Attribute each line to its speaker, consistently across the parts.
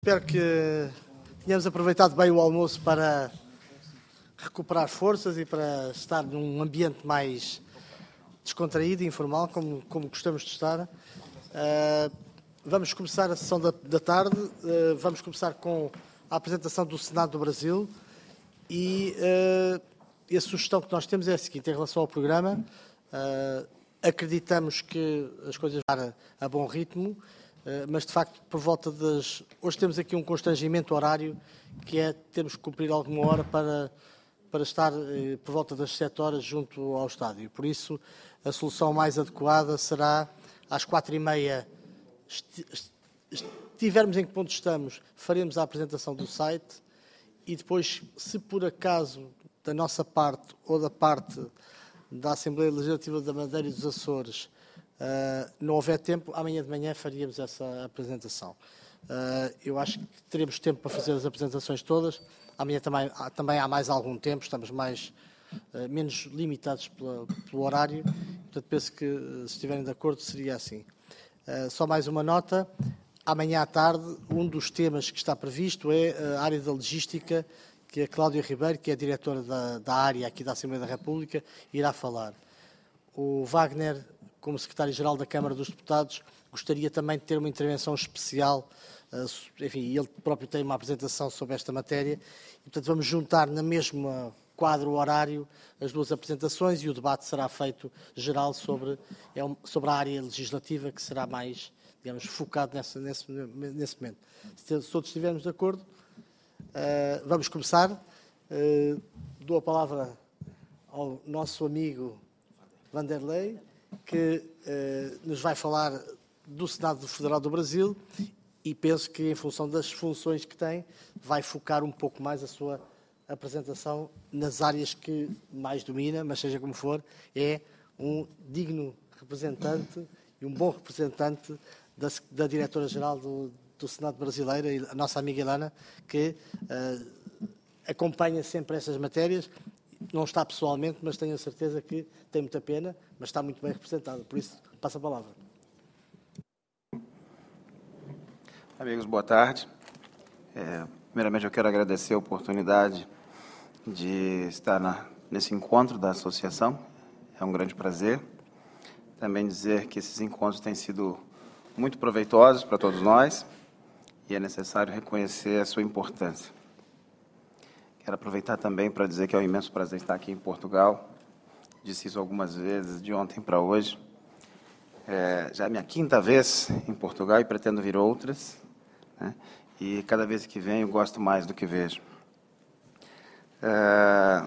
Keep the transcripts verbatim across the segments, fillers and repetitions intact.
Speaker 1: espero que tenhamos aproveitado bem o almoço para recuperar forças e para estar num ambiente mais descontraído e informal, como, como gostamos de estar. Uh, vamos começar a sessão da, da tarde, uh, vamos começar com a apresentação do Senado do Brasil e, uh, e a sugestão que nós temos é a seguinte, em relação ao programa, uh, acreditamos que as coisas vão a, a bom ritmo, uh, mas de facto por volta das... Hoje temos aqui um constrangimento horário que é termos que cumprir alguma hora para, para estar uh, por volta das sete horas junto ao estádio. Por isso, a solução mais adequada será às quatro e meia, estivermos em que ponto estamos, faremos a apresentação do site e depois, se por acaso, da nossa parte ou da parte da Assembleia Legislativa da Madeira e dos Açores, uh, não houver tempo, amanhã de manhã faríamos essa apresentação. Uh, eu acho que teremos tempo para fazer as apresentações todas. Amanhã também, também há mais algum tempo, estamos mais, uh, menos limitados pela, pelo horário. Portanto, penso que, uh, se estiverem de acordo, seria assim. Uh, só mais uma nota. Amanhã à tarde, um dos temas que está previsto é a área da logística, que a Cláudia Ribeiro, que é a diretora da, da área aqui da Assembleia da República, irá falar. O Wagner, como secretário-geral da Câmara dos Deputados, gostaria também de ter uma intervenção especial, uh, enfim, ele próprio tem uma apresentação sobre esta matéria, e, portanto, vamos juntar na mesma quadro horário as duas apresentações e o debate será feito geral sobre, é um, sobre a área legislativa, que será mais, digamos, focado nessa, nesse, nesse momento. Se todos estivermos de acordo, Uh, vamos começar. Uh, dou a palavra ao nosso amigo Vanderlei, que uh, nos vai falar do Senado Federal do Brasil e penso que, em função das funções que tem, vai focar um pouco mais a sua apresentação nas áreas que mais domina, mas seja como for, é um digno representante e um bom representante da, da Diretora-Geral do do Senado brasileiro, a nossa amiga Ilana, que uh, acompanha sempre essas matérias, não está pessoalmente, mas tenho a certeza que tem muita pena, mas está muito bem representada. Por isso, passo a palavra.
Speaker 2: Amigos, boa tarde. É, primeiramente, eu quero agradecer a oportunidade de estar na, nesse encontro da associação. É um grande prazer. Também dizer que esses encontros têm sido muito proveitosos para todos nós, e é necessário reconhecer a sua importância. Quero aproveitar também para dizer que é um imenso prazer estar aqui em Portugal. Disse isso algumas vezes, de ontem para hoje. É, já é a minha quinta vez em Portugal e pretendo vir outras, né? E cada vez que venho, gosto mais do que vejo. É,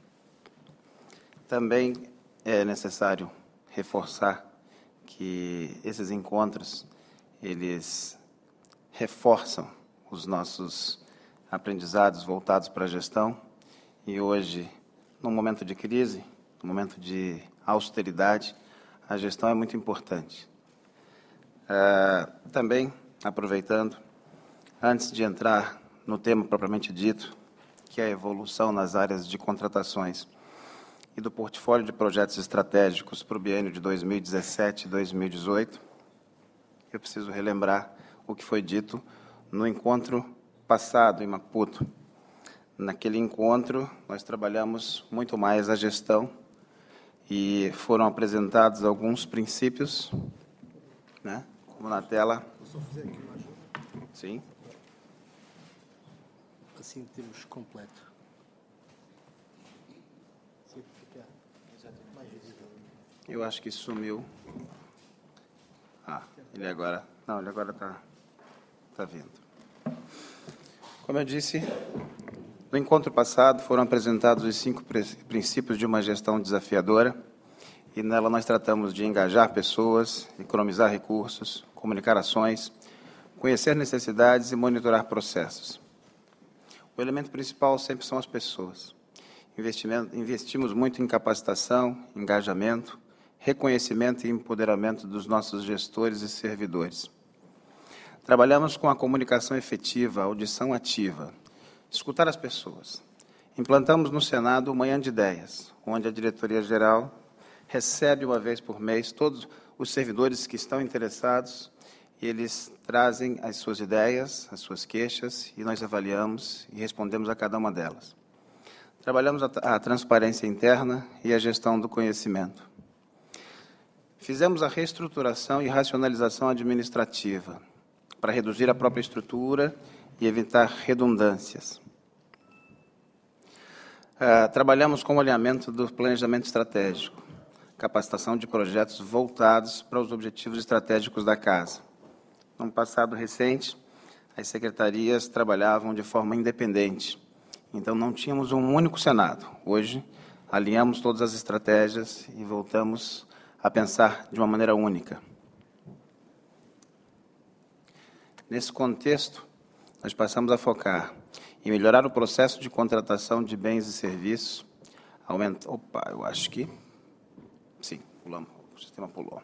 Speaker 2: também é necessário reforçar que esses encontros, eles reforçam os nossos aprendizados voltados para a gestão e hoje, num momento de crise, num momento de austeridade, a gestão é muito importante. Uh, também, aproveitando, antes de entrar no tema propriamente dito, que é a evolução nas áreas de contratações e do portfólio de projetos estratégicos para o biênio de dois mil e dezessete e dois mil e dezoito, eu preciso relembrar o que foi dito no encontro passado em Maputo. Naquele encontro, nós trabalhamos muito mais a gestão e foram apresentados alguns princípios, né? Como na tela.
Speaker 1: Vou só fazer aqui uma ajuda.
Speaker 2: Sim.
Speaker 1: Assim temos completo. Sim, fica mais visível.
Speaker 2: Eu acho que sumiu. Ah, ele agora... Não, ele agora está... Está vindo. Como eu disse, no encontro passado foram apresentados os cinco princípios de uma gestão desafiadora e nela nós tratamos de engajar pessoas, economizar recursos, comunicar ações, conhecer necessidades e monitorar processos. O elemento principal sempre são as pessoas. Investimento, investimos muito em capacitação, engajamento, reconhecimento e empoderamento dos nossos gestores e servidores. Trabalhamos com a comunicação efetiva, a audição ativa, escutar as pessoas. Implantamos no Senado o Manhã de Ideias, onde a diretoria-geral recebe uma vez por mês todos os servidores que estão interessados eles trazem as suas ideias, as suas queixas, e nós avaliamos e respondemos a cada uma delas. Trabalhamos a, a transparência interna e a gestão do conhecimento. Fizemos a reestruturação e racionalização administrativa para reduzir a própria estrutura e evitar redundâncias. Uh, trabalhamos com o alinhamento do planejamento estratégico, capacitação de projetos voltados para os objetivos estratégicos da Casa. No passado recente, as secretarias trabalhavam de forma independente, então não tínhamos um único Senado. Hoje, alinhamos todas as estratégias e voltamos a pensar de uma maneira única. Nesse contexto, nós passamos a focar em melhorar o processo de contratação de bens e serviços, aumenta, opa, eu acho que, sim, pulamos, o sistema pulou.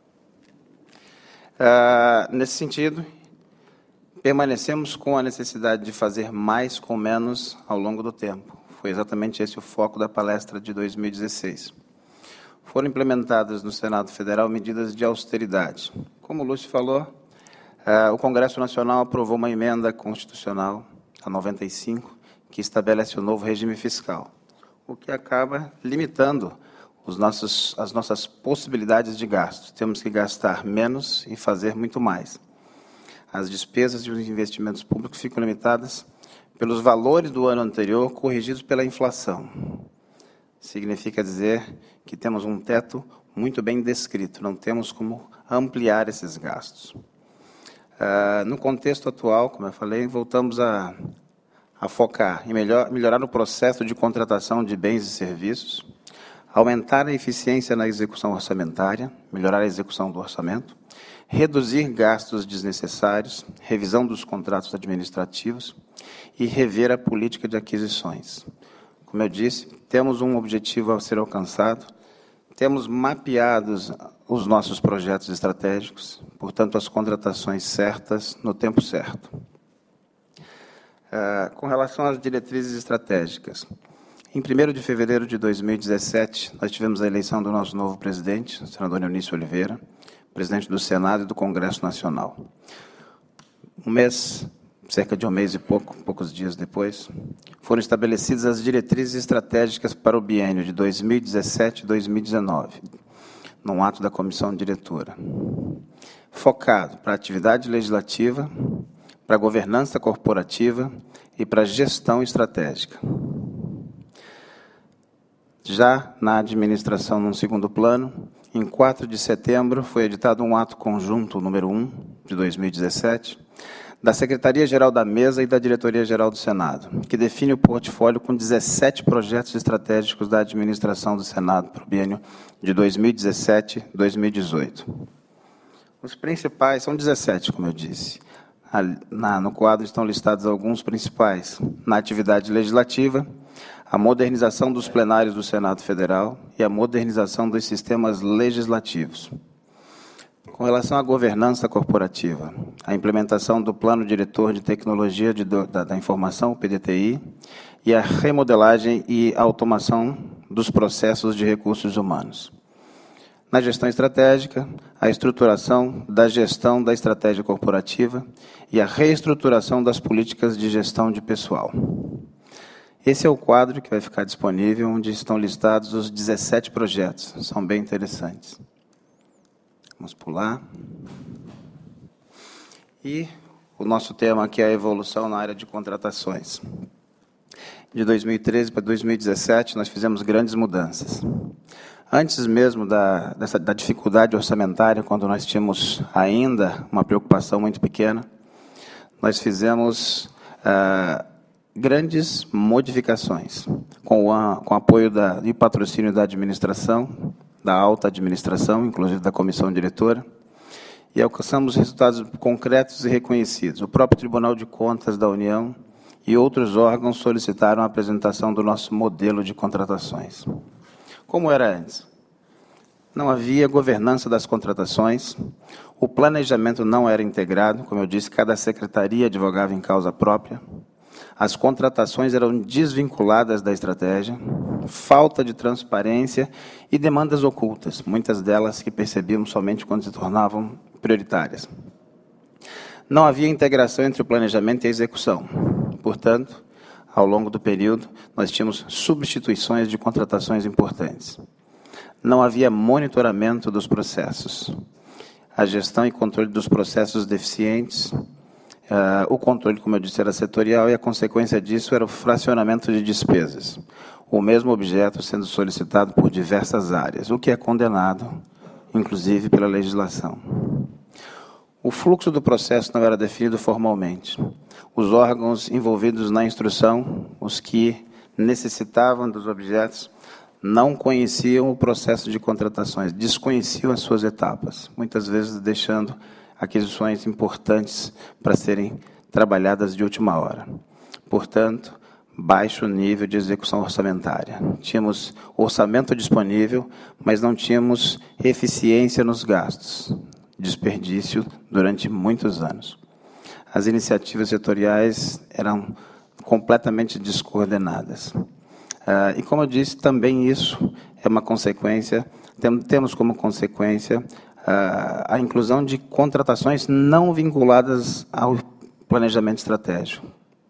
Speaker 2: Uh, nesse sentido, permanecemos com a necessidade de fazer mais com menos ao longo do tempo. Foi exatamente esse o foco da palestra de dois mil e dezesseis. Foram implementadas no Senado Federal medidas de austeridade. Como o Lúcio falou, uh, o Congresso Nacional aprovou uma emenda constitucional, a noventa e cinco, que estabelece o novo regime fiscal, o que acaba limitando os nossos, as nossas possibilidades de gastos. Temos que gastar menos e fazer muito mais. As despesas e os investimentos públicos ficam limitadas pelos valores do ano anterior corrigidos pela inflação. Significa dizer que temos um teto muito bem descrito, não temos como ampliar esses gastos. Uh, no contexto atual, como eu falei, voltamos a, a focar em melhor, melhorar o processo de contratação de bens e serviços, aumentar a eficiência na execução orçamentária, melhorar a execução do orçamento, reduzir gastos desnecessários, revisão dos contratos administrativos e rever a política de aquisições. Como eu disse, temos um objetivo a ser alcançado, temos mapeados os nossos projetos estratégicos, portanto, as contratações certas no tempo certo. Uh, com relação às diretrizes estratégicas, em primeiro de fevereiro de dois mil e dezessete, nós tivemos a eleição do nosso novo presidente, o senador Eunício Oliveira, presidente do Senado e do Congresso Nacional. Um mês, cerca de um mês e pouco, poucos dias depois, foram estabelecidas as diretrizes estratégicas para o biênio de dois mil e dezessete a dois mil e dezenove, num ato da comissão diretora, focado para a atividade legislativa, para a governança corporativa e para a gestão estratégica. Já na administração, num segundo plano, em quatro de setembro, foi editado um ato conjunto número um, de dois mil e dezessete, da Secretaria-Geral da Mesa e da Diretoria-Geral do Senado, que define o portfólio com dezessete projetos estratégicos da administração do Senado para o biênio de dois mil e dezessete a dois mil e dezoito. Os principais são dezessete, como eu disse. Na, no quadro estão listados alguns principais. Na atividade legislativa, a modernização dos plenários do Senado Federal e a modernização dos sistemas legislativos. Com relação à governança corporativa, a implementação do Plano Diretor de Tecnologia de, da, da Informação, o P D T I, e a remodelagem e automação dos processos de recursos humanos. Na gestão estratégica, a estruturação da gestão da estratégia corporativa e a reestruturação das políticas de gestão de pessoal. Esse é o quadro que vai ficar disponível, onde estão listados os dezessete projetos. São bem interessantes. Vamos pular. E o nosso tema aqui é a evolução na área de contratações. De dois mil e treze para dois mil e dezessete, nós fizemos grandes mudanças. Antes mesmo da, dessa, da dificuldade orçamentária, quando nós tínhamos ainda uma preocupação muito pequena, nós fizemos ah, grandes modificações, com o, com o apoio da, e patrocínio da administração, da alta administração, inclusive da comissão diretora, e alcançamos resultados concretos e reconhecidos. O próprio Tribunal de Contas da União e outros órgãos solicitaram a apresentação do nosso modelo de contratações. Como era antes? Não havia governança das contratações, o planejamento não era integrado, como eu disse, cada secretaria advogava em causa própria, as contratações eram desvinculadas da estratégia, falta de transparência e demandas ocultas, muitas delas que percebíamos somente quando se tornavam prioritárias. Não havia integração entre o planejamento e a execução. Portanto, ao longo do período, nós tínhamos substituições de contratações importantes. Não havia monitoramento dos processos. A gestão e controle dos processos deficientes, uh, o controle, como eu disse, era setorial e a consequência disso era o fracionamento de despesas. O mesmo objeto sendo solicitado por diversas áreas, o que é condenado, inclusive, pela legislação. O fluxo do processo não era definido formalmente. Os órgãos envolvidos na instrução, os que necessitavam dos objetos, não conheciam o processo de contratações, desconheciam as suas etapas, muitas vezes deixando aquisições importantes para serem trabalhadas de última hora. Portanto, baixo nível de execução orçamentária. Tínhamos orçamento disponível, mas não tínhamos eficiência nos gastos. Desperdício durante muitos anos. As iniciativas setoriais eram completamente descoordenadas. Ah, e, como eu disse, também isso é uma consequência, tem, temos como consequência ah, a inclusão de contratações não vinculadas ao planejamento estratégico.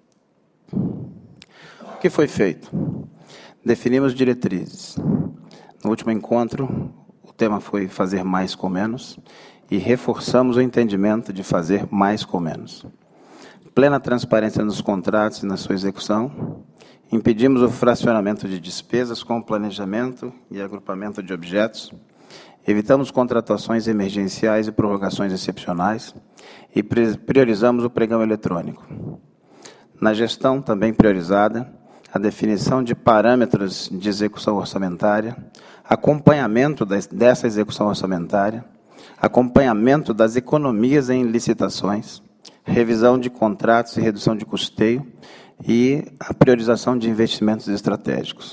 Speaker 2: O que foi feito? Definimos diretrizes. No último encontro, o tema foi fazer mais com menos, e reforçamos o entendimento de fazer mais com menos. Plena transparência nos contratos e na sua execução. Impedimos o fracionamento de despesas com o planejamento e agrupamento de objetos. Evitamos contratações emergenciais e prorrogações excepcionais. E priorizamos o pregão eletrônico. Na gestão, também priorizada, a definição de parâmetros de execução orçamentária, acompanhamento dessa execução orçamentária, acompanhamento das economias em licitações, revisão de contratos e redução de custeio e a priorização de investimentos estratégicos.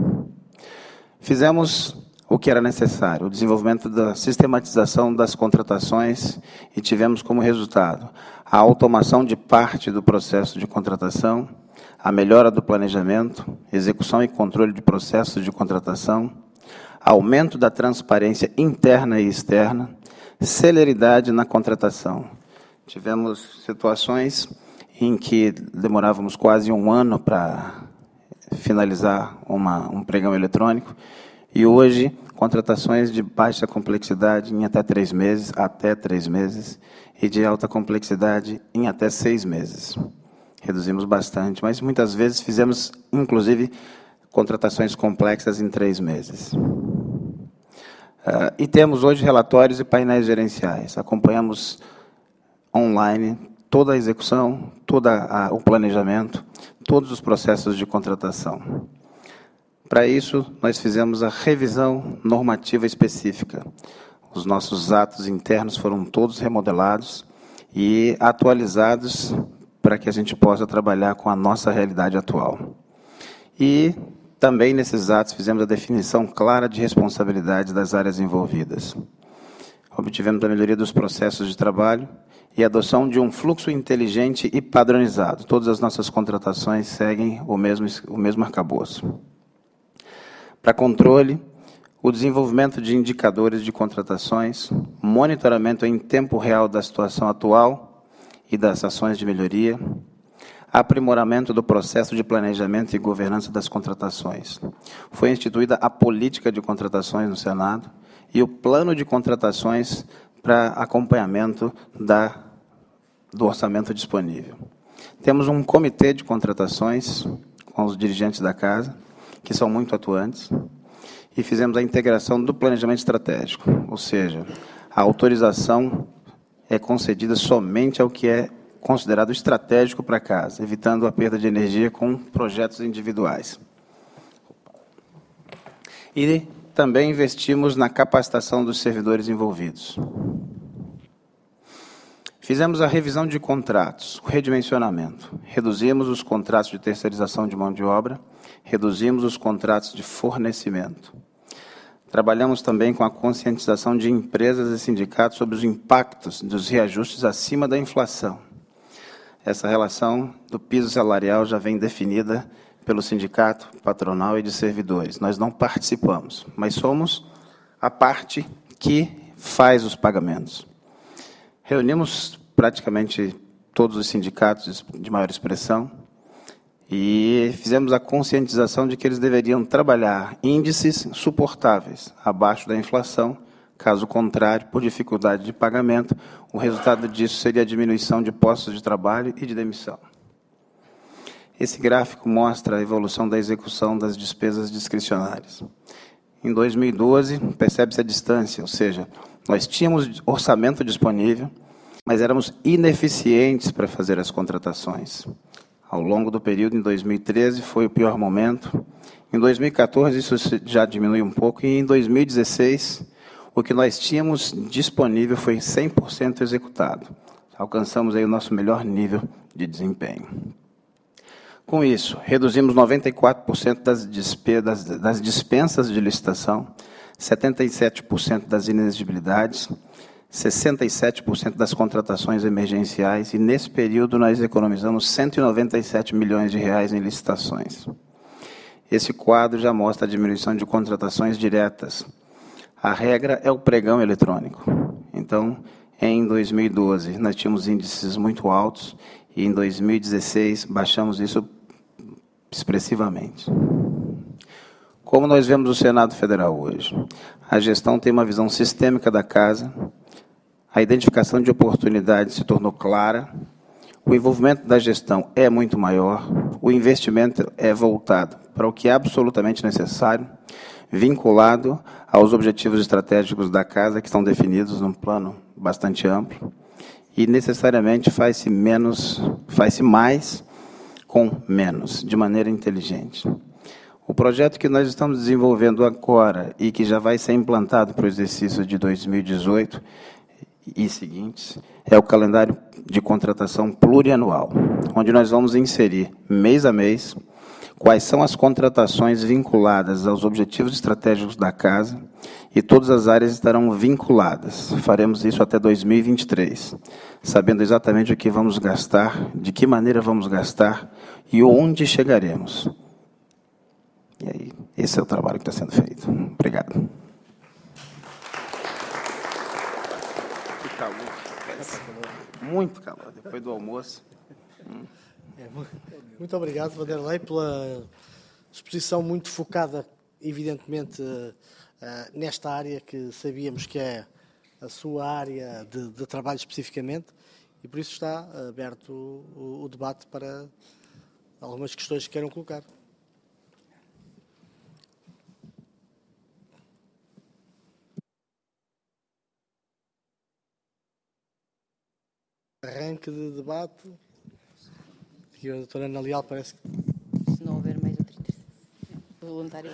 Speaker 2: Fizemos o que era necessário, o desenvolvimento da sistematização das contratações e tivemos como resultado a automação de parte do processo de contratação, a melhora do planejamento, execução e controle de processos de contratação, aumento da transparência interna e externa, celeridade na contratação. Tivemos situações em que demorávamos quase um ano para finalizar uma, um pregão eletrônico, e hoje, contratações de baixa complexidade em até três meses, até três meses, e de alta complexidade em até seis meses. Reduzimos bastante, mas muitas vezes fizemos, inclusive, contratações complexas em três meses. Uh, e temos hoje relatórios e painéis gerenciais. Acompanhamos online toda a execução, todo o planejamento, todos os processos de contratação. Para isso, nós fizemos a revisão normativa específica. Os nossos atos internos foram todos remodelados e atualizados para que a gente possa trabalhar com a nossa realidade atual. E também, nesses atos, fizemos a definição clara de responsabilidades das áreas envolvidas. Obtivemos a melhoria dos processos de trabalho e a adoção de um fluxo inteligente e padronizado. Todas as nossas contratações seguem o mesmo, o mesmo arcabouço. Para controle, o desenvolvimento de indicadores de contratações, monitoramento em tempo real da situação atual e das ações de melhoria, aprimoramento do processo de planejamento e governança das contratações. Foi instituída a política de contratações no Senado e o plano de contratações para acompanhamento da, do orçamento disponível. Temos um comitê de contratações com os dirigentes da Casa, que são muito atuantes, e fizemos a integração do planejamento estratégico, ou seja, a autorização é concedida somente ao que é considerado estratégico para a Casa, evitando a perda de energia com projetos individuais. E também investimos na capacitação dos servidores envolvidos. Fizemos a revisão de contratos, o redimensionamento. Reduzimos os contratos de terceirização de mão de obra, reduzimos os contratos de fornecimento. Trabalhamos também com a conscientização de empresas e sindicatos sobre os impactos dos reajustes acima da inflação. Essa relação do piso salarial já vem definida pelo sindicato, patronal e de servidores. Nós não participamos, mas somos a parte que faz os pagamentos. Reunimos praticamente todos os sindicatos de maior expressão e fizemos a conscientização de que eles deveriam trabalhar índices suportáveis, abaixo da inflação. Caso contrário, por dificuldade de pagamento, o resultado disso seria a diminuição de postos de trabalho e de demissão. Esse gráfico mostra a evolução da execução das despesas discricionárias. Em dois mil e doze, percebe-se a distância, ou seja, nós tínhamos orçamento disponível, mas éramos ineficientes para fazer as contratações. Ao longo do período, em dois mil e treze, foi o pior momento. Em dois mil e quatorze, isso já diminuiu um pouco, e em dois mil e dezesseis, o que nós tínhamos disponível foi cem por cento executado. Alcançamos aí o nosso melhor nível de desempenho. Com isso, reduzimos noventa e quatro por cento das, despesas, das dispensas de licitação, setenta e sete por cento das inexigibilidades, sessenta e sete por cento das contratações emergenciais, e nesse período nós economizamos cento e noventa e sete milhões de reais em licitações. Esse quadro já mostra a diminuição de contratações diretas. A regra é o pregão eletrônico. Então, em dois mil e doze, nós tínhamos índices muito altos, e em dois mil e dezesseis baixamos isso expressivamente. Como nós vemos o Senado Federal hoje? A gestão tem uma visão sistêmica da casa, a identificação de oportunidades se tornou clara, o envolvimento da gestão é muito maior, o investimento é voltado para o que é absolutamente necessário, vinculado aos objetivos estratégicos da casa, que estão definidos num plano bastante amplo, e necessariamente faz-se menos, faz-se mais com menos, de maneira inteligente. O projeto que nós estamos desenvolvendo agora e que já vai ser implantado para o exercício de dois mil e dezoito e seguintes é o calendário de contratação plurianual, onde nós vamos inserir mês a mês quais são as contratações vinculadas aos objetivos estratégicos da casa, e todas as áreas estarão vinculadas. Faremos isso até dois mil e vinte e três, sabendo exatamente o que vamos gastar, de que maneira vamos gastar e onde chegaremos. E aí, esse é o trabalho que está sendo feito. Obrigado. Que calor. Muito calor, depois do almoço. Hum.
Speaker 1: É, muito obrigado, Vanderlei, pela exposição muito focada, evidentemente, uh, nesta área que sabíamos que é a sua área de, de trabalho especificamente, e por isso está aberto o, o debate para algumas questões que queiram colocar. Arranque de debate. Aqui a doutora Ana Leal parece que...
Speaker 3: Se não houver mais outra voluntária.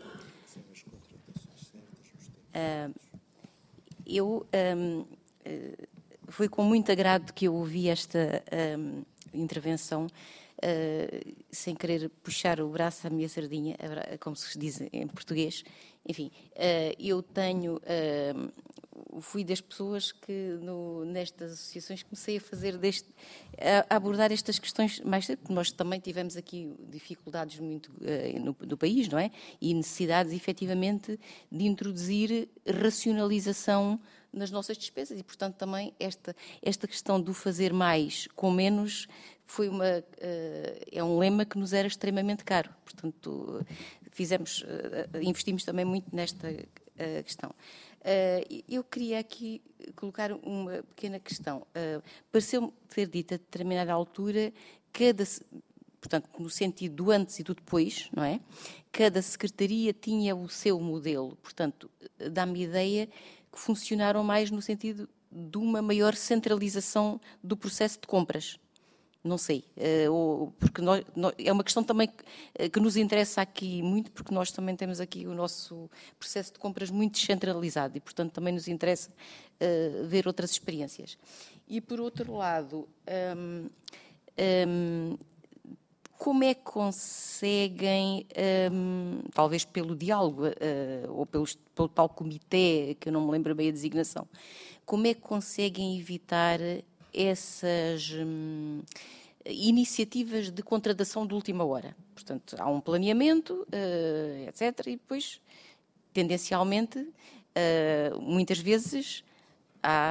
Speaker 3: Uh, eu um, uh, foi com muito agrado que eu ouvi esta um, intervenção, uh, sem querer puxar o braço à minha sardinha, como se diz em português. Enfim, uh, eu tenho... Uh, fui das pessoas que, no, nestas associações, comecei a fazer deste, a abordar estas questões mais cedo, porque nós também tivemos aqui dificuldades muito uh, no, no país, não é? E necessidades, efetivamente, de introduzir racionalização nas nossas despesas, e, portanto, também esta, esta questão do fazer mais com menos foi uma, uh, é um lema que nos era extremamente caro. Portanto, fizemos, uh, investimos também muito nesta uh, questão. Uh, eu queria aqui colocar uma pequena questão. Uh, Pareceu-me ter dito a determinada altura, cada, portanto, no sentido do antes e do depois, não é? Cada secretaria tinha o seu modelo. Portanto, dá-me ideia que funcionaram mais no sentido de uma maior centralização do processo de compras. Não sei, uh, porque nós, nós, é uma questão também que, que nos interessa aqui muito, porque nós também temos aqui o nosso processo de compras muito descentralizado e, portanto, também nos interessa uh, ver outras experiências. E, por outro lado, um, um, como é que conseguem, um, talvez pelo diálogo uh, ou pelos, pelo tal comitê, que eu não me lembro bem a designação, como é que conseguem evitar essas hum, iniciativas de contratação de última hora? Portanto, há um planeamento, uh, etcétera, e depois, tendencialmente, uh, muitas vezes, há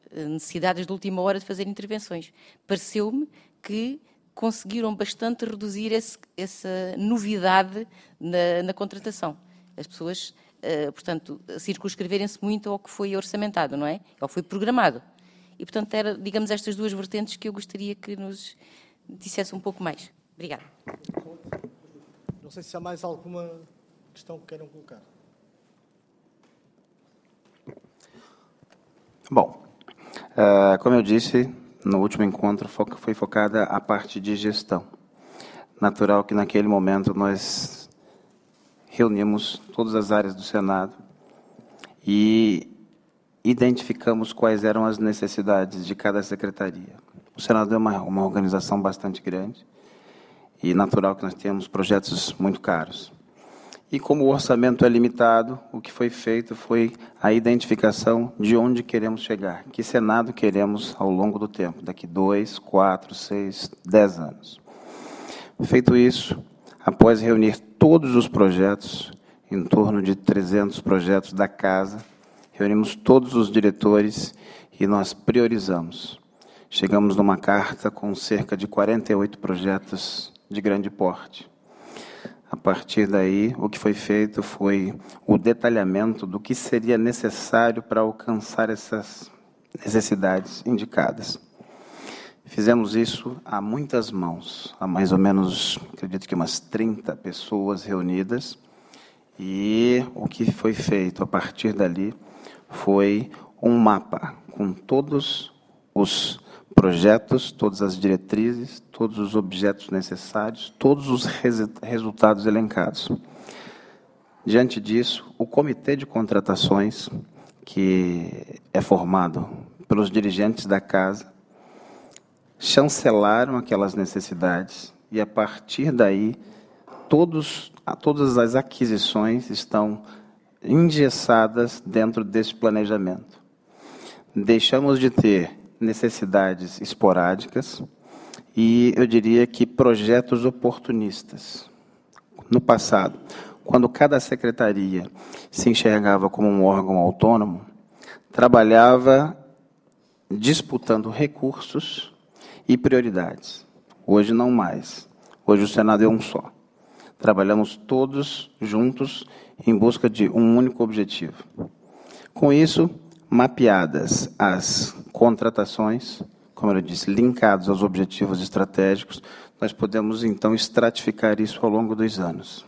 Speaker 3: necessidades de última hora de fazer intervenções. Pareceu-me que conseguiram bastante reduzir esse, essa novidade na, na contratação. As pessoas, uh, portanto, circunscreverem-se muito ao que foi orçamentado, não é? Ao que foi programado. E, portanto, era, digamos, estas duas vertentes que eu gostaria que nos dissesse um pouco mais. Obrigada.
Speaker 1: Não sei se há mais alguma questão que queiram colocar.
Speaker 2: Bom, uh, como eu disse, no último encontro foi focada a parte de gestão. Natural que naquele momento nós reunimos todas as áreas do Senado e identificamos quais eram as necessidades de cada secretaria. O Senado é uma, uma organização bastante grande e natural que nós temos projetos muito caros. E como o orçamento é limitado, o que foi feito foi a identificação de onde queremos chegar, que Senado queremos ao longo do tempo, daqui dois, quatro, seis, dez anos. Feito isso, após reunir todos os projetos, em torno de trezentos projetos da Casa, reunimos todos os diretores e nós priorizamos. Chegamos numa carta com cerca de quarenta e oito projetos de grande porte. A partir daí, o que foi feito foi o detalhamento do que seria necessário para alcançar essas necessidades indicadas. Fizemos isso a muitas mãos, a mais ou menos, acredito que umas trinta pessoas reunidas, e o que foi feito a partir dali foi um mapa com todos os projetos, todas as diretrizes, todos os objetos necessários, todos os res resultados elencados. Diante disso, o comitê de contratações, que é formado pelos dirigentes da Casa, chancelaram aquelas necessidades e, a partir daí, todos, todas as aquisições estão engessadas dentro desse planejamento. Deixamos de ter necessidades esporádicas e, eu diria que, projetos oportunistas. No passado, quando cada secretaria se enxergava como um órgão autônomo, trabalhava disputando recursos e prioridades. Hoje não mais. Hoje o Senado é um só. Trabalhamos todos juntos em busca de um único objetivo. Com isso, mapeadas as contratações, como eu disse, linkados aos objetivos estratégicos, nós podemos, então, estratificar isso ao longo dos anos.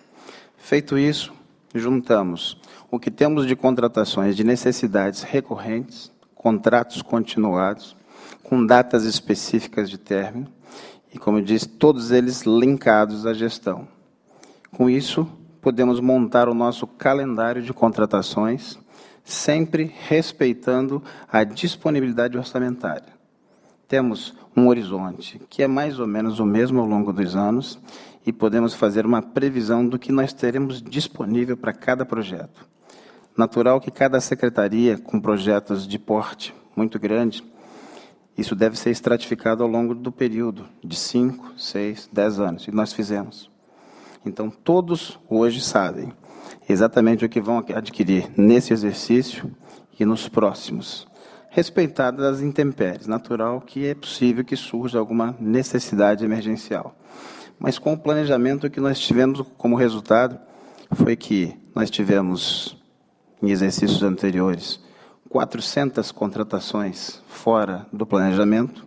Speaker 2: Feito isso, juntamos o que temos de contratações de necessidades recorrentes, contratos continuados, com datas específicas de término, e, como eu disse, todos eles linkados à gestão. Com isso, podemos montar o nosso calendário de contratações, sempre respeitando a disponibilidade orçamentária. Temos um horizonte que é mais ou menos o mesmo ao longo dos anos e podemos fazer uma previsão do que nós teremos disponível para cada projeto. Natural que cada secretaria, com projetos de porte muito grande, isso deve ser estratificado ao longo do período de cinco, seis, dez anos, e nós fizemos. Então, todos hoje sabem exatamente o que vão adquirir nesse exercício e nos próximos, respeitadas as intempéries. Natural que é possível que surja alguma necessidade emergencial. Mas com o planejamento que nós tivemos como resultado, foi que nós tivemos, em exercícios anteriores, quatrocentas contratações fora do planejamento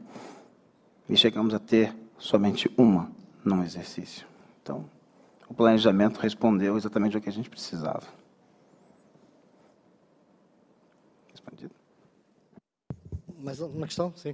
Speaker 2: e chegamos a ter somente uma num exercício. Então, o planejamento respondeu exatamente o que a gente precisava. Respondido?
Speaker 1: Mais uma questão? Sim.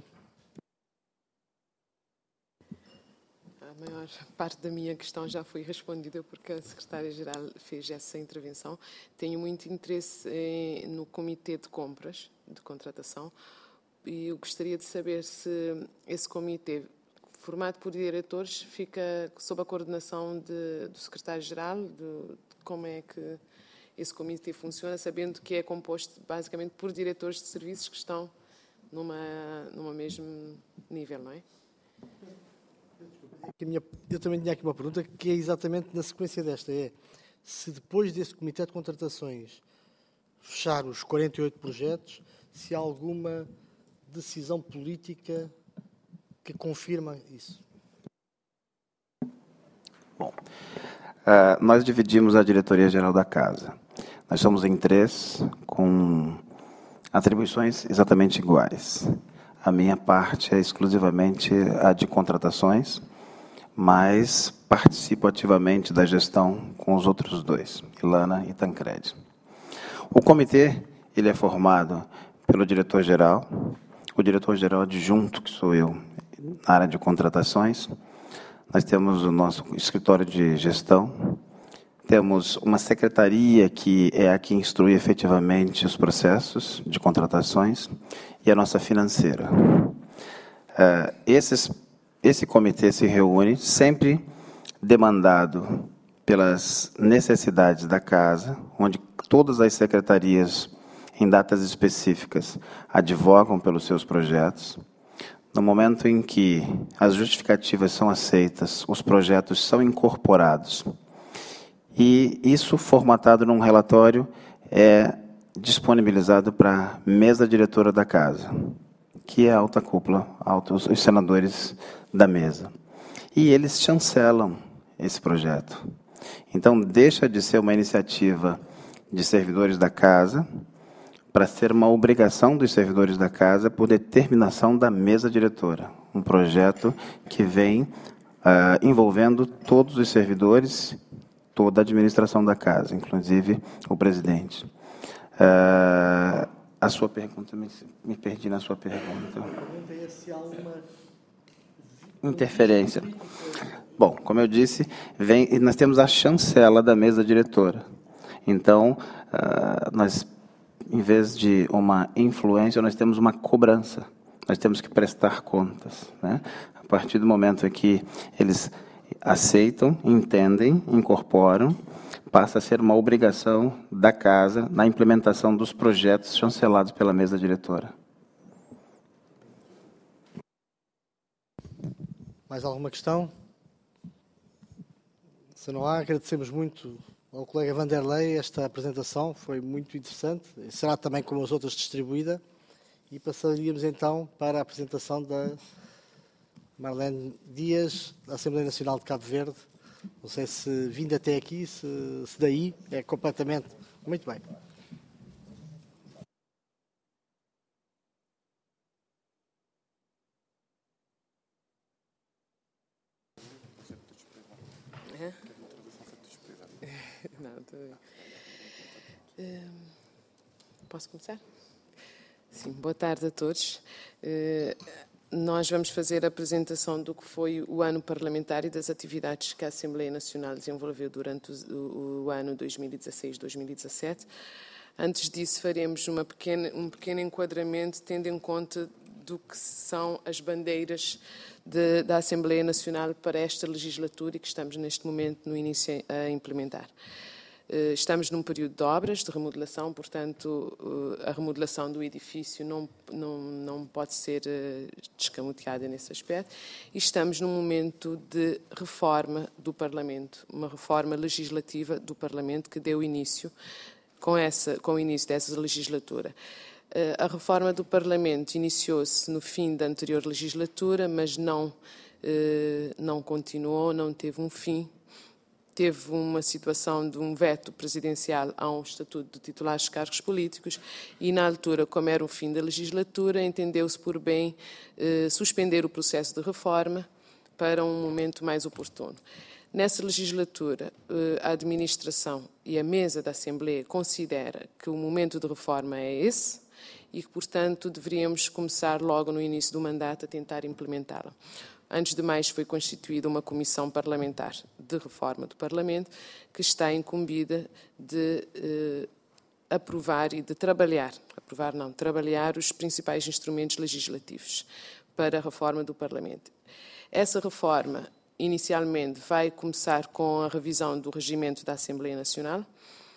Speaker 4: A maior parte da minha questão já foi respondida porque a Secretária-Geral fez essa intervenção. Tenho muito interesse em, no Comitê de Compras, de Contratação, e eu gostaria de saber se esse comitê, formado por diretores, fica sob a coordenação de, do Secretário-Geral, de, de como é que esse comitê funciona, sabendo que é composto basicamente por diretores de serviços que estão numa, numa mesmo nível, não é?
Speaker 1: Eu também tinha aqui uma pergunta que é exatamente na sequência desta, é se depois desse comitê de contratações fechar os quarenta e oito projetos, se há alguma decisão política que confirma isso?
Speaker 2: Bom, uh, nós dividimos a diretoria-geral da Casa. Nós somos em três, com atribuições exatamente iguais. A minha parte é exclusivamente a de contratações, mas participo ativamente da gestão com os outros dois, Ilana e Tancredi. O comitê ele é formado pelo diretor-geral, o diretor-geral adjunto, que sou eu, na área de contratações. Nós temos o nosso escritório de gestão, temos uma secretaria que é a que instrui efetivamente os processos de contratações e a nossa financeira. Uh, esses, esse comitê se reúne sempre demandado pelas necessidades da Casa, onde todas as secretarias, em datas específicas, advogam pelos seus projetos. No momento em que as justificativas são aceitas, os projetos são incorporados, e isso, formatado num relatório, é disponibilizado para a mesa diretora da Casa, que é a alta cúpula, altos, os senadores da mesa. E eles chancelam esse projeto. Então, deixa de ser uma iniciativa de servidores da Casa para ser uma obrigação dos servidores da Casa por determinação da mesa diretora. Um projeto que vem uh, envolvendo todos os servidores, toda a administração da Casa, inclusive o presidente. Uh, a sua pergunta, me, me perdi na sua pergunta. Interferência. Bom, como eu disse, vem, nós temos a chancela da mesa diretora. Então, uh, nós, em vez de uma influência, nós temos uma cobrança. Nós temos que prestar contas, né? A partir do momento em que eles aceitam, entendem, incorporam, passa a ser uma obrigação da Casa na implementação dos projetos chancelados pela mesa diretora.
Speaker 1: Mais alguma questão? Se não há, agradecemos muito ao colega Vanderlei esta apresentação, foi muito interessante, será também como as outras distribuída, e passaríamos então para a apresentação da Marlene Dias, da Assembleia Nacional de Cabo Verde. Não sei se vindo até aqui, se, se daí é completamente... Muito bem.
Speaker 4: Não, estou bem. Uh, posso começar? Sim, boa tarde a todos. Uh, nós vamos fazer a apresentação do que foi o ano parlamentar e das atividades que a Assembleia Nacional desenvolveu durante o, o ano dois mil e dezasseis dois mil e dezassete. Antes disso, faremos uma pequena, um pequeno enquadramento, tendo em conta do que são as bandeiras de, da Assembleia Nacional para esta legislatura e que estamos neste momento no início a implementar. Estamos num período de obras, de remodelação, portanto, a remodelação do edifício não, não, não pode ser descamoteada nesse aspecto. E estamos num momento de reforma do Parlamento, uma reforma legislativa do Parlamento que deu início com, essa, com o início dessa legislatura. A reforma do Parlamento iniciou-se no fim da anterior legislatura, mas não, não continuou, não teve um fim. Teve uma situação de um veto presidencial a um estatuto de titulares de cargos políticos e, na altura, como era o fim da legislatura, entendeu-se por bem eh, suspender o processo de reforma para um momento mais oportuno. Nessa legislatura, eh, a administração e a mesa da Assembleia considera que o momento de reforma é esse e que, portanto, deveríamos começar logo no início do mandato a tentar implementá-la. Antes de mais, foi constituída uma comissão parlamentar de reforma do Parlamento que está incumbida de eh, aprovar e de trabalhar, aprovar não, trabalhar os principais instrumentos legislativos para a reforma do Parlamento. Essa reforma, inicialmente, vai começar com a revisão do regimento da Assembleia Nacional.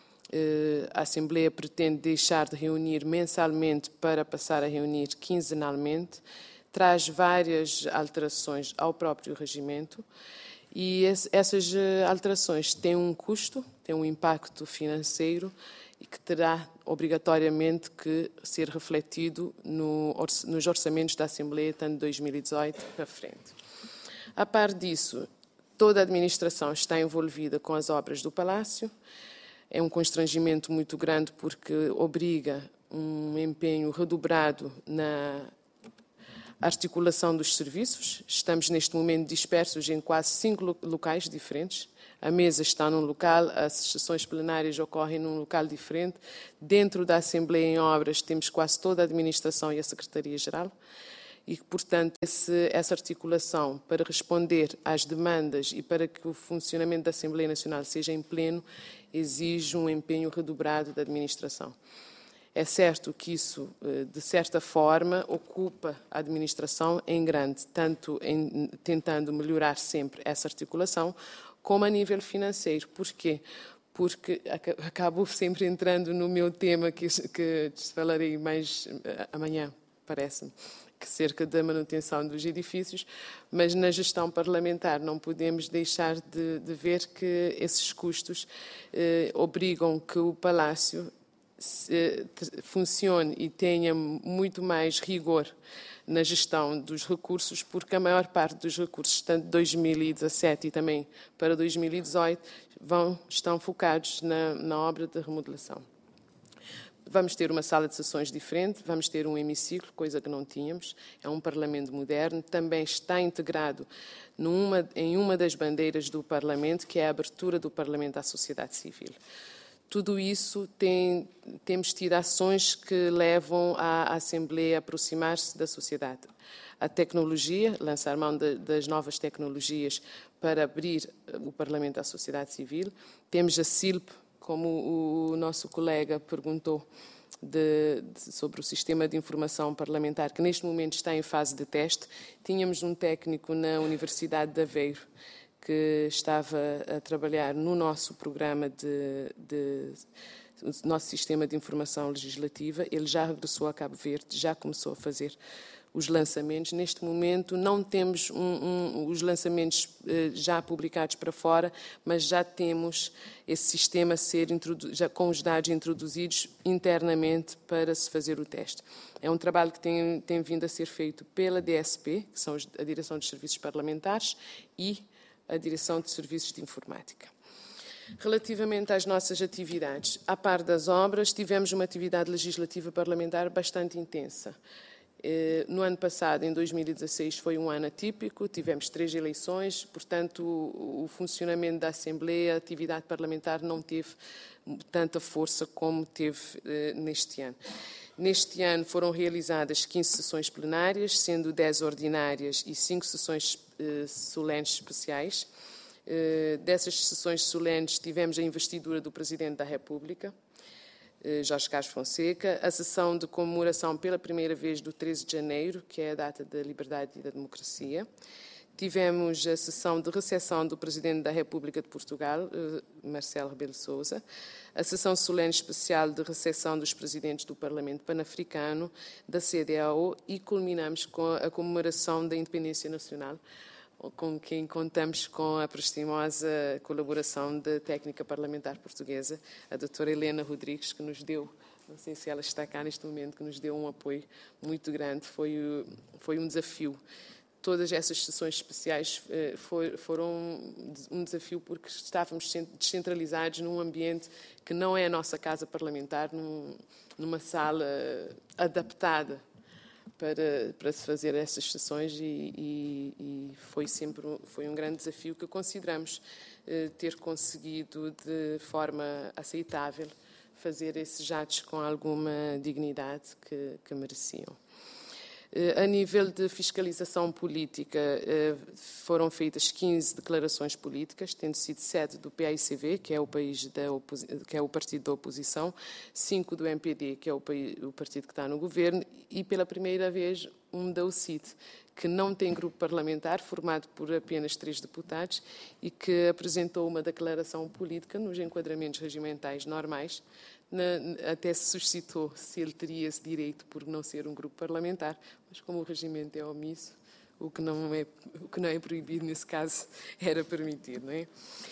Speaker 4: Eh, a Assembleia pretende deixar de reunir mensalmente para passar a reunir quinzenalmente. Traz várias alterações ao próprio regimento e essas alterações têm um custo, têm um impacto financeiro e que terá obrigatoriamente que ser refletido no, nos orçamentos da Assembleia, tanto de dois mil e dezoito para frente. A par disso, toda a administração está envolvida com as obras do Palácio. É um constrangimento muito grande porque obriga um empenho redobrado na articulação dos serviços. Estamos neste momento dispersos em quase cinco locais diferentes. A mesa está num local, as sessões plenárias ocorrem num local diferente. Dentro da Assembleia em Obras temos quase toda a administração e a Secretaria-Geral. E, portanto, esse, essa articulação para responder às demandas e para que o funcionamento da Assembleia Nacional seja em pleno exige um empenho redobrado da administração. É certo que isso, de certa forma, ocupa a administração em grande, tanto em, tentando melhorar sempre essa articulação, como a nível financeiro. Porquê? Porque acabo sempre entrando no meu tema, que, que falarei mais amanhã, parece-me, que cerca da manutenção dos edifícios, mas na gestão parlamentar não podemos deixar de, de ver que esses custos eh, obrigam que o Palácio se, funcione e tenha muito mais rigor na gestão dos recursos, porque a maior parte dos recursos, tanto de dois mil e dezassete e também para dois mil e dezoito, vão, estão focados na, na obra de remodelação. Vamos ter uma sala de sessões diferente, vamos ter um hemiciclo, coisa que não tínhamos. É um Parlamento moderno, também está integrado numa, em uma das bandeiras do Parlamento, que é a abertura do Parlamento à sociedade civil. Tudo isso tem, temos tido ações que levam a Assembleia a aproximar-se da sociedade. A tecnologia, lançar mão de, das novas tecnologias para abrir o Parlamento à sociedade civil. Temos a S I L P, como o nosso colega perguntou, de, de, sobre o Sistema de Informação Parlamentar, que neste momento está em fase de teste. Tínhamos um técnico na Universidade de Aveiro que estava a trabalhar no nosso programa de, de o nosso Sistema de Informação Legislativa. Ele já regressou a Cabo Verde, já começou a fazer os lançamentos. Neste momento não temos um, um, os lançamentos eh, já publicados para fora, mas já temos esse sistema a ser já com os dados introduzidos internamente para se fazer o teste. É um trabalho que tem, tem vindo a ser feito pela D S P, que são a Direção dos Serviços Parlamentares, e a Direção de Serviços de Informática. Relativamente às nossas atividades, à par das obras, tivemos uma atividade legislativa parlamentar bastante intensa. No ano passado, em dois mil e dezasseis, foi um ano atípico, tivemos três eleições, portanto, o funcionamento da Assembleia, a atividade parlamentar não teve tanta força como teve neste ano. Neste ano foram realizadas quinze sessões plenárias, sendo dez ordinárias e cinco sessões solenes especiais. Dessas sessões solenes tivemos a investidura do Presidente da República, Jorge Carlos Fonseca, a sessão de comemoração pela primeira vez do treze de janeiro, que é a data da liberdade e da democracia. Tivemos a sessão de recepção do Presidente da República de Portugal, Marcelo Rebelo de Sousa, a sessão solene especial de recepção dos Presidentes do Parlamento Pan-Africano, da C D A O, e culminamos com a comemoração da Independência Nacional, com quem contamos com a prestimosa colaboração da técnica parlamentar portuguesa, a doutora Helena Rodrigues, que nos deu, não sei se ela está cá neste momento, que nos deu um apoio muito grande. Foi, foi um desafio. Todas essas sessões especiais foram um desafio porque estávamos descentralizados num ambiente que não é a nossa casa parlamentar, numa sala adaptada Para, para se fazer essas sessões e, e, e foi sempre foi um grande desafio que consideramos eh, ter conseguido de forma aceitável fazer esses atos com alguma dignidade que, que mereciam. Eh, a nível de fiscalização política, eh, foram feitas quinze declarações políticas, tendo sido sete do P A I C V, que é o, país da que é o partido da oposição, cinco do M P D, que é o, o partido que está no governo, e pela primeira vez um da U C I D, que não tem grupo parlamentar, formado por apenas três deputados, e que apresentou uma declaração política nos enquadramentos regimentais normais. Na, até se suscitou se ele teria esse direito por não ser um grupo parlamentar, mas como o regimento é omisso, o que não é, o que não é proibido nesse caso era permitido, não é?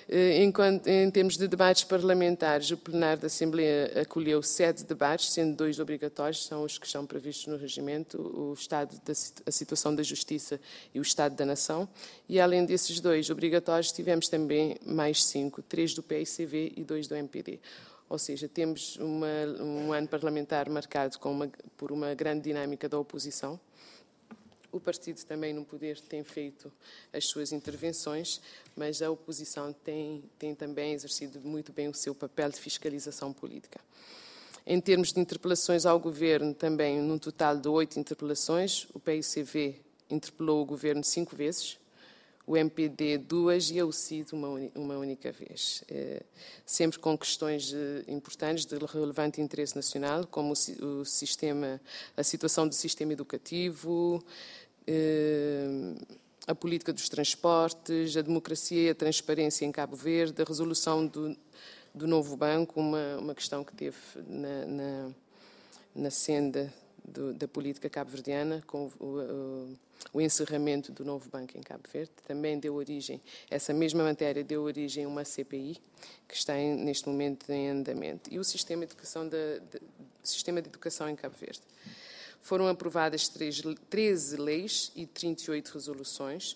Speaker 4: Enquanto, em termos de debates parlamentares, o plenário da Assembleia acolheu sete debates, sendo dois obrigatórios, são os que estão previstos no regimento, o Estado da a situação da Justiça e o Estado da Nação. E, além desses dois obrigatórios, tivemos também mais cinco, três do P I C V e dois do M P D. Ou seja, temos uma, um ano parlamentar marcado com uma, por uma grande dinâmica da oposição. O partido também no poder tem feito as suas intervenções, mas a oposição tem, tem também exercido muito bem o seu papel de fiscalização política. Em termos de interpelações ao Governo, também num total de oito interpelações, o P I C V interpelou o Governo cinco vezes, o M P D duas e a U C I D uma, uma única vez. É, sempre com questões importantes de relevante interesse nacional, como o, o sistema, a situação do sistema educativo, é, a política dos transportes, a democracia e a transparência em Cabo Verde, a resolução do, do novo banco, uma, uma questão que teve na, na, na senda do, da política cabo-verdiana, com o, o, o encerramento do novo banco em Cabo Verde. Também deu origem, essa mesma matéria deu origem a uma C P I, que está em, neste momento em andamento. E o sistema de educação, de, de, sistema de educação em Cabo Verde. Foram aprovadas treze leis e trinta e oito resoluções.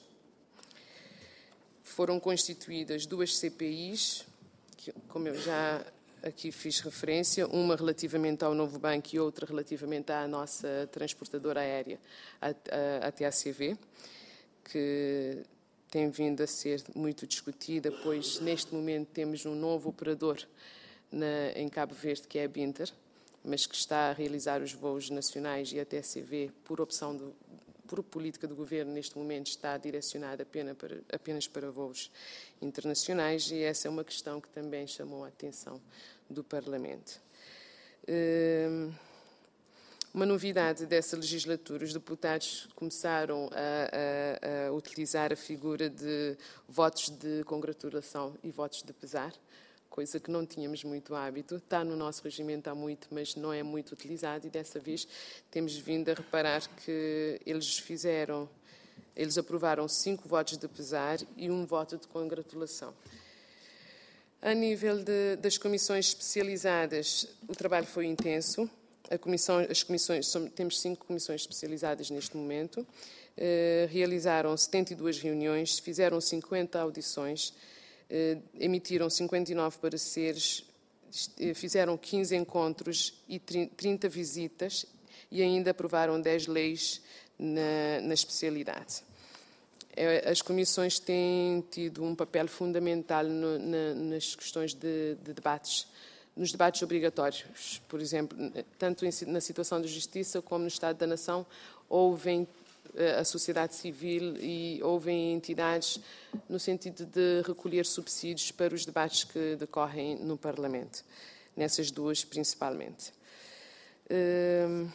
Speaker 4: Foram constituídas duas C P Is, que, como eu já aqui fiz referência, uma relativamente ao novo banco e outra relativamente à nossa transportadora aérea, a, a, a T A C V, que tem vindo a ser muito discutida, pois neste momento temos um novo operador na, em Cabo Verde, que é a Binter, mas que está a realizar os voos nacionais, e a T A C V, por opção do, por política do Governo, neste momento está direcionada apenas para, apenas para voos internacionais, e essa é uma questão que também chamou a atenção do Parlamento. Uma novidade dessa legislatura, os deputados começaram a, a, a utilizar a figura de votos de congratulação e votos de pesar, coisa que não tínhamos muito hábito. Está no nosso regimento há muito, mas não é muito utilizado, e dessa vez temos vindo a reparar que eles fizeram, eles aprovaram cinco votos de pesar e um voto de congratulação. A nível de, das comissões especializadas, o trabalho foi intenso. A comissão, as comissões, somos, temos cinco comissões especializadas neste momento. Eh, realizaram setenta e duas reuniões, fizeram cinquenta audições, eh, emitiram cinquenta e nove pareceres, eh, fizeram quinze encontros e trinta visitas, e ainda aprovaram dez leis na, na especialidade. As comissões têm tido um papel fundamental no, na, nas questões de, de debates, nos debates obrigatórios. Por exemplo, tanto na situação da Justiça como no Estado da Nação, ouvem a sociedade civil e ouvem entidades no sentido de recolher subsídios para os debates que decorrem no Parlamento, nessas duas principalmente. Hum,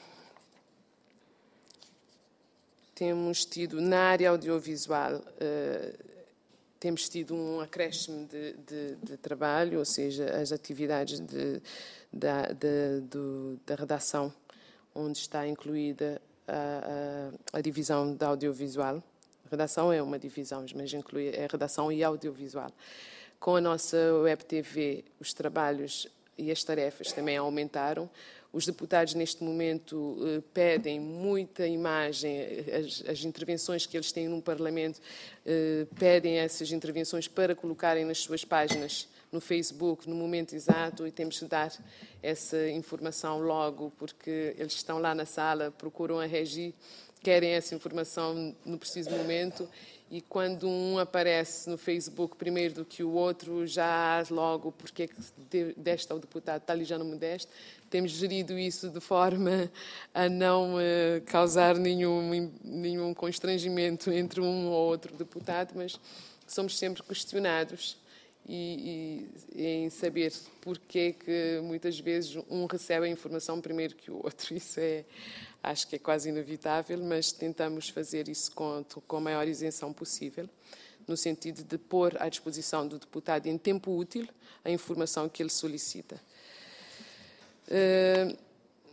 Speaker 4: Temos tido, na área audiovisual, uh, temos tido um acréscimo de, de, de trabalho, ou seja, as atividades de, da, de, do, da redação, onde está incluída a, a, a divisão da audiovisual. A redação é uma divisão, mas inclui a redação e audiovisual. Com a nossa Web T V, os trabalhos e as tarefas também aumentaram. Os deputados, neste momento, eh, pedem muita imagem, as, as intervenções que eles têm no Parlamento, eh, pedem essas intervenções para colocarem nas suas páginas no Facebook, no momento exato, e temos que dar essa informação logo, porque eles estão lá na sala, procuram a regi, querem essa informação no preciso momento, e quando um aparece no Facebook primeiro do que o outro, já logo, porque é que deste ao deputado, tal e já não me deste. Temos gerido isso de forma a não uh, causar nenhum, nenhum constrangimento entre um ou outro deputado, mas somos sempre questionados e, e em saber porque que muitas vezes um recebe a informação primeiro que o outro. Isso é, acho que é quase inevitável, mas tentamos fazer isso com, com a maior isenção possível, no sentido de pôr à disposição do deputado em tempo útil a informação que ele solicita. Uh,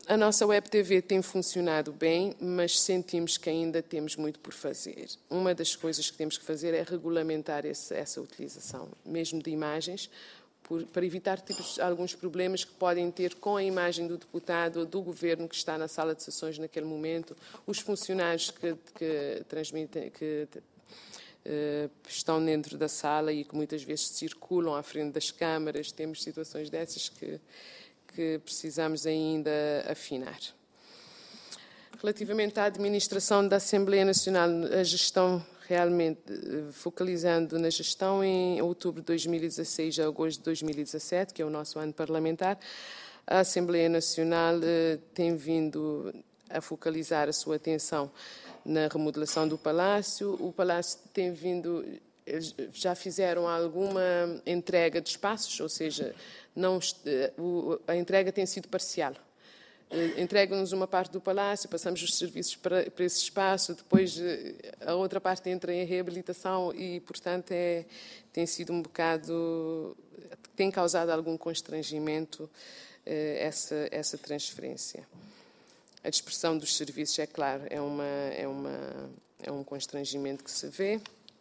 Speaker 4: a nossa web T V tem funcionado bem, mas sentimos que ainda temos muito por fazer. Uma das coisas que temos que fazer é regulamentar esse, essa utilização, mesmo de imagens, por, para evitar tipos, alguns problemas que podem ter com a imagem do deputado ou do governo que está na sala de sessões naquele momento, os funcionários que, que transmitem, que uh, estão dentro da sala e que muitas vezes circulam à frente das câmaras. Temos situações dessas que que precisamos ainda afinar. Relativamente à administração da Assembleia Nacional, a gestão realmente, focalizando na gestão em outubro de dois mil e dezasseis a agosto de dois mil e dezassete, que é o nosso ano parlamentar, a Assembleia Nacional tem vindo a focalizar a sua atenção na remodelação do Palácio. O Palácio tem vindo... Eles já fizeram alguma entrega de espaços, ou seja, não, a entrega tem sido parcial. Entregam-nos uma parte do palácio, passamos os serviços para, para esse espaço, depois a outra parte entra em reabilitação e, portanto, é, tem sido um bocado... tem causado algum constrangimento essa, essa transferência. A dispersão dos serviços, é claro, é, uma, é, uma, é um constrangimento que se vê.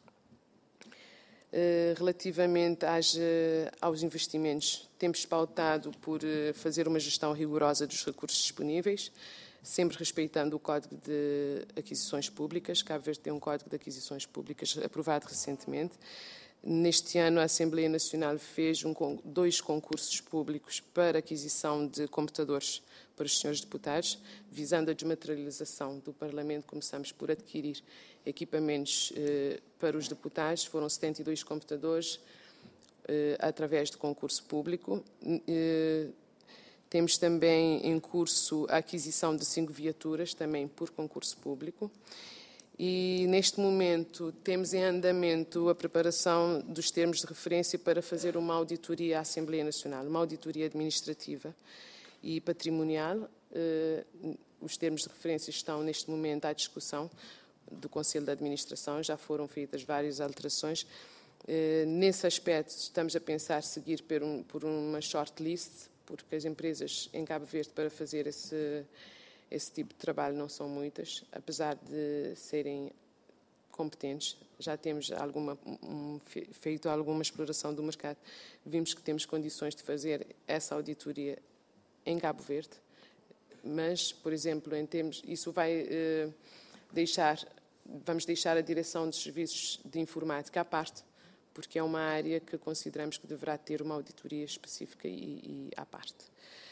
Speaker 4: Relativamente às, aos investimentos, temos pautado por fazer uma gestão rigorosa dos recursos disponíveis, sempre respeitando o Código de Aquisições Públicas. Cabo Verde tem um Código de Aquisições Públicas aprovado recentemente. Neste ano, a Assembleia Nacional fez um, dois concursos públicos para aquisição de computadores para os senhores deputados, visando a desmaterialização do Parlamento. Começamos por adquirir equipamentos eh, para os deputados. Foram setenta e dois computadores eh, através de concurso público. Eh, temos também em curso a aquisição de cinco viaturas, também por concurso público. E, neste momento, temos em andamento a preparação dos termos de referência para fazer uma auditoria à Assembleia Nacional, uma auditoria administrativa e patrimonial. Os termos de referência estão, neste momento, à discussão do Conselho de Administração, já foram feitas várias alterações. Nesse aspecto, estamos a pensar seguir por, um, por uma shortlist, porque as empresas em Cabo Verde para fazer esse... Esse tipo de trabalho não são muitas, apesar de serem competentes. Já temos alguma, um, feito alguma exploração do mercado. Vimos que temos condições de fazer essa auditoria em Cabo Verde, mas, por exemplo, em termos, isso vai eh, deixar, vamos deixar a direção dos serviços de informática à parte, porque é uma área que consideramos que deverá ter uma auditoria específica e, e à parte.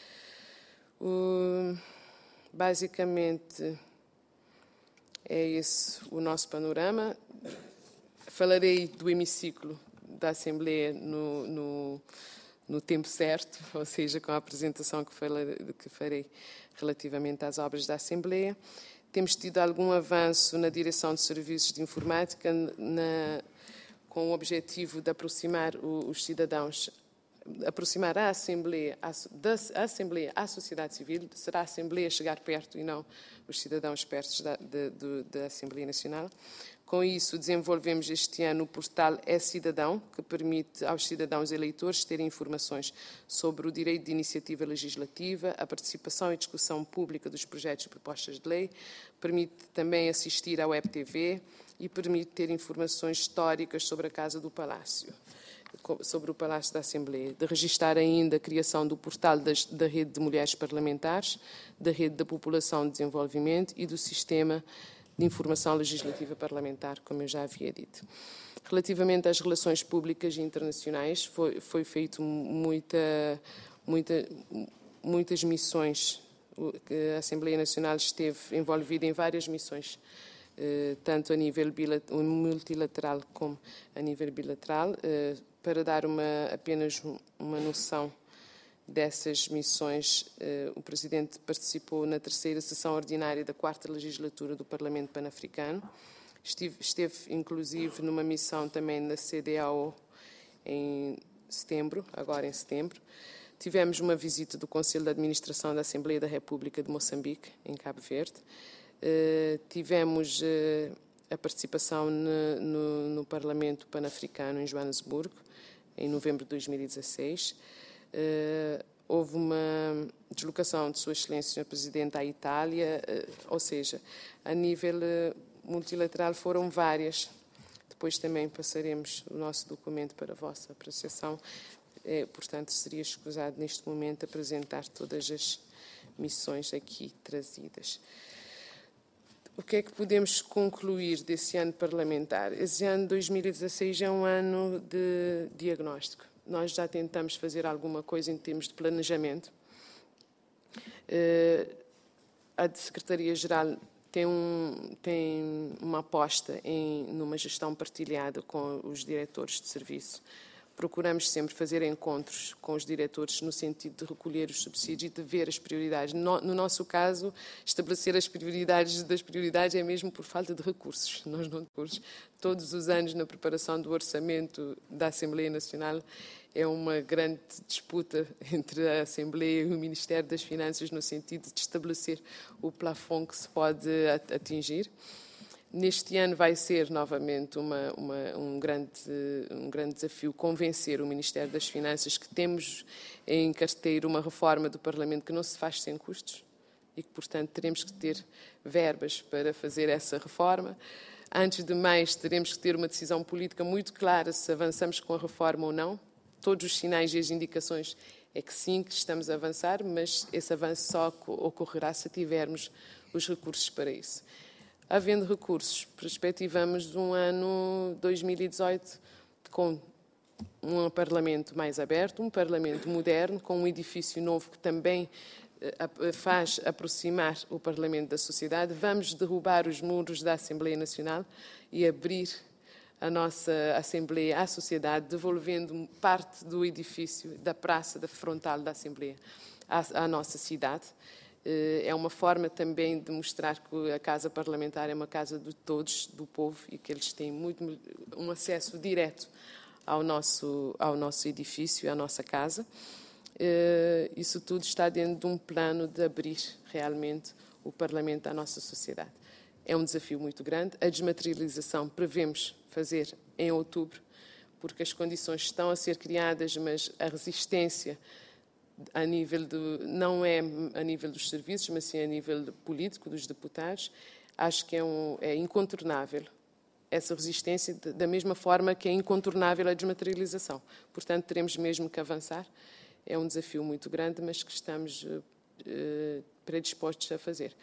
Speaker 4: O... Basicamente, é esse o nosso panorama. Falarei do hemiciclo da Assembleia no, no, no tempo certo, ou seja, com a apresentação que, falarei, que farei relativamente às obras da Assembleia. Temos tido algum avanço na direção de serviços de informática, na, com o objetivo de aproximar o, os cidadãos aproximar a Assembleia, a, da a Assembleia à sociedade civil. Será a Assembleia chegar perto e não os cidadãos perto da, de, de, da Assembleia Nacional. Com isso, desenvolvemos este ano o portal É-Cidadão, que permite aos cidadãos eleitores terem informações sobre o direito de iniciativa legislativa, a participação e discussão pública dos projetos e propostas de lei, permite também assistir à Web T V e permite ter informações históricas sobre a Casa do Palácio, sobre o Palácio da Assembleia, de registar ainda a criação do portal das, da Rede de Mulheres Parlamentares, da Rede da População de Desenvolvimento e do Sistema de Informação Legislativa Parlamentar, como eu já havia dito. Relativamente às relações públicas e internacionais, foi, foi feito muita, muita, muitas missões. A Assembleia Nacional esteve envolvida em várias missões, tanto a nível multilateral como a nível bilateral. Para dar uma, apenas uma noção dessas missões, o Presidente participou na terceira sessão ordinária da quarta legislatura do Parlamento Pan-Africano. Esteve, esteve, inclusive, numa missão também na C D A O em setembro, agora em setembro. Tivemos uma visita do Conselho de Administração da Assembleia da República de Moçambique, em Cabo Verde. Uh, tivemos uh, a participação no, no, no Parlamento Pan-Africano em Joanesburgo, em novembro de dois mil e dezasseis. Uh, houve uma deslocação de Sua Excelência senhor Presidente à Itália, ou seja, a nível multilateral foram várias. Depois também passaremos o nosso documento para a vossa apreciação. É, portanto, seria escusado neste momento apresentar todas as missões aqui trazidas. O que é que podemos concluir desse ano parlamentar? Esse ano dois mil e dezasseis é um ano de diagnóstico. Nós já tentamos fazer alguma coisa em termos de planejamento. A Secretaria-Geral tem, um, tem uma aposta em, numa gestão partilhada com os diretores de serviço. Procuramos sempre fazer encontros com os diretores no sentido de recolher os subsídios e de ver as prioridades. No, no nosso caso, estabelecer as prioridades das prioridades é mesmo por falta de recursos. Nós não temos todos os anos na preparação do orçamento da Assembleia Nacional. É uma grande disputa entre a Assembleia e o Ministério das Finanças no sentido de estabelecer o plafond que se pode atingir. Neste ano vai ser novamente uma, uma, um, grande, um grande desafio convencer o Ministério das Finanças que temos em carteira uma reforma do Parlamento que não se faz sem custos e que, portanto, teremos que ter verbas para fazer essa reforma. Antes de mais, teremos que ter uma decisão política muito clara se avançamos com a reforma ou não. Todos os sinais e as indicações é que sim, que estamos a avançar, mas esse avanço só ocorrerá se tivermos os recursos para isso. Havendo recursos, perspectivamos um ano dois mil e dezoito com um Parlamento mais aberto, um Parlamento moderno, com um edifício novo que também faz aproximar o Parlamento da sociedade. Vamos derrubar os muros da Assembleia Nacional e abrir a nossa Assembleia à sociedade, devolvendo parte do edifício, da praça, da frontal da Assembleia à, à nossa cidade. É uma forma também de mostrar que a Casa Parlamentar é uma casa de todos, do povo, e que eles têm muito, um acesso direto ao nosso, ao nosso edifício, à nossa casa. Isso tudo está dentro de um plano de abrir realmente o Parlamento à nossa sociedade. É um desafio muito grande. A desmaterialização prevemos fazer em outubro, porque as condições estão a ser criadas, mas a resistência a nível de, não é a nível dos serviços, mas sim a nível político, dos deputados, acho que é, um, é incontornável essa resistência, da mesma forma que é incontornável a desmaterialização. Portanto, teremos mesmo que avançar. É um desafio muito grande, mas que estamos uh, predispostos a fazer.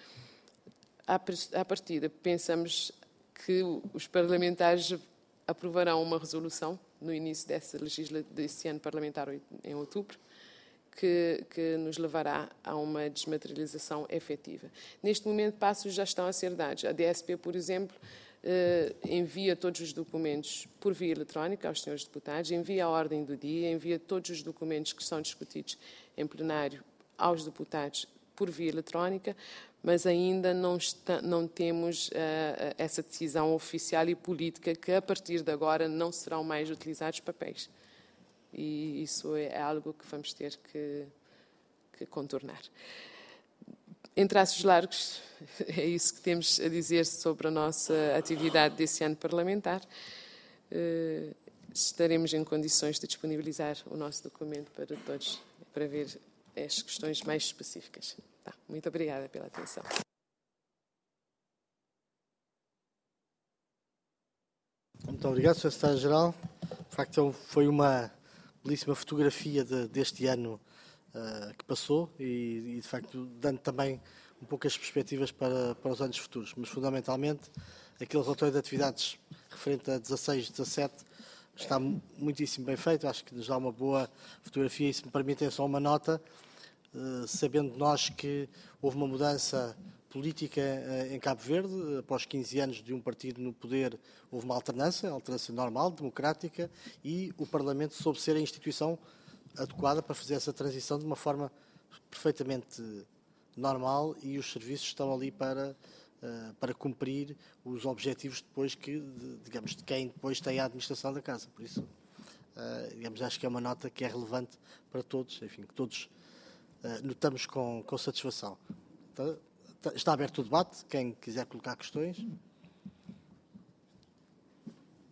Speaker 4: À partida, pensamos que os parlamentares aprovarão uma resolução no início dessa legisla, desse ano parlamentar, em outubro, Que, que nos levará a uma desmaterialização efetiva. Neste momento, passos já estão a ser dados. A D S P, por exemplo, eh, envia todos os documentos por via eletrónica aos senhores deputados, envia a ordem do dia, envia todos os documentos que são discutidos em plenário aos deputados por via eletrónica, mas ainda não, está, não temos eh, essa decisão oficial e política que, a partir de agora, não serão mais utilizados papéis. E isso é algo que vamos ter que, que contornar. Em traços largos, é isso que temos a dizer sobre a nossa atividade desse ano parlamentar. Uh, estaremos em condições de disponibilizar o nosso documento para todos, para ver as questões mais específicas. Tá, muito obrigada pela atenção.
Speaker 1: Muito obrigado, senhor Secretário-Geral. De facto, foi uma belíssima fotografia de, deste ano uh, que passou e, e, de facto, dando também um pouco as perspectivas para, para os anos futuros. Mas, fundamentalmente, aquele relatório de atividades referente a dezasseis, dezassete está muitíssimo bem feito. Acho que nos dá uma boa fotografia e, se me permitem, só uma nota, uh, sabendo nós que houve uma mudança política uh, em Cabo Verde, após quinze anos de um partido no poder, houve uma alternância, alternância normal, democrática, e o Parlamento soube ser a instituição adequada para fazer essa transição de uma forma perfeitamente normal, e os serviços estão ali para, uh, para cumprir os objetivos depois que, de, digamos, de quem depois tem a administração da Casa. Por isso, uh, digamos, acho que é uma nota que é relevante para todos, enfim, que todos uh, notamos com, com satisfação. Então, está aberto o debate, quem quiser colocar questões.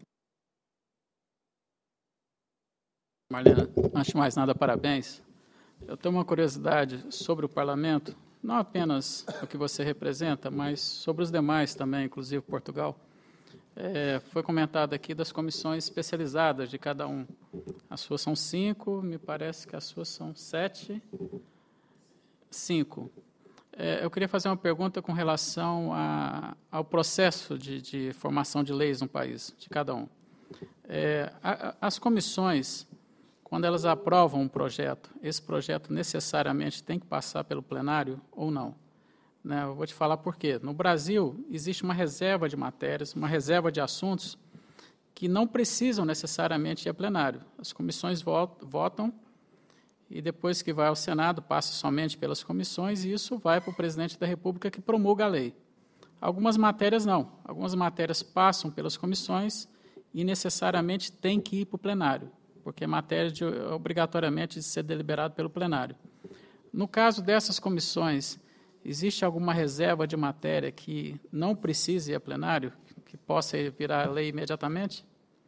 Speaker 5: Marlena, antes de mais nada, parabéns Eu tenho uma curiosidade sobre o parlamento, não apenas o que você representa, mas sobre os demais também, inclusive Portugal. É, foi comentado aqui das comissões especializadas de cada um. As suas são cinco, me parece que as suas são sete. Cinco. É, eu queria fazer uma pergunta com relação a, ao processo de, de formação de leis no país, de cada um. É, a, as comissões, quando elas aprovam um projeto, esse projeto necessariamente tem que passar pelo plenário ou não? Né, eu vou te falar por quê. No Brasil, existe uma reserva de matérias, uma reserva de assuntos que não precisam necessariamente ir a plenário. As comissões votam e depois que vai ao Senado, passa somente pelas comissões e isso vai para o presidente da República que promulga a lei. Algumas matérias não. Algumas matérias passam pelas comissões e necessariamente tem que ir para o plenário, porque é matéria de, obrigatoriamente de ser deliberado pelo plenário. No caso dessas comissões, existe alguma reserva de matéria que não precise ir a plenário, que possa virar lei imediatamente?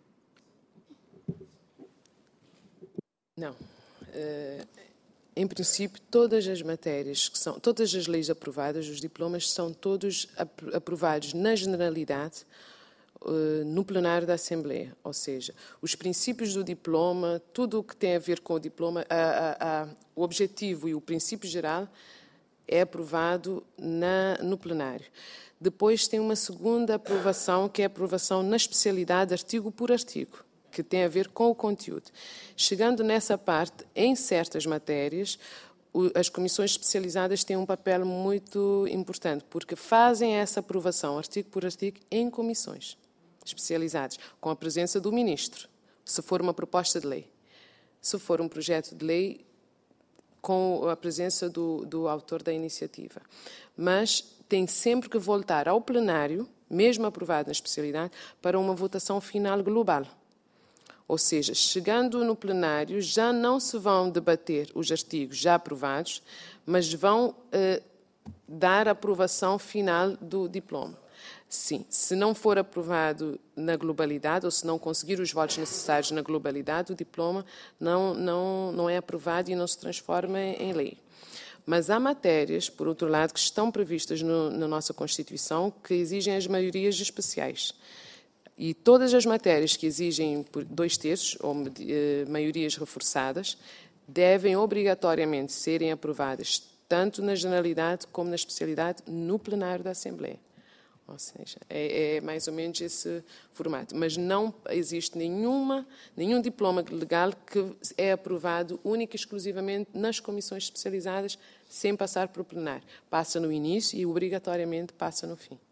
Speaker 4: Não. Uh, em princípio, todas as matérias, que são, todas as leis aprovadas, os diplomas, são todos ap aprovados na generalidade uh, no plenário da Assembleia. Ou seja, os princípios do diploma, tudo o que tem a ver com o diploma, a, a, a, o objetivo e o princípio geral é aprovado na, no plenário. Depois tem uma segunda aprovação, que é a aprovação na especialidade, artigo por artigo, que tem a ver com o conteúdo. Chegando nessa parte, em certas matérias, as comissões especializadas têm um papel muito importante, porque fazem essa aprovação, artigo por artigo, em comissões especializadas, com a presença do ministro, se for uma proposta de lei. Se for um projeto de lei, com a presença do, do autor da iniciativa. Mas tem sempre que voltar ao plenário, mesmo aprovado na especialidade, para uma votação final global. Ou seja, chegando no plenário, já não se vão debater os artigos já aprovados, mas vão eh, dar a aprovação final do diploma. Sim, se não for aprovado na globalidade, ou se não conseguir os votos necessários na globalidade, o diploma não, não, não é aprovado e não se transforma em lei. Mas há matérias, por outro lado, que estão previstas no, na nossa Constituição que exigem as maiorias especiais. E todas as matérias que exigem dois terços, ou eh, maiorias reforçadas, devem obrigatoriamente serem aprovadas, tanto na generalidade como na especialidade, no plenário da Assembleia. Ou seja, é, é mais ou menos esse formato. Mas não existe nenhuma, nenhum diploma legal que é aprovado única e exclusivamente nas comissões especializadas, sem passar para o plenário. Passa no início e obrigatoriamente passa no fim.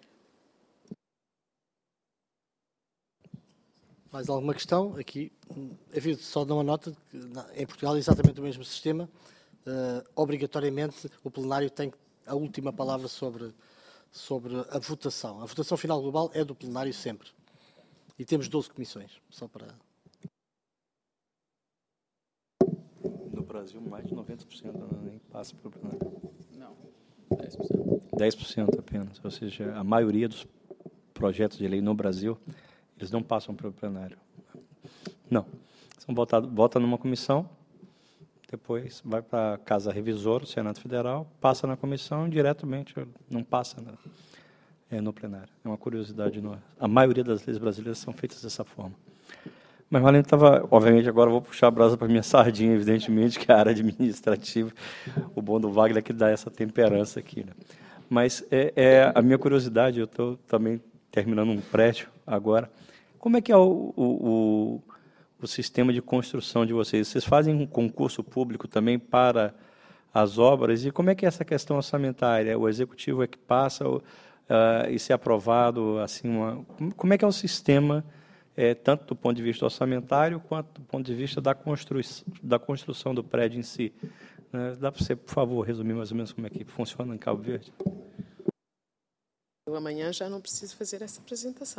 Speaker 1: Mais alguma questão? Aqui, havia só dar uma nota que em Portugal é exatamente o mesmo sistema. Uh, obrigatoriamente, o plenário tem a última palavra sobre... sobre a votação. A votação final global é do plenário sempre. E temos doze comissões, só para...
Speaker 6: No Brasil, mais de noventa por cento nem passa para o plenário.
Speaker 5: Não, dez por cento.
Speaker 6: dez por cento apenas. Ou seja, a maioria dos projetos de lei no Brasil, eles não passam para o plenário. Não. São votados, vota numa comissão, depois vai para a Casa Revisora, o Senado Federal, passa na comissão e diretamente não passa na, é, no plenário. É uma curiosidade nossa. A maioria das leis brasileiras são feitas dessa forma. Mas Marlene estava, obviamente, agora eu vou puxar a brasa para a minha sardinha, evidentemente, que é a área administrativa. O bom do Wagner é que dá essa temperança aqui. Né? Mas é, é a minha curiosidade, eu estou também terminando um prédio agora. Como é que é o... o, o o sistema de construção de vocês? Vocês fazem um concurso público também para as obras? E como é que é essa questão orçamentária? O executivo é que passa uh, e se é aprovado? Assim, uma, como é que é o sistema, é, tanto do ponto de vista orçamentário, quanto do ponto de vista da, constru da construção do prédio em si? Uh, dá para você, por favor, resumir mais ou menos como é que funciona em Cabo Verde?
Speaker 4: Eu amanhã já não preciso fazer essa apresentação.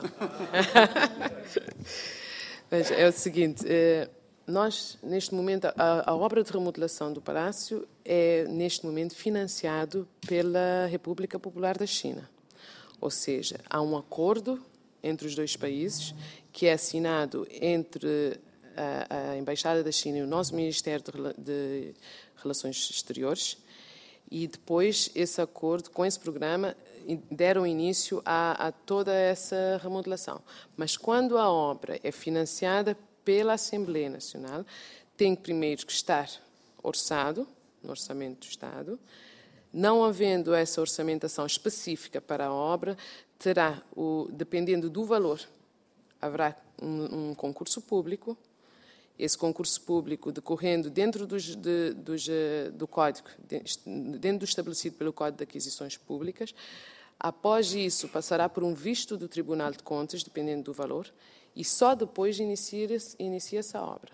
Speaker 4: Veja, é o seguinte, nós, neste momento, a, a obra de remodelação do Palácio é, neste momento, financiado pela República Popular da China. Ou seja, há um acordo entre os dois países que é assinado entre a, a Embaixada da China e o nosso Ministério de, de Relações Exteriores, e depois esse acordo com esse programa deram início a, a toda essa remodelação. Mas quando a obra é financiada pela Assembleia Nacional, tem primeiro que estar orçado, no Orçamento do Estado. Não havendo essa orçamentação específica para a obra, terá, o, dependendo do valor, haverá um, um concurso público. Esse concurso público decorrendo dentro dos, de, dos, do Código, dentro do estabelecido pelo Código de Aquisições Públicas. Após isso, passará por um visto do Tribunal de Contas, dependendo do valor, e só depois inicia-se inicia a obra.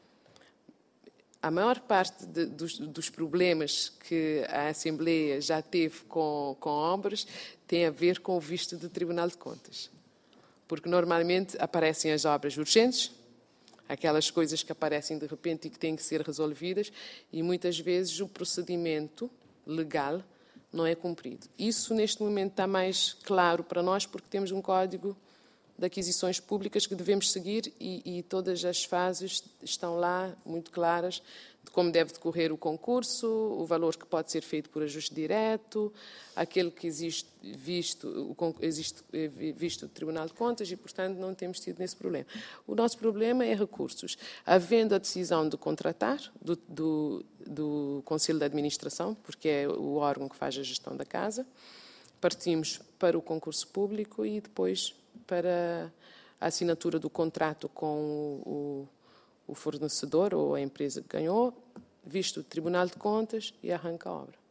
Speaker 4: A maior parte de, dos, dos problemas que a Assembleia já teve com, com obras tem a ver com o visto do Tribunal de Contas. Porque normalmente aparecem as obras urgentes, aquelas coisas que aparecem de repente e que têm que ser resolvidas, e muitas vezes o procedimento legal não é cumprido. Isso, neste momento, está mais claro para nós, porque temos um código de aquisições públicas que devemos seguir e, e todas as fases estão lá muito claras de como deve decorrer o concurso, o valor que pode ser feito por ajuste direto, aquele que existe visto, o, existe visto do Tribunal de Contas e, portanto, não temos tido nesse problema. O nosso problema é recursos. Havendo a decisão de contratar do, do, do Conselho de Administração, porque é o órgão que faz a gestão da casa, partimos para o concurso público e depois para a assinatura do contrato com o, o fornecedor ou a empresa que ganhou, visto o Tribunal de Contas e arranca a obra.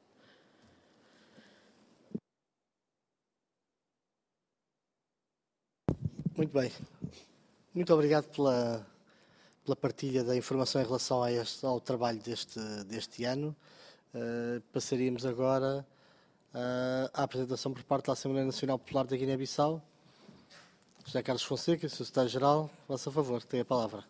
Speaker 1: Muito bem. Muito obrigado pela, pela partilha da informação em relação a este, ao trabalho deste, deste ano. Uh, passaríamos agora uh, à apresentação por parte da Assembleia Nacional Popular da Guiné-Bissau. José Carlos Fonseca, senhor Secretário-Geral, faça favor, tem a palavra.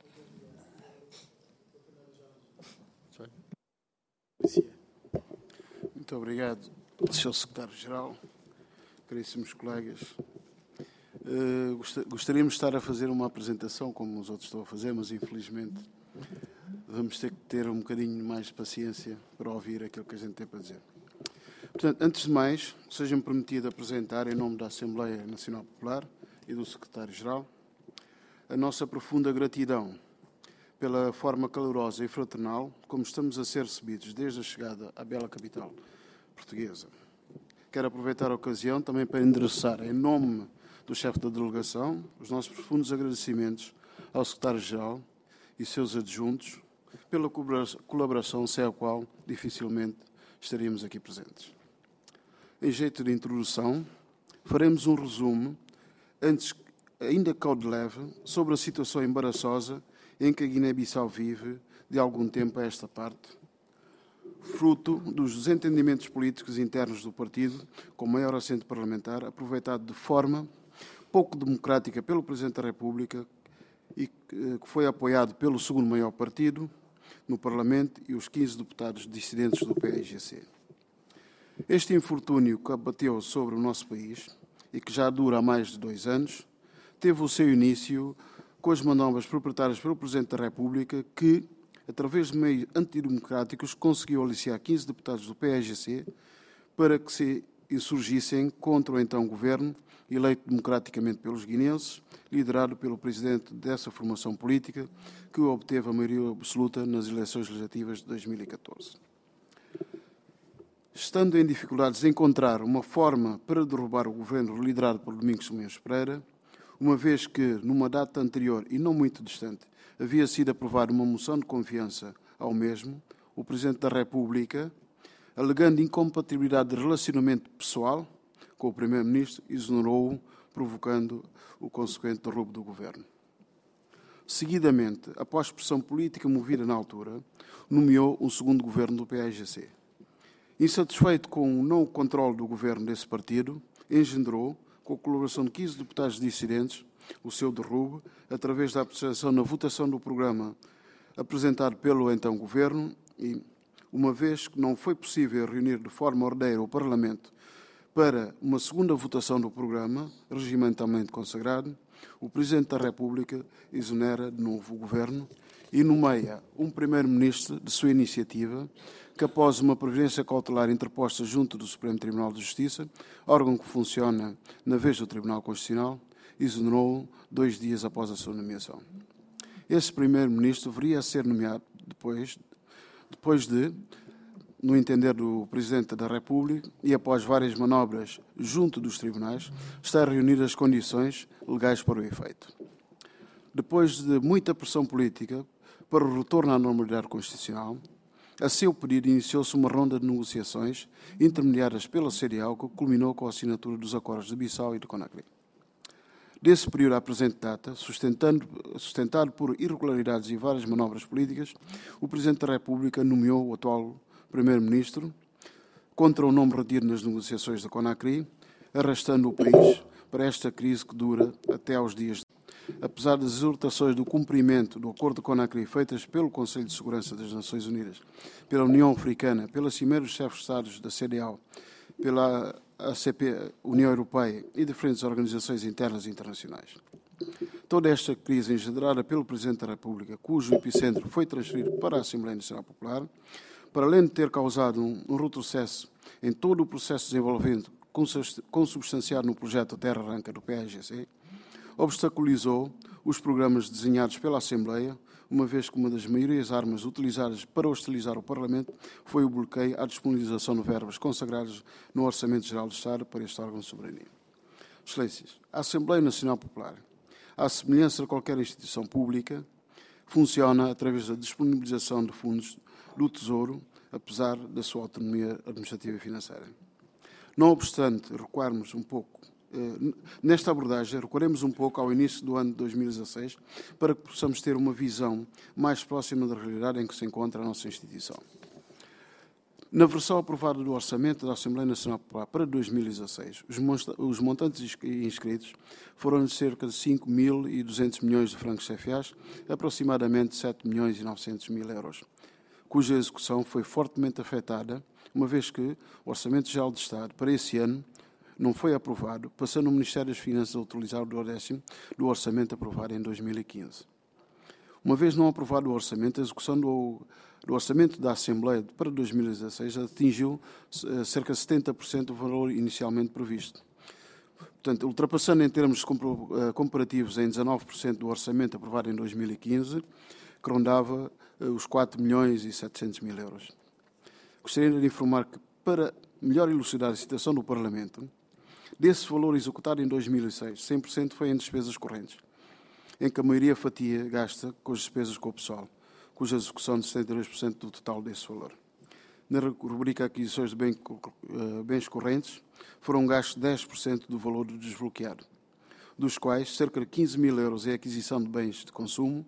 Speaker 7: Muito obrigado, senhor Secretário-Geral, caríssimos colegas. Uh, gostaríamos de estar a fazer uma apresentação, como os outros estão a fazer, mas infelizmente vamos ter que ter um bocadinho mais de paciência para ouvir aquilo que a gente tem para dizer. Portanto, antes de mais, seja-me permitido apresentar, em nome da Assembleia Nacional Popular e do Secretário-Geral, a nossa profunda gratidão pela forma calorosa e fraternal como estamos a ser recebidos desde a chegada à bela capital portuguesa. Quero aproveitar a ocasião também para endereçar, em nome do chefe da delegação, os nossos profundos agradecimentos ao Secretário-Geral e seus adjuntos pela colaboração sem a qual dificilmente estaríamos aqui presentes. Em jeito de introdução, faremos um resumo, antes ainda caude leve, sobre a situação embaraçosa em que a Guiné-Bissau vive de algum tempo a esta parte, fruto dos desentendimentos políticos internos do partido, com maior assento parlamentar, aproveitado de forma pouco democrática pelo Presidente da República e que foi apoiado pelo segundo maior partido no Parlamento e os quinze deputados dissidentes do P A I G C. Este infortúnio que abateu sobre o nosso país e que já dura há mais de dois anos, teve o seu início com as manobras perpetradas pelo Presidente da República que, através de meios antidemocráticos, conseguiu aliciar quinze deputados do P A I G C para que se insurgissem contra o então governo, eleito democraticamente pelos guineenses, liderado pelo presidente dessa formação política, que obteve a maioria absoluta nas eleições legislativas de dois mil e catorze. Estando em dificuldades em encontrar uma forma para derrubar o governo liderado por Domingos Simões Pereira, uma vez que, numa data anterior e não muito distante, havia sido aprovada uma moção de confiança ao mesmo, o Presidente da República, alegando incompatibilidade de relacionamento pessoal com o Primeiro-Ministro, exonerou-o, provocando o consequente derrubo do governo. Seguidamente, após pressão política movida na altura, nomeou um segundo governo do P A I G C. Insatisfeito com o não controle do governo desse partido, engendrou, com a colaboração de quinze deputados dissidentes, o seu derrubo, através da apresentação na votação do programa apresentado pelo então governo e, uma vez que não foi possível reunir de forma ordeira o Parlamento para uma segunda votação do programa, regimentalmente consagrado, o Presidente da República exonera de novo o Governo e nomeia um Primeiro-Ministro de sua iniciativa, que após uma providência cautelar interposta junto do Supremo Tribunal de Justiça, órgão que funciona na vez do Tribunal Constitucional, exonerou dois dias após a sua nomeação. Esse Primeiro-Ministro deveria ser nomeado depois, depois de, no entender do Presidente da República, e após várias manobras junto dos tribunais, estar reunidas as condições legais para o efeito. Depois de muita pressão política para o retorno à normalidade constitucional, a seu pedido iniciou-se uma ronda de negociações intermediadas pela C D A O que culminou com a assinatura dos acordos de Bissau e de Conakry. Desse período à presente data, sustentando, sustentado por irregularidades e várias manobras políticas, o Presidente da República nomeou o atual Primeiro-Ministro contra o nome retido nas negociações da Conakry, arrastando o país para esta crise que dura até aos dias de hoje. Apesar das exortações do cumprimento do Acordo de Conakry feitas pelo Conselho de Segurança das Nações Unidas, pela União Africana, pela Cimeira dos Chefes de Estados da C D A O, pela A C P, União Europeia e diferentes organizações internas e internacionais. Toda esta crise engendrada pelo Presidente da República, cujo epicentro foi transferido para a Assembleia Nacional Popular, para além de ter causado um, um retrocesso em todo o processo de desenvolvimento consubstanciado no projeto Terra Arranca do P A G C, obstaculizou os programas desenhados pela Assembleia, uma vez que uma das maiores armas utilizadas para hostilizar o Parlamento foi o bloqueio à disponibilização de verbas consagradas no Orçamento Geral do Estado para este órgão de soberania. Excelências, a Assembleia Nacional Popular, à semelhança de qualquer instituição pública, funciona através da disponibilização de fundos do Tesouro, apesar da sua autonomia administrativa e financeira. Não obstante recuarmos um pouco, eh, nesta abordagem, recuaremos um pouco ao início do ano de dois mil e dezasseis para que possamos ter uma visão mais próxima da realidade em que se encontra a nossa instituição. Na versão aprovada do Orçamento da Assembleia Nacional Popular para dois mil e dezasseis, os montantes inscritos foram de cerca de cinco mil e duzentos milhões de francos C F As, aproximadamente sete milhões e novecentos mil euros, cuja execução foi fortemente afetada, uma vez que o Orçamento Geral de Estado para esse ano não foi aprovado, passando o Ministério das Finanças a utilizar o duodécimo do Orçamento aprovado em dois mil e quinze. Uma vez não aprovado o Orçamento, a execução do, do Orçamento da Assembleia para dois mil e dezasseis atingiu uh, cerca de setenta por cento do valor inicialmente previsto. Portanto, ultrapassando em termos comparativos em dezanove por cento do Orçamento aprovado em dois mil e quinze, que rondava uh, os quatro milhões e setecentos mil euros. Gostaria de informar que, para melhor elucidar a situação do Parlamento, desse valor executado em dois mil e seis, cem por cento foi em despesas correntes, em que a maioria fatia gasta com as despesas com o pessoal, cuja execução de setenta e dois por cento do total desse valor. Na rubrica aquisições de bem, uh, bens correntes, foram gastos dez por cento do valor desbloqueado, dos quais cerca de quinze mil euros é aquisição de bens de consumo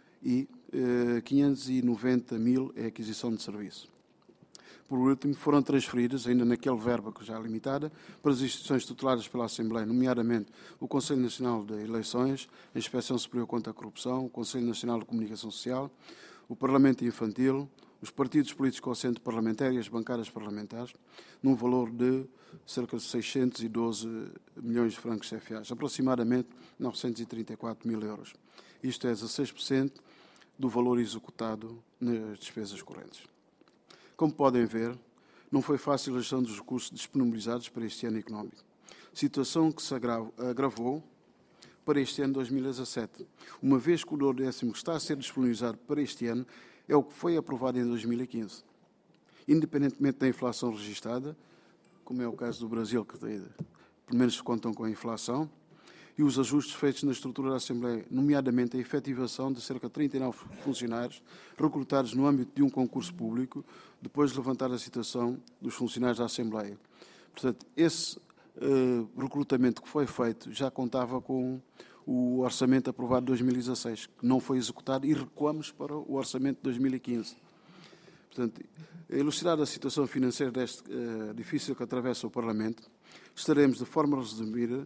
Speaker 7: e uh, quinhentos e noventa mil é aquisição de serviço. Por último, foram transferidas, ainda naquele verba que já é limitada, para as instituições tuteladas pela Assembleia, nomeadamente o Conselho Nacional de Eleições, a Inspeção Superior contra a Corrupção, o Conselho Nacional de Comunicação Social, o Parlamento Infantil, os partidos políticos com assento parlamentar e as bancadas parlamentares, num valor de cerca de seiscentos e doze milhões de francos C F As, aproximadamente novecentos e trinta e quatro mil euros. Isto é dezasseis por cento do valor executado nas despesas correntes. Como podem ver, não foi fácil a gestão dos recursos disponibilizados para este ano económico, situação que se agravou para este ano dois mil e dezassete, uma vez que o duodécimo que está a ser disponibilizado para este ano é o que foi aprovado em dois mil e quinze. Independentemente da inflação registada, como é o caso do Brasil, que pelo menos contam com a inflação, e os ajustes feitos na estrutura da Assembleia, nomeadamente a efetivação de cerca de trinta e nove funcionários recrutados no âmbito de um concurso público, depois de levantar a situação dos funcionários da Assembleia. Portanto, esse uh, recrutamento que foi feito já contava com o orçamento aprovado de dois mil e dezasseis, que não foi executado, e recuamos para o orçamento de dois mil e quinze. Portanto, elucidada a situação financeira deste uh, difícil que atravessa o Parlamento, estaremos de forma resumida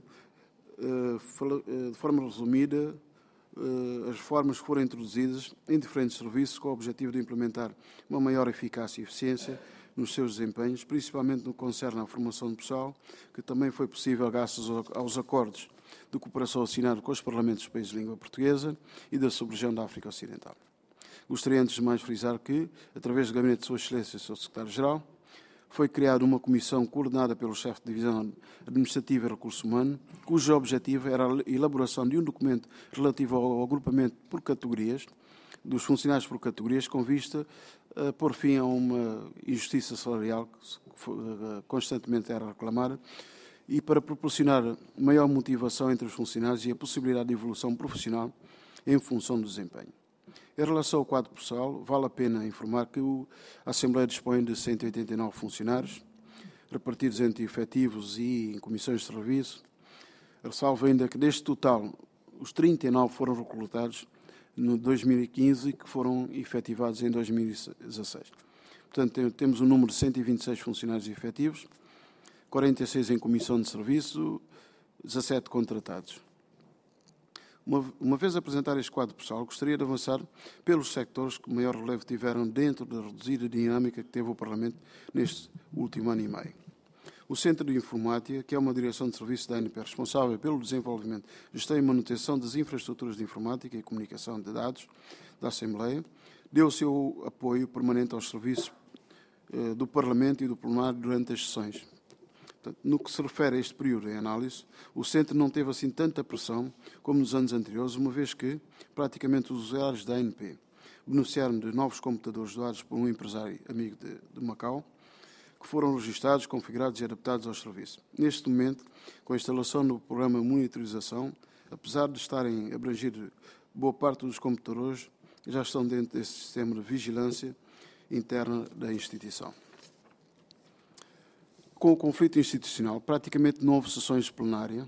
Speaker 7: de forma resumida, as reformas que foram introduzidas em diferentes serviços com o objetivo de implementar uma maior eficácia e eficiência nos seus desempenhos, principalmente no que concerne à formação de pessoal, que também foi possível graças aos acordos de cooperação assinado com os parlamentos dos países de língua portuguesa e da sub-região da África Ocidental. Gostaria antes de mais frisar que, através do Gabinete de Sua Excelência, Senhor Secretário-Geral, foi criada uma comissão coordenada pelo chefe de Divisão Administrativa e Recurso Humano, cujo objetivo era a elaboração de um documento relativo ao agrupamento por categorias, dos funcionários por categorias, com vista a pôr fim a uma injustiça salarial que constantemente era reclamada e para proporcionar maior motivação entre os funcionários e a possibilidade de evolução profissional em função do desempenho. Em relação ao quadro processual, vale a pena informar que a Assembleia dispõe de cento e oitenta e nove funcionários, repartidos entre efetivos e em comissões de serviço. Ressalvo ainda que, deste total, os trinta e nove foram recrutados no dois mil e quinze e que foram efetivados em dois mil e dezasseis. Portanto, temos um número de cento e vinte e seis funcionários efetivos, quarenta e seis em comissão de serviço, dezassete contratados. Uma, uma vez apresentar este quadro processual, gostaria de avançar pelos sectores que maior relevo tiveram dentro da reduzida dinâmica que teve o Parlamento neste último ano e meio. O Centro de Informática, que é uma direção de serviço da A N P responsável pelo desenvolvimento, gestão e manutenção das infraestruturas de informática e comunicação de dados da Assembleia, deu o seu apoio permanente aos serviços eh, do Parlamento e do plenário durante as sessões. Portanto, no que se refere a este período em análise, o Centro não teve assim tanta pressão como nos anos anteriores, uma vez que praticamente os usuários da A N P beneficiaram de novos computadores doados por um empresário amigo de, de Macau, que foram registados, configurados e adaptados ao serviço. Neste momento, com a instalação do programa de monitorização, apesar de estarem a abranger boa parte dos computadores, já estão dentro desse sistema de vigilância interna da instituição. Com o conflito institucional, praticamente não houve sessões de plenária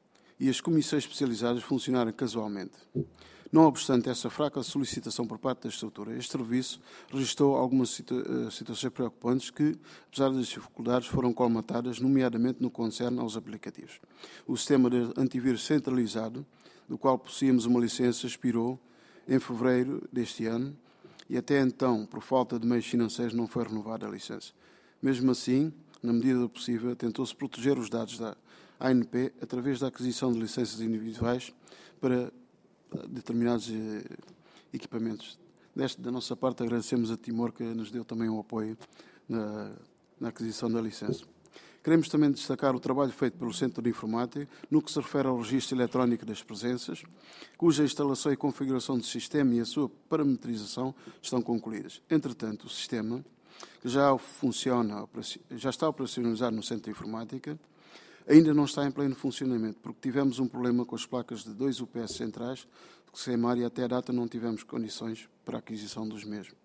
Speaker 7: e as comissões especializadas funcionaram casualmente. Não obstante essa fraca solicitação por parte da estrutura, este serviço registrou algumas situa situações preocupantes que, apesar das dificuldades, foram colmatadas, nomeadamente no que concerne aos aplicativos. O sistema de antivírus centralizado, do qual possuímos uma licença, expirou em fevereiro deste ano e até então, por falta de meios financeiros, não foi renovada a licença. Mesmo assim, na medida do possível, tentou-se proteger os dados da A N P através da aquisição de licenças individuais para determinados equipamentos. Deste, da nossa parte, agradecemos a Timor, que nos deu também um apoio na, na aquisição da licença. Queremos também destacar o trabalho feito pelo Centro de Informática no que se refere ao registro eletrónico das presenças, cuja instalação e configuração do sistema e a sua parametrização estão concluídas. Entretanto, o sistema, que já funciona, já está operacionalizado no Centro de Informática, ainda não está em pleno funcionamento, porque tivemos um problema com as placas de dois U P S centrais, que sem mar e até a data não tivemos condições para a aquisição dos mesmos.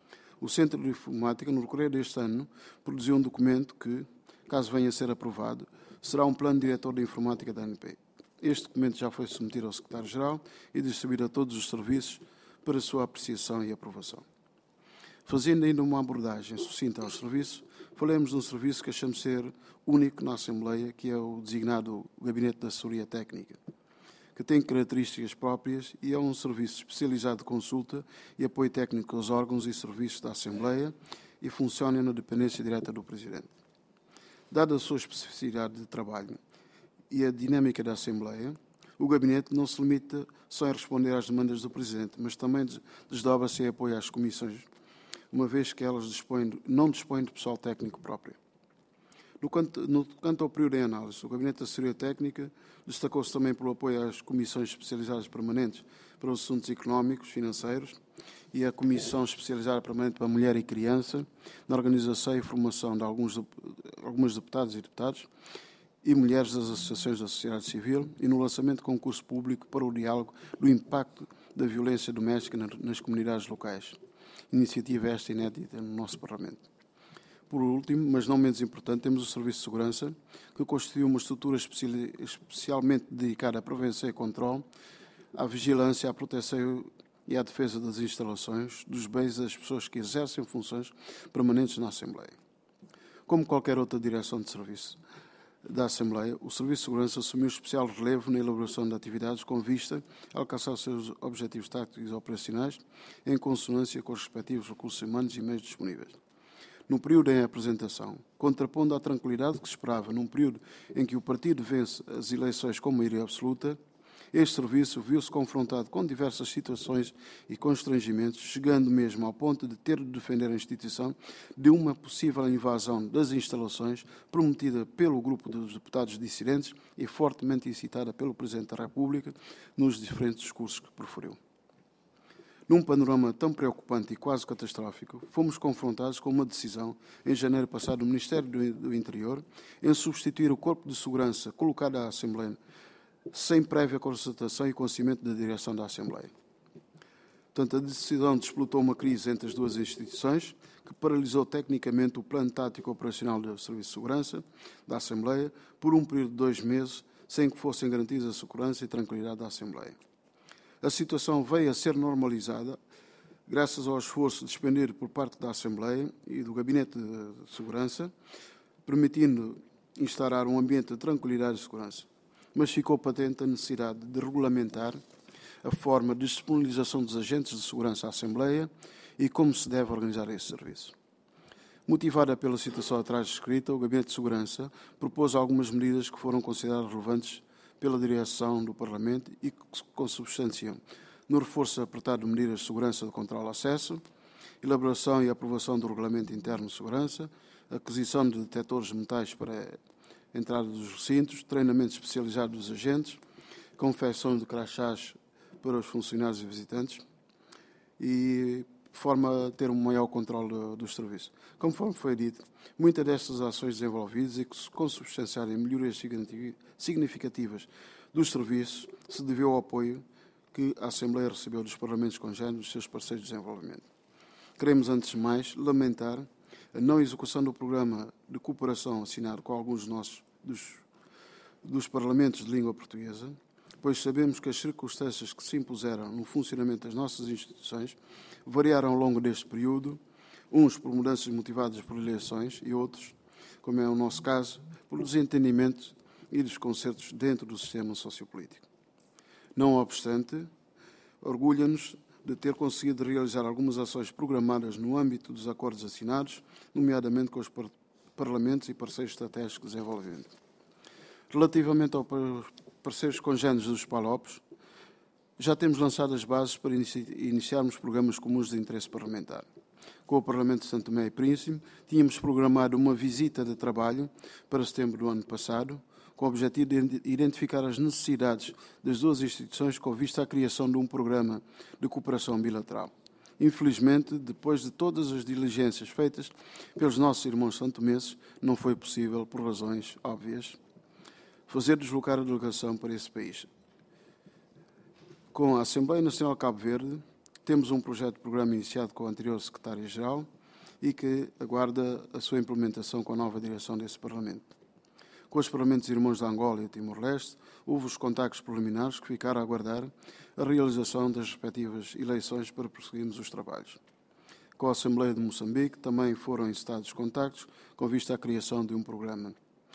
Speaker 7: O Centro de Informática, no decorrer deste ano, produziu um documento que, caso venha a ser aprovado, será um plano diretor de informática da A N P. Este documento já foi submetido ao Secretário-Geral e distribuído a todos os serviços para sua apreciação e aprovação. Fazendo ainda uma abordagem sucinta aos serviços, falemos de um serviço que achamos ser único na Assembleia, que é o designado Gabinete de Assessoria Técnica, que tem características próprias e é um serviço especializado de consulta e apoio técnico aos órgãos e serviços da Assembleia e funciona na dependência direta do Presidente. Dada a sua especificidade de trabalho e a dinâmica da Assembleia, o Gabinete não se limita só em responder às demandas do Presidente, mas também desdobra-se em apoio às comissões, uma vez que elas dispõem, não dispõem de pessoal técnico próprio. No quanto, no quanto ao período em análise, o Gabinete de Assessoria Técnica destacou-se também pelo apoio às comissões especializadas permanentes para os assuntos económicos, financeiros e a Comissão Especializada Permanente para a Mulher e Criança, na organização e formação de alguns, algumas deputadas e deputados e mulheres das associações da sociedade civil e no lançamento de concurso público para o diálogo do impacto da violência doméstica nas comunidades locais. Iniciativa esta inédita no nosso Parlamento. Por último, mas não menos importante, temos o Serviço de Segurança, que constitui uma estrutura especialmente dedicada à prevenção e controle, à vigilância, à proteção e à defesa das instalações, dos bens e das pessoas que exercem funções permanentes na Assembleia. Como qualquer outra direção de serviço da Assembleia, o Serviço de Segurança assumiu especial relevo na elaboração de atividades com vista a alcançar os seus objetivos táticos e operacionais em consonância com os respectivos recursos humanos e meios disponíveis. no período em apresentação, contrapondo à tranquilidade que se esperava num período em que o partido vence as eleições com maioria absoluta. Este serviço viu-se confrontado com diversas situações e constrangimentos, chegando mesmo ao ponto de ter de defender a instituição de uma possível invasão das instalações prometida pelo grupo dos deputados dissidentes e fortemente incitada pelo Presidente da República nos diferentes discursos que proferiu. Num panorama tão preocupante e quase catastrófico, fomos confrontados com uma decisão, em janeiro passado, do Ministério do Interior, em substituir o Corpo de Segurança colocado à Assembleia sem prévia consultação e conhecimento da direção da Assembleia. Portanto, a decisão desplotou uma crise entre as duas instituições, que paralisou tecnicamente o plano tático operacional do Serviço de Segurança da Assembleia por um período de dois meses, sem que fossem garantidas a segurança e tranquilidade da Assembleia. A situação veio a ser normalizada graças ao esforço despendido por parte da Assembleia e do Gabinete de Segurança, permitindo instaurar um ambiente de tranquilidade e segurança. Mas ficou patente a necessidade de regulamentar a forma de disponibilização dos agentes de segurança à Assembleia e como se deve organizar esse serviço. Motivada pela situação atrás descrita, o Gabinete de Segurança propôs algumas medidas que foram consideradas relevantes pela direção do Parlamento e que se consubstanciam no reforço apertado de medidas de segurança de controle ao acesso, elaboração e aprovação do Regulamento Interno de Segurança, aquisição de detectores de metais para a entrada dos recintos, treinamento especializado dos agentes, confecção de crachás para os funcionários e visitantes e de forma a ter um maior controle dos serviços. Conforme foi dito, muitas destas ações desenvolvidas e que se consubstanciaram em melhorias significativas dos serviços se deveu ao apoio que a Assembleia recebeu dos Parlamentos congêneres dos seus parceiros de desenvolvimento. Queremos, antes de mais, lamentar a não execução do programa de cooperação assinado com alguns dos nossos dos, dos Parlamentos de língua portuguesa, pois sabemos que as circunstâncias que se impuseram no funcionamento das nossas instituições variaram ao longo deste período, uns por mudanças motivadas por eleições e outros, como é o nosso caso, por desentendimento e desconcertos dentro do sistema sociopolítico. Não obstante, orgulha-nos de ter conseguido realizar algumas ações programadas no âmbito dos acordos assinados, nomeadamente com os par parlamentos e parceiros estratégicos de desenvolvimento. Relativamente aos parceiros congêneres dos PALOPs, já temos lançado as bases para inici iniciarmos programas comuns de interesse parlamentar. Com o Parlamento de Santo Tomé e Príncipe, tínhamos programado uma visita de trabalho para setembro do ano passado, com o objetivo de identificar as necessidades das duas instituições com vista à criação de um programa de cooperação bilateral. Infelizmente, depois de todas as diligências feitas pelos nossos irmãos santomenses, não foi possível, por razões óbvias, fazer deslocar a delegação para esse país. Com a Assembleia Nacional de Cabo Verde, temos um projeto de programa iniciado com o anterior secretário-geral e que aguarda a sua implementação com a nova direção desse Parlamento. Com os Parlamentos Irmãos de Angola e Timor-Leste, houve os contactos preliminares que ficaram a aguardar a realização das respectivas eleições para prosseguirmos os trabalhos. Com a Assembleia de Moçambique também foram encetados contactos com vista à criação de um programa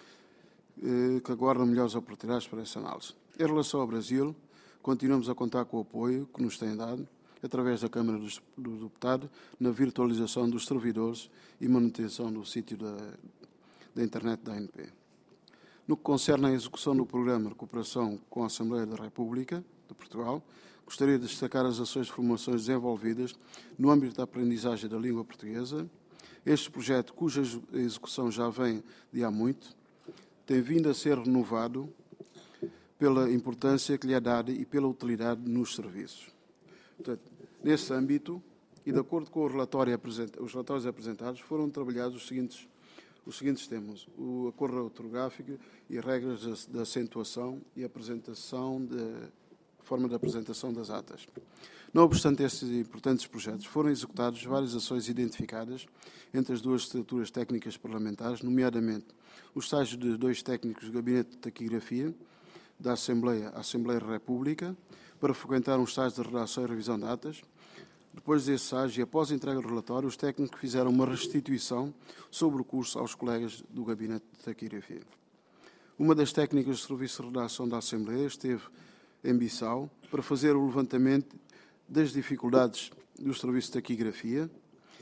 Speaker 7: eh, que aguarda melhores oportunidades para essa análise. Em relação ao Brasil, continuamos a contar com o apoio que nos têm dado, através da Câmara dos Deputados, na virtualização dos servidores e manutenção do sítio da, da internet da A N P. No que concerne à execução do Programa de Cooperação com a Assembleia da República de Portugal, gostaria de destacar as ações de formações desenvolvidas no âmbito da aprendizagem da língua portuguesa. Este projeto, cuja execução já vem de há muito, tem vindo a ser renovado pela importância que lhe é dada e pela utilidade nos serviços. Portanto, nesse âmbito, e de acordo com o relatório os relatórios apresentados, foram trabalhados os seguintes Os seguintes temas: o acordo ortográfico e regras de acentuação e apresentação de forma de apresentação das atas. Não obstante estes importantes projetos, foram executadas várias ações identificadas entre as duas estruturas técnicas parlamentares, nomeadamente o estágio de dois técnicos do Gabinete de Taquigrafia da Assembleia à Assembleia da República para frequentar um estágio de redação e revisão de atas. Depois desse estágio e após a entrega do relatório, os técnicos fizeram uma restituição sobre o curso aos colegas do Gabinete de Taquigrafia. Uma das técnicas de serviço de redação da Assembleia esteve em Bissau para fazer o levantamento das dificuldades do serviço de taquigrafia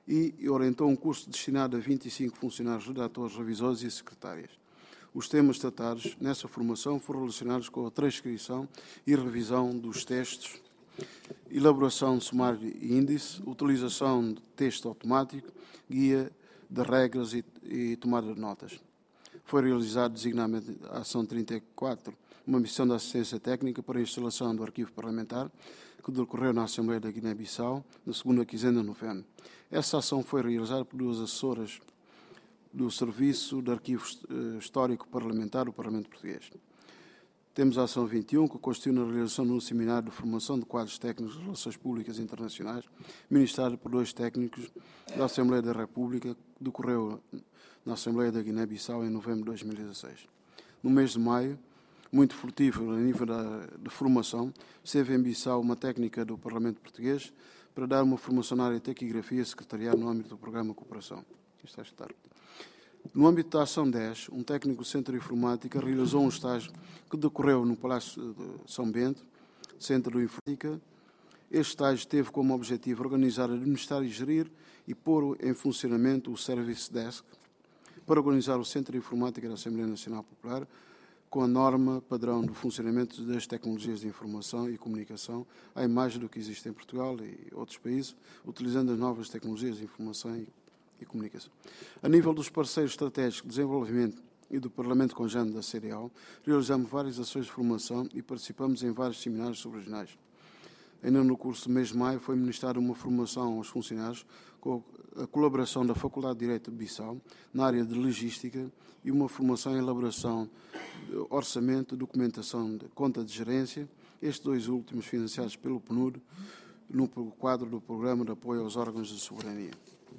Speaker 7: e orientou um curso destinado a vinte e cinco funcionários, redatores, revisores e secretárias. Os temas tratados nessa formação foram relacionados com a transcrição e revisão dos textos, elaboração de sumário e índice, utilização de texto automático, guia de regras e, e tomada de notas. Foi realizado designadamente a ação trinta e quatro, uma missão de assistência técnica para a instalação do arquivo parlamentar, que decorreu na Assembleia da Guiné-Bissau, na segunda quinzena de novembro. Essa ação foi realizada por duas assessoras do Serviço de Arquivo Histórico Parlamentar do Parlamento Português. Temos a ação vinte e um, que consistiu na realização de um seminário de formação de quadros técnicos de relações públicas internacionais, ministrado por dois técnicos da Assembleia da República, que decorreu na Assembleia da Guiné-Bissau em novembro de dois mil e dezasseis. No mês de maio, muito frutífero a nível da, de formação, esteve em Bissau uma técnica do Parlamento Português para dar uma formação na área de taquigrafia secretarial no âmbito do programa de cooperação. Isto está tarde. No âmbito da ação dez, um técnico do Centro de Informática realizou um estágio que decorreu no Palácio de São Bento, Centro de Informática. Este estágio teve como objetivo organizar, administrar e gerir e pôr em funcionamento o Service Desk para organizar o Centro de Informática da Assembleia Nacional Popular com a norma padrão do funcionamento das tecnologias de informação e comunicação à imagem do que existe em Portugal e outros países, utilizando as novas tecnologias de informação e e comunicação. A nível dos parceiros estratégicos de desenvolvimento e do Parlamento Conjunto da C D A O, realizamos várias ações de formação e participamos em vários seminários subregionais. Ainda no curso do mês de maio foi ministrada uma formação aos funcionários com a colaboração da Faculdade de Direito de Bissau na área de logística e uma formação em elaboração de orçamento, documentação de conta de gerência, estes dois últimos financiados pelo P N U D no quadro do Programa de Apoio aos Órgãos de Soberania.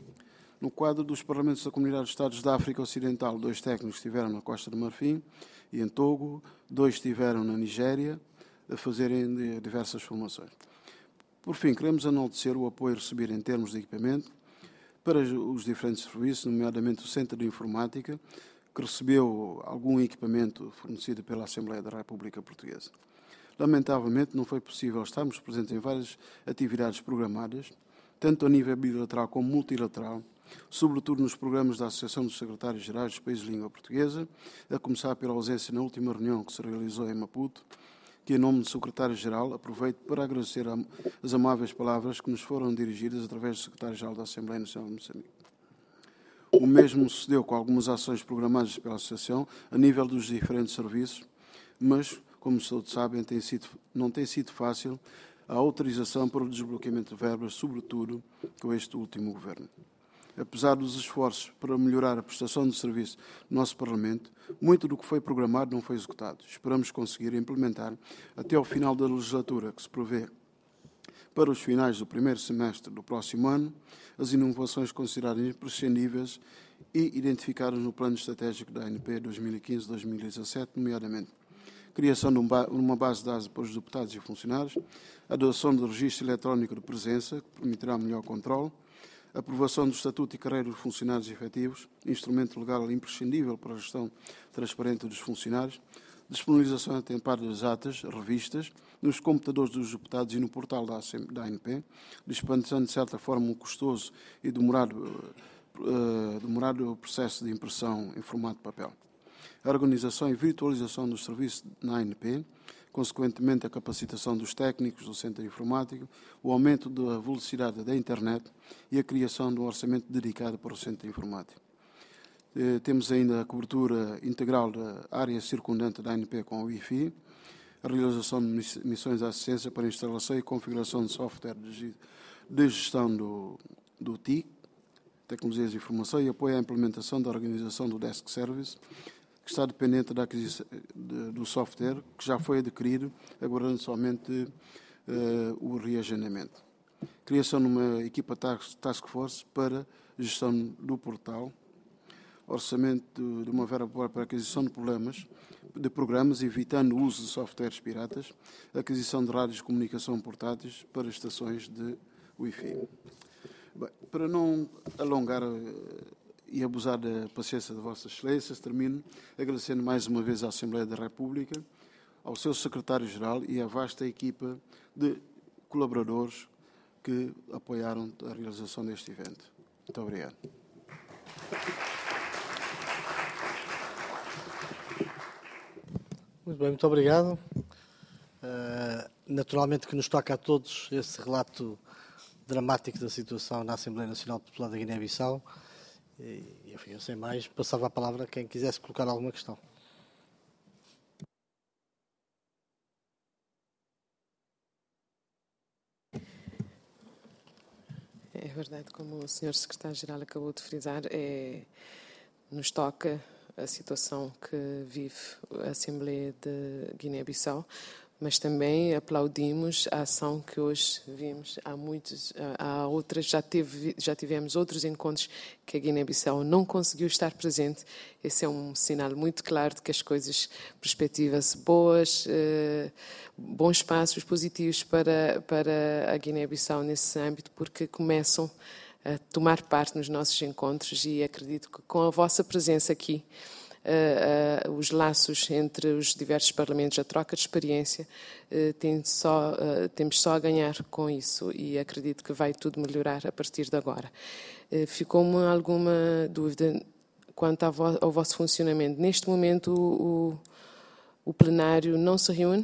Speaker 7: No quadro dos Parlamentos da Comunidade de Estados da África Ocidental, dois técnicos estiveram na Costa do Marfim e em Togo, dois estiveram na Nigéria a fazerem diversas formações. Por fim, queremos enaltecer o apoio recebido em termos de equipamento para os diferentes serviços, nomeadamente o Centro de Informática, que recebeu algum equipamento fornecido pela Assembleia da República Portuguesa. Lamentavelmente, não foi possível estarmos presentes em várias atividades programadas, tanto a nível bilateral como multilateral, sobretudo nos programas da Associação dos Secretários-Gerais dos Países de Língua Portuguesa, a começar pela ausência na última reunião que se realizou em Maputo, que, em nome do Secretário-Geral, aproveito para agradecer as amáveis palavras que nos foram dirigidas através do Secretário-Geral da Assembleia Nacional de Moçambique. O mesmo sucedeu com algumas ações programadas pela Associação a nível dos diferentes serviços, mas, como todos sabem, tem sido, não tem sido fácil a autorização para o desbloqueamento de verbas, sobretudo com este último governo. Apesar dos esforços para melhorar a prestação de serviço do nosso Parlamento, muito do que foi programado não foi executado. Esperamos conseguir implementar, até ao final da legislatura, que se prevê para os finais do primeiro semestre do próximo ano, as inovações consideradas imprescindíveis e identificadas no Plano Estratégico da A N P dois mil e quinze a dois mil e dezassete, nomeadamente criação de uma base de dados para os deputados e funcionários, adoção do registro eletrónico de presença, que permitirá melhor controle, aprovação do Estatuto e Carreira dos Funcionários Efetivos, instrumento legal imprescindível para a gestão transparente dos funcionários, disponibilização atempada das atas, revistas, nos computadores dos deputados e no portal da A N P, dispensando de certa forma um custoso e demorado, uh, demorado processo de impressão em formato de papel. A organização e virtualização dos serviços na A N P, consequentemente a capacitação dos técnicos do Centro Informático, o aumento da velocidade da internet e a criação de um orçamento dedicado para o Centro Informático. Eh, temos ainda a cobertura integral da área circundante da A N P com o Wi-Fi, a realização de missões de assistência para a instalação e configuração de software de gestão do, do T I C, Tecnologias de Informação, e apoio à implementação da organização do Desk Service, que está dependente da aquisição de, do software, que já foi adquirido, aguardando somente uh, o reagendamento. Criação de uma equipa task force para gestão do portal, orçamento de uma verba para a aquisição de problemas, de programas, evitando o uso de softwares piratas, aquisição de rádios de comunicação portáteis para estações de Wi-Fi. Bem, para não alongar e abusar da paciência de Vossas Excelências, termino agradecendo mais uma vez à Assembleia da República, ao seu Secretário-Geral e à vasta equipa de colaboradores que apoiaram a realização deste evento. Muito obrigado.
Speaker 1: Muito bem, muito obrigado. Uh, naturalmente que nos toca a todos esse relato dramático da situação na Assembleia Nacional Popular da Guiné-Bissau. E, enfim, eu sem mais, passava a palavra a quem quisesse colocar alguma questão.
Speaker 4: É verdade, como o senhor Secretário-Geral acabou de frisar, é, nos toca a situação que vive a Assembleia de Guiné-Bissau, mas também aplaudimos a ação que hoje vimos. Há muitos, há outras, já, teve, já tivemos outros encontros que a Guiné-Bissau não conseguiu estar presente. Esse é um sinal muito claro de que as coisas, perspectivas boas, eh, bons passos positivos para, para a Guiné-Bissau nesse âmbito, porque começam a tomar parte nos nossos encontros e acredito que com a vossa presença aqui, Uh, uh, os laços entre os diversos parlamentos, a troca de experiência, uh, tem só, uh, temos só a ganhar com isso e acredito que vai tudo melhorar a partir de agora. Uh, ficou-me alguma dúvida quanto ao, vo ao vosso funcionamento? Neste momento o, o, o plenário não se reúne?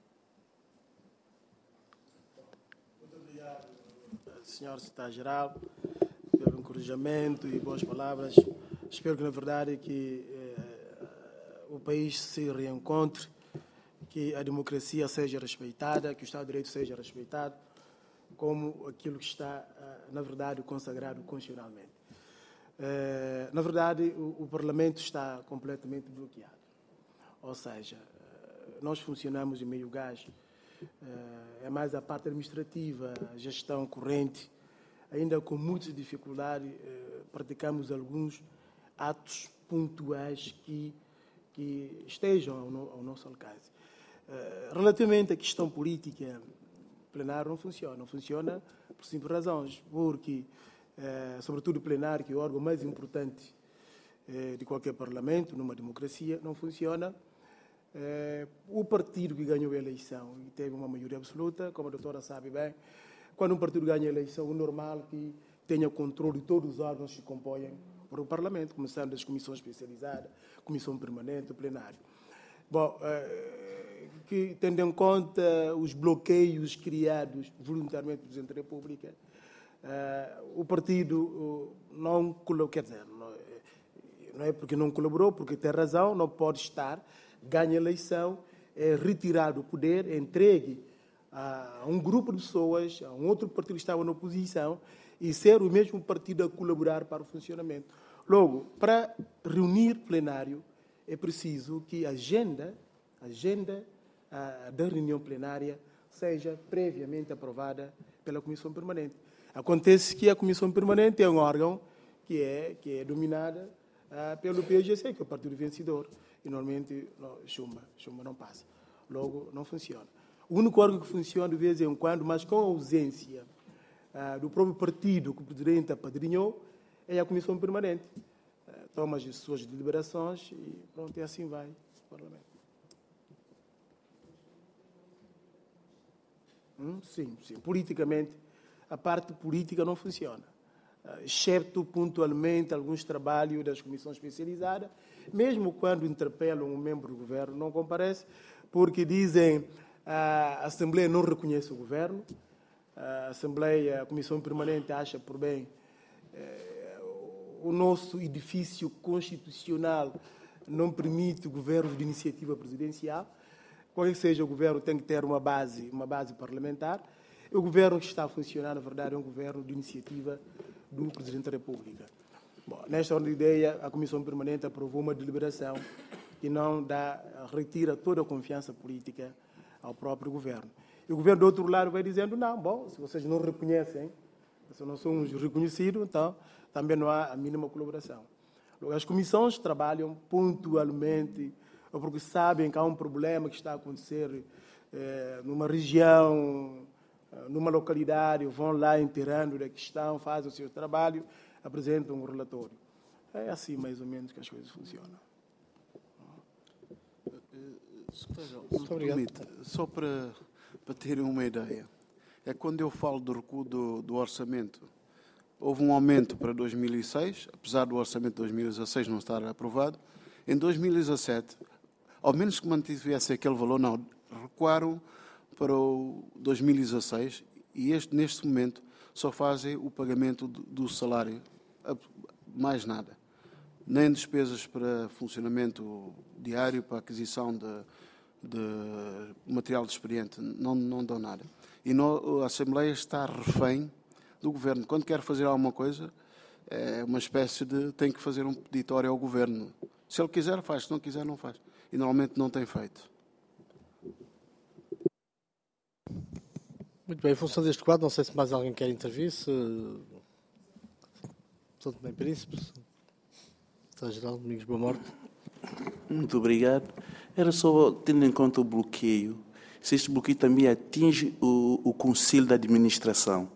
Speaker 8: Muito obrigado, senhor Secretário-Geral, pelo encorajamento e boas palavras. Espero que, na verdade, que eh, o país se reencontre, que a democracia seja respeitada, que o Estado de Direito seja respeitado, como aquilo que está, na verdade, consagrado constitucionalmente. Eh, na verdade, o, o Parlamento está completamente bloqueado. Ou seja, nós funcionamos em meio gás, eh, é mais a parte administrativa, a gestão corrente, ainda com muitas dificuldades, eh, praticamos alguns atos pontuais que, que estejam ao, no, ao nosso alcance. Uh, relativamente à questão política, o plenário não funciona. Não funciona por simples razões, porque, uh, sobretudo o plenário, que é o órgão mais importante uh, de qualquer parlamento, numa democracia, não funciona. Uh, o partido que ganhou a eleição e teve uma maioria absoluta, como a doutora sabe bem, quando um partido ganha a eleição, o normal é que tenha controle de todos os órgãos que compõem para o Parlamento, começando das comissões especializadas, comissão permanente, o plenário. Bom, que, tendo em conta os bloqueios criados voluntariamente pelo Presidente da República, o partido não colaborou, quer dizer, não é porque não colaborou, porque tem razão, não pode estar, ganha a eleição, é retirado o poder, é entregue a um grupo de pessoas, a um outro partido que estava na oposição, e ser o mesmo partido a colaborar para o funcionamento. Logo, para reunir plenário, é preciso que a agenda, a agenda a, da reunião plenária seja previamente aprovada pela Comissão Permanente. Acontece que a Comissão Permanente é um órgão que é, que é dominada uh, pelo P G C, que é o partido vencedor, e normalmente não, chumba, chumba não passa. Logo, não funciona. O único órgão que funciona de vez em quando, mas com ausência Uh, do próprio partido que o Presidente apadrinhou, é a Comissão Permanente. Uh, toma as suas deliberações e pronto, e assim vai o Parlamento. Hum, sim, sim. Politicamente, a parte política não funciona. Uh, exceto pontualmente alguns trabalhos das comissões especializadas, mesmo quando interpelam um membro do governo, não comparece, porque dizem que uh, a Assembleia não reconhece o governo. A Assembleia, a Comissão Permanente acha por bem eh, o nosso edifício constitucional não permite o governo de iniciativa presidencial. Qual que seja o governo tem que ter uma base, uma base parlamentar. O governo que está a funcionar, na verdade, é um governo de iniciativa do Presidente da República. Bom, nesta ordem de ideia, a Comissão Permanente aprovou uma deliberação que não dá, retira toda a confiança política ao próprio governo. E o governo do outro lado vai dizendo, não, bom, se vocês não reconhecem, se não somos reconhecidos, então também não há a mínima colaboração. As comissões trabalham pontualmente, ou porque sabem que há um problema que está a acontecer eh, numa região, numa localidade, vão lá inteirando da questão, fazem o seu trabalho, apresentam um relatório. É assim, mais ou menos, que as coisas funcionam.
Speaker 7: Muito obrigado. Só para... para terem uma ideia, é quando eu falo do recuo do, do orçamento houve um aumento para dois mil e seis, apesar do orçamento de dois mil e dezasseis não estar aprovado. Em dois mil e dezassete, ao menos que mantivesse aquele valor, não, recuaram para o dois mil e dezasseis e este, neste momento só fazem o pagamento do, do salário, mais nada. Nem despesas para funcionamento diário, para aquisição de, de material de experiente, não, não dão nada. E no, a Assembleia está refém do Governo. Quando quer fazer alguma coisa, é uma espécie de... tem que fazer um peditório ao Governo. Se ele quiser, faz. Se não quiser, não faz. E normalmente não tem feito.
Speaker 1: Muito bem, em função deste quadro, não sei se mais alguém quer intervir, se... Santo Bem Príncipe, Secretário-Geral Domingos Boa Morte.
Speaker 9: Muito obrigado. Era só, tendo em conta o bloqueio, se este bloqueio também atinge o, o Conselho de Administração.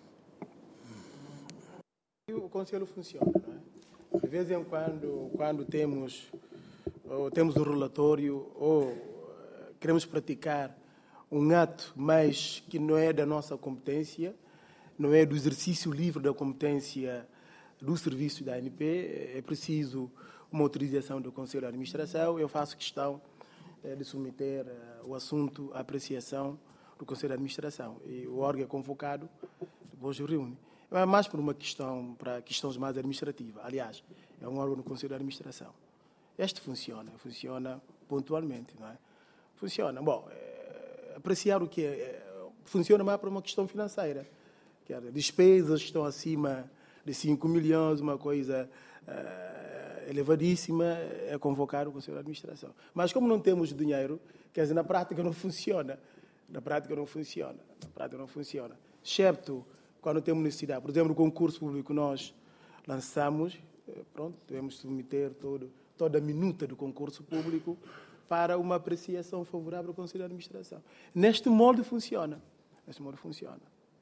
Speaker 8: O Conselho funciona, não é? De vez em quando, quando temos, ou temos um relatório ou queremos praticar um ato, mas que não é da nossa competência, não é do exercício livre da competência do serviço da A N P, é preciso uma autorização do Conselho de Administração. Eu faço questão de submeter o assunto à apreciação do Conselho de Administração. E o órgão é convocado, depois reúne. É mais por uma questão, para questões mais administrativas. Aliás, é um órgão do Conselho de Administração. Este funciona, funciona pontualmente, não é? Funciona. Bom, é, apreciar o que é, é, funciona mais por uma questão financeira. Que é, despesas que estão acima de cinco milhões, uma coisa uh, elevadíssima, é convocar o Conselho de Administração. Mas como não temos dinheiro, quer dizer, na prática não funciona. Na prática não funciona. Na prática não funciona. Excepto quando temos necessidade. Por exemplo, o concurso público nós lançamos, pronto, devemos submeter todo, toda a minuta do concurso público para uma apreciação favorável ao Conselho de Administração. Neste molde funciona. Neste molde funciona.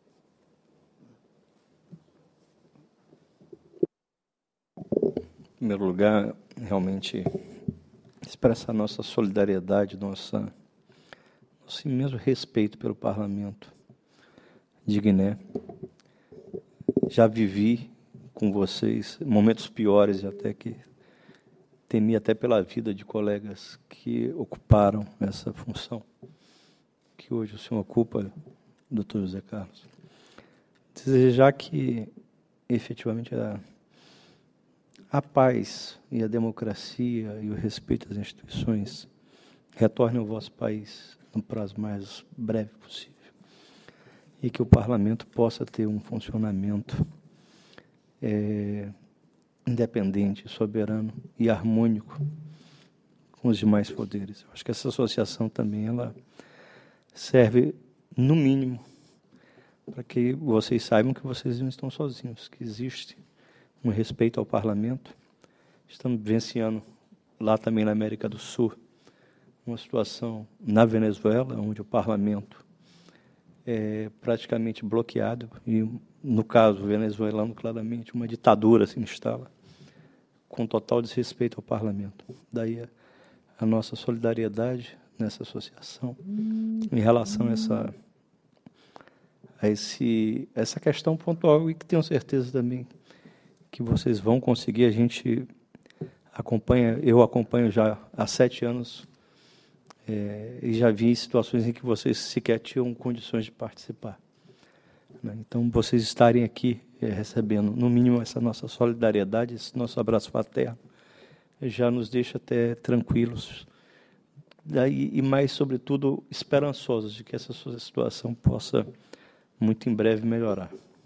Speaker 6: Em primeiro lugar, realmente expressar nossa solidariedade, nossa, nosso imenso respeito pelo Parlamento de Guiné. Já vivi com vocês momentos piores, até que temi até pela vida de colegas que ocuparam essa função, que hoje o senhor ocupa, doutor José Carlos. Desejar que, efetivamente, a A paz e a democracia e o respeito às instituições retornem ao vosso país no prazo mais breve possível. E que o parlamento possa ter um funcionamento é, independente, soberano e harmônico com os demais poderes. Eu acho que essa associação também ela serve, no mínimo, para que vocês saibam que vocês não estão sozinhos, que existe um respeito ao parlamento. Estamos vivenciando lá também na América do Sul uma situação na Venezuela, onde o parlamento é praticamente bloqueado e, no caso venezuelano, claramente, uma ditadura se instala com total desrespeito ao parlamento. Daí a, a nossa solidariedade nessa associação em relação a essa, a esse, essa questão pontual e que tenho certeza também que vocês vão conseguir. A gente acompanha, eu acompanho já há sete anos é, e já vi situações em que vocês sequer tinham condições de participar. Né? Então, vocês estarem aqui é, recebendo, no mínimo, essa nossa solidariedade, esse nosso abraço fraterno, já nos deixa até tranquilos daí, e mais, sobretudo, esperançosos de que essa situação possa, muito em breve, melhorar.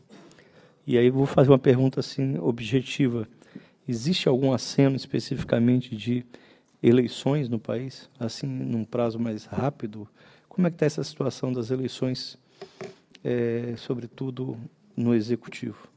Speaker 6: E aí vou fazer uma pergunta assim, objetiva. Existe algum aceno especificamente de eleições no país, assim, num prazo mais rápido? Como é que está essa situação das eleições, é, sobretudo no Executivo?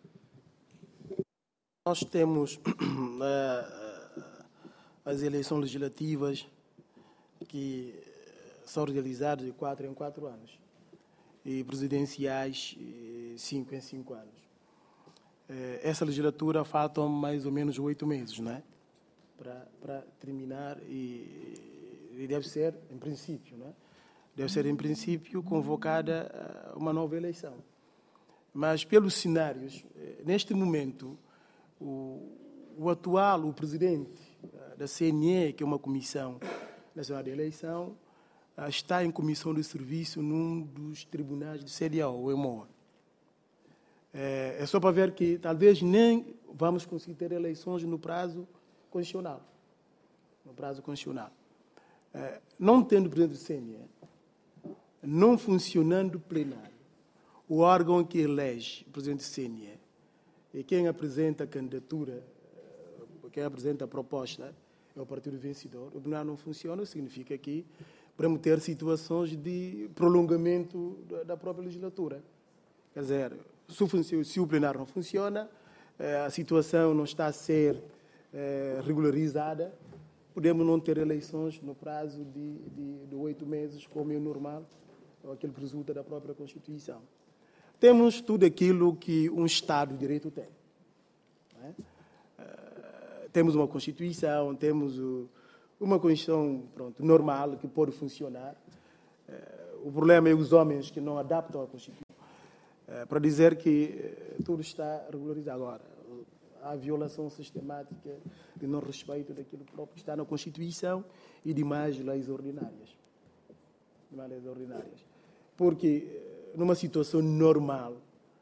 Speaker 8: Nós temos uh, as eleições legislativas que são realizadas de quatro em quatro anos e presidenciais cinco em cinco anos. Essa legislatura faltam mais ou menos oito meses, não é? Para terminar e, e deve ser, em princípio, não é? Deve ser, em princípio, convocada uma nova eleição. Mas, pelos cenários neste momento, o, o atual, o presidente da C N E, que é uma Comissão Nacional de Eleição, está em comissão de serviço num dos tribunais de C D A O, o EMOA. É, é só para ver que talvez nem vamos conseguir ter eleições no prazo constitucional. No prazo constitucional. É, não tendo presidente do C N E, não funcionando plenário, o órgão que elege o presidente do C N E e quem apresenta a candidatura, quem apresenta a proposta é o partido vencedor, o plenário não funciona, significa que podemos ter situações de prolongamento da própria legislatura. Quer dizer, se o plenário não funciona, a situação não está a ser regularizada, podemos não ter eleições no prazo de, de, de oito meses, como é normal, ou aquilo que resulta da própria Constituição. Temos tudo aquilo que um Estado de Direito tem. Não é? Uh, temos uma Constituição, temos uh, uma Constituição pronto, normal, que pode funcionar. Uh, o problema é os homens que não adaptam a Constituição. Uh, para dizer que uh, tudo está regularizado agora. Há violação sistemática de não respeito daquilo próprio que está na Constituição e de mais leis ordinárias. De mais leis ordinárias. Porque, numa situação normal,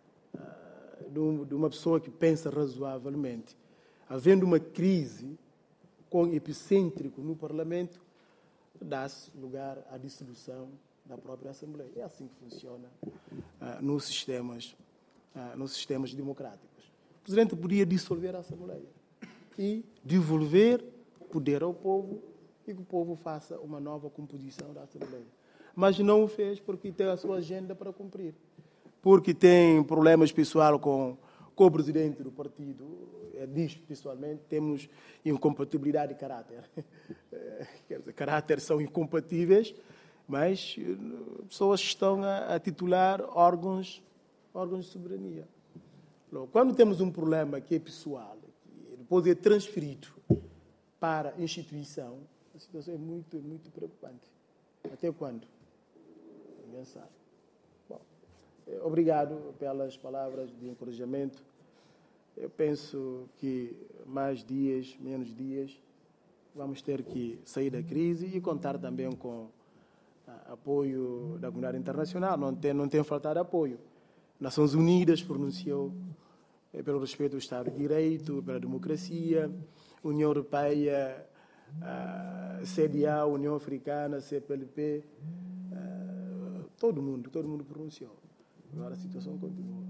Speaker 8: de uma pessoa que pensa razoavelmente, havendo uma crise com epicêntrico no Parlamento, dá-se lugar à dissolução da própria Assembleia. É assim que funciona nos sistemas, nos sistemas democráticos. O presidente podia dissolver a Assembleia e devolver poder ao povo e que o povo faça uma nova composição da Assembleia. Mas não o fez porque tem a sua agenda para cumprir. Porque tem problemas pessoais com, com o presidente do partido, é, diz pessoalmente, temos incompatibilidade de caráter. Quer dizer, caráter são incompatíveis, mas pessoas estão a, a titular órgãos, órgãos de soberania. Quando temos um problema que é pessoal, que depois é transferido para a instituição, a situação é muito, muito preocupante. Até quando? Ninguém sabe. Bom, obrigado pelas palavras de encorajamento. Eu penso que mais dias, menos dias, vamos ter que sair da crise e contar também com apoio da comunidade internacional. Não tem, não tem faltado apoio. Nações Unidas pronunciou pelo respeito ao Estado de Direito, pela democracia, União Europeia, C D A, União Africana, C P L P, todo mundo, todo mundo pronunciou. Agora a situação continua.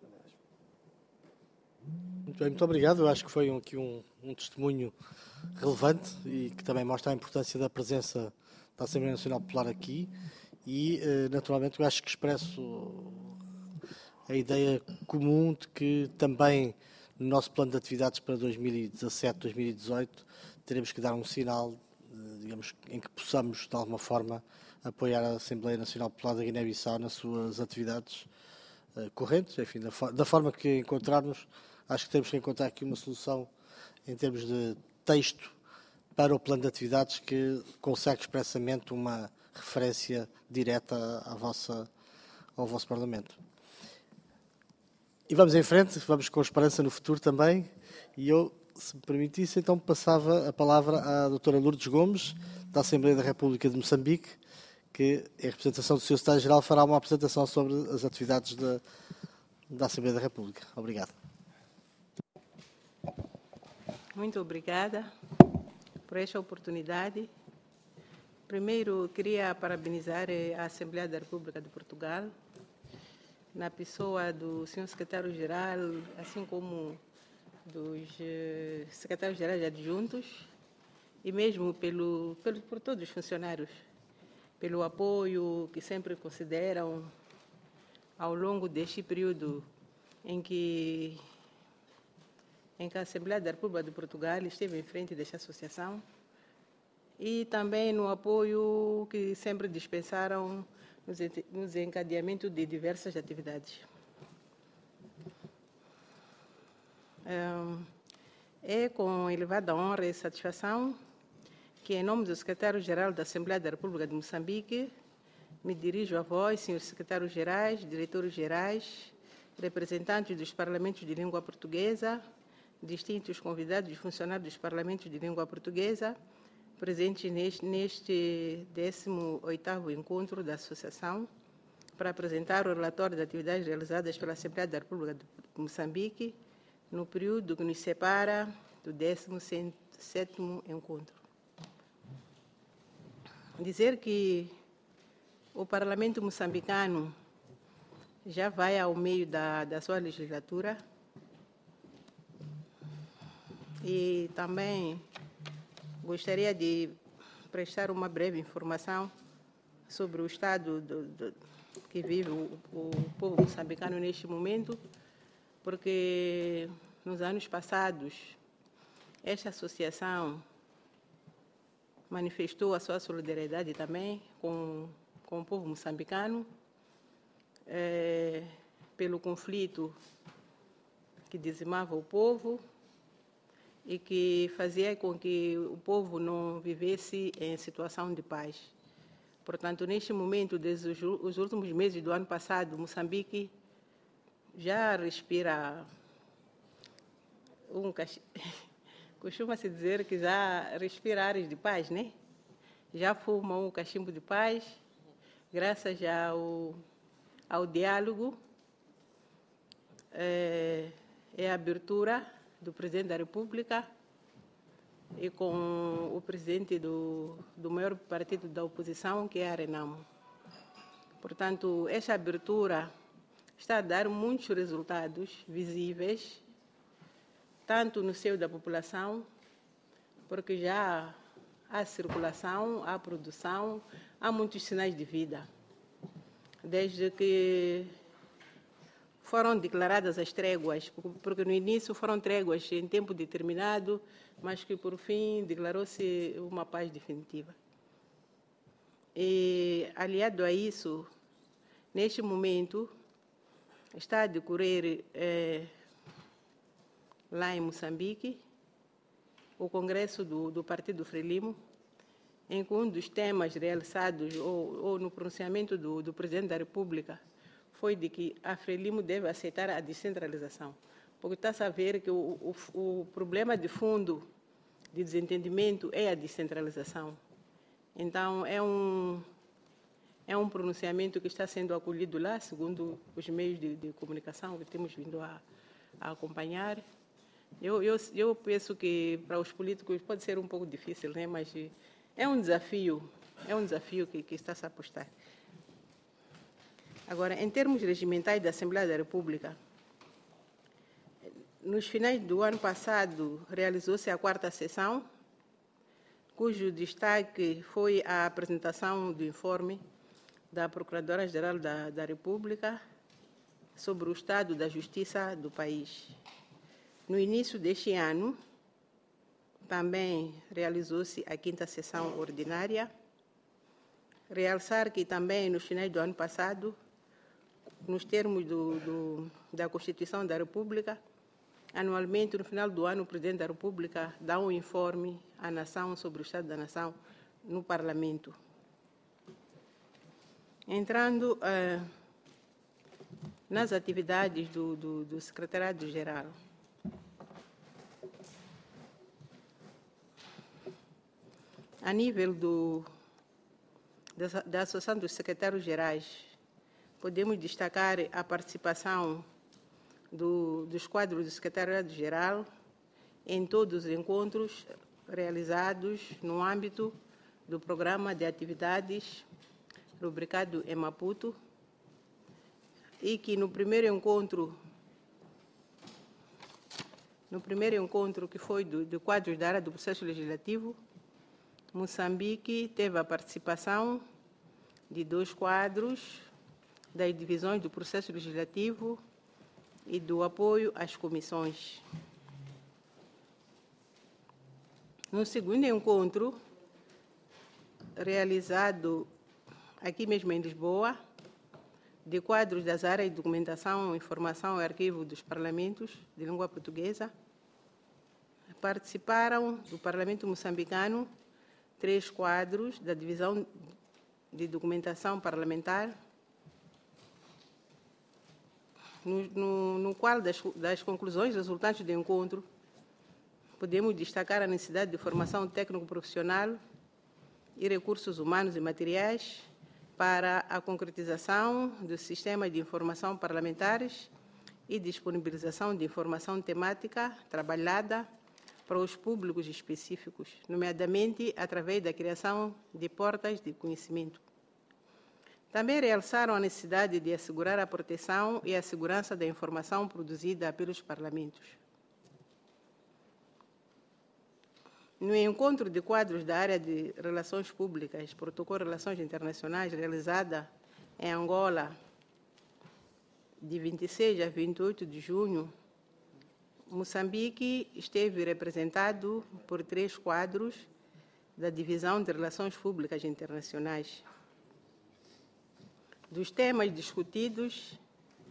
Speaker 1: Muito bem, muito obrigado. Eu acho que foi aqui um, um testemunho relevante e que também mostra a importância da presença da Assembleia Nacional Popular aqui e, naturalmente, eu acho que expresso a ideia comum de que também no nosso plano de atividades para dois mil e dezassete, dois mil e dezoito teremos que dar um sinal, digamos, em que possamos, de alguma forma, apoiar a Assembleia Nacional Popular da Guiné-Bissau nas suas atividades uh, correntes. Enfim, da, for da forma que encontrarmos, acho que temos que encontrar aqui uma solução em termos de texto para o plano de atividades que consegue expressamente uma referência direta à, à vossa, ao vosso Parlamento. E vamos em frente, vamos com esperança no futuro também. E eu, se me permitisse, então passava a palavra à doutora Lourdes Gomes, da Assembleia da República de Moçambique, que, em representação do seu Secretário-Geral, fará uma apresentação sobre as atividades da, da Assembleia da República. Obrigado.
Speaker 10: Muito obrigada por esta oportunidade. Primeiro, queria parabenizar a Assembleia da República de Portugal, na pessoa do senhor secretário-geral, assim como dos eh, secretários-gerais adjuntos, e mesmo pelo, pelo, por todos os funcionários, pelo apoio que sempre consideram ao longo deste período em que, em que a Assembleia da República de Portugal esteve em frente desta associação, e também no apoio que sempre dispensaram nos encadeamentos de diversas atividades. É com elevada honra e satisfação que, em nome do Secretário-Geral da Assembleia da República de Moçambique, me dirijo a vós, senhores secretários-gerais, diretores-gerais, representantes dos parlamentos de língua portuguesa, distintos convidados e funcionários dos parlamentos de língua portuguesa, presentes neste, neste décimo oitavo encontro da Associação, para apresentar o relatório de atividades realizadas pela Assembleia da República de Moçambique no período que nos separa do décimo sétimo encontro. Dizer que o Parlamento moçambicano já vai ao meio da, da sua legislatura e também gostaria de prestar uma breve informação sobre o estado do, do, que vive o, o povo moçambicano neste momento, porque nos anos passados esta associação manifestou a sua solidariedade também com, com o povo moçambicano é, pelo conflito que dizimava o povo e que fazia com que o povo não vivesse em situação de paz. Portanto, neste momento, desde os, os últimos meses do ano passado, Moçambique já respira um costuma-se dizer que já respira ares de paz, né? Já fuma um cachimbo de paz, graças ao, ao diálogo é, é a abertura do presidente da República e com o presidente do, do maior partido da oposição, que é a Renamo. Portanto, esta abertura está a dar muitos resultados visíveis, tanto no seio da população, porque já há circulação, há produção, há muitos sinais de vida. Desde que foram declaradas as tréguas, porque no início foram tréguas em tempo determinado, mas que por fim declarou-se uma paz definitiva. E, aliado a isso, neste momento, está a decorrer eh, lá em Moçambique o congresso do, do Partido Frelimo, em que um dos temas realizados, ou, ou no pronunciamento do, do Presidente da República, foi de que a Frelimo deve aceitar a descentralização. Porque está a ver que o, o, o problema de fundo de desentendimento é a descentralização. Então, é um, é um pronunciamento que está sendo acolhido lá, segundo os meios de, de comunicação que temos vindo a, a acompanhar. Eu, eu, eu penso que para os políticos pode ser um pouco difícil, né? Mas é um desafio, é um desafio que, que está a se apostar. Agora, em termos regimentais da Assembleia da República, nos finais do ano passado realizou-se a quarta sessão, cujo destaque foi a apresentação do informe da Procuradora-Geral da, da República sobre o estado da justiça do país. No início deste ano, também realizou-se a quinta sessão ordinária. Realçar que também, nos finais do ano passado, nos termos do, do, da Constituição da República, anualmente, no final do ano, o Presidente da República dá um informe à nação sobre o estado da nação no Parlamento. Entrando eh, nas atividades do, do, do Secretariado-Geral. A nível do, da, da Associação dos Secretários-Gerais, podemos destacar a participação do, dos quadros do Secretariado-Geral em todos os encontros realizados no âmbito do Programa de Atividades rubricado em Maputo, e que no primeiro encontro, no primeiro encontro que foi do, do quadro da área do processo legislativo, Moçambique teve a participação de dois quadros das divisões do processo legislativo e do apoio às comissões. No segundo encontro, realizado aqui mesmo em Lisboa, de quadros das áreas de documentação, informação e arquivo dos parlamentos de língua portuguesa, participaram do Parlamento moçambicano três quadros da divisão de documentação parlamentar, no, no, no qual das, das conclusões resultantes do encontro, podemos destacar a necessidade de formação técnico-profissional e recursos humanos e materiais para a concretização do sistema de informação parlamentares e disponibilização de informação temática trabalhada para os públicos específicos, nomeadamente através da criação de portas de conhecimento. Também realçaram a necessidade de assegurar a proteção e a segurança da informação produzida pelos parlamentos. No encontro de quadros da área de Relações Públicas, Protocolo de Relações Internacionais, realizada em Angola, de vinte e seis a vinte e oito de junho, Moçambique esteve representado por três quadros da Divisão de Relações Públicas Internacionais. Dos temas discutidos,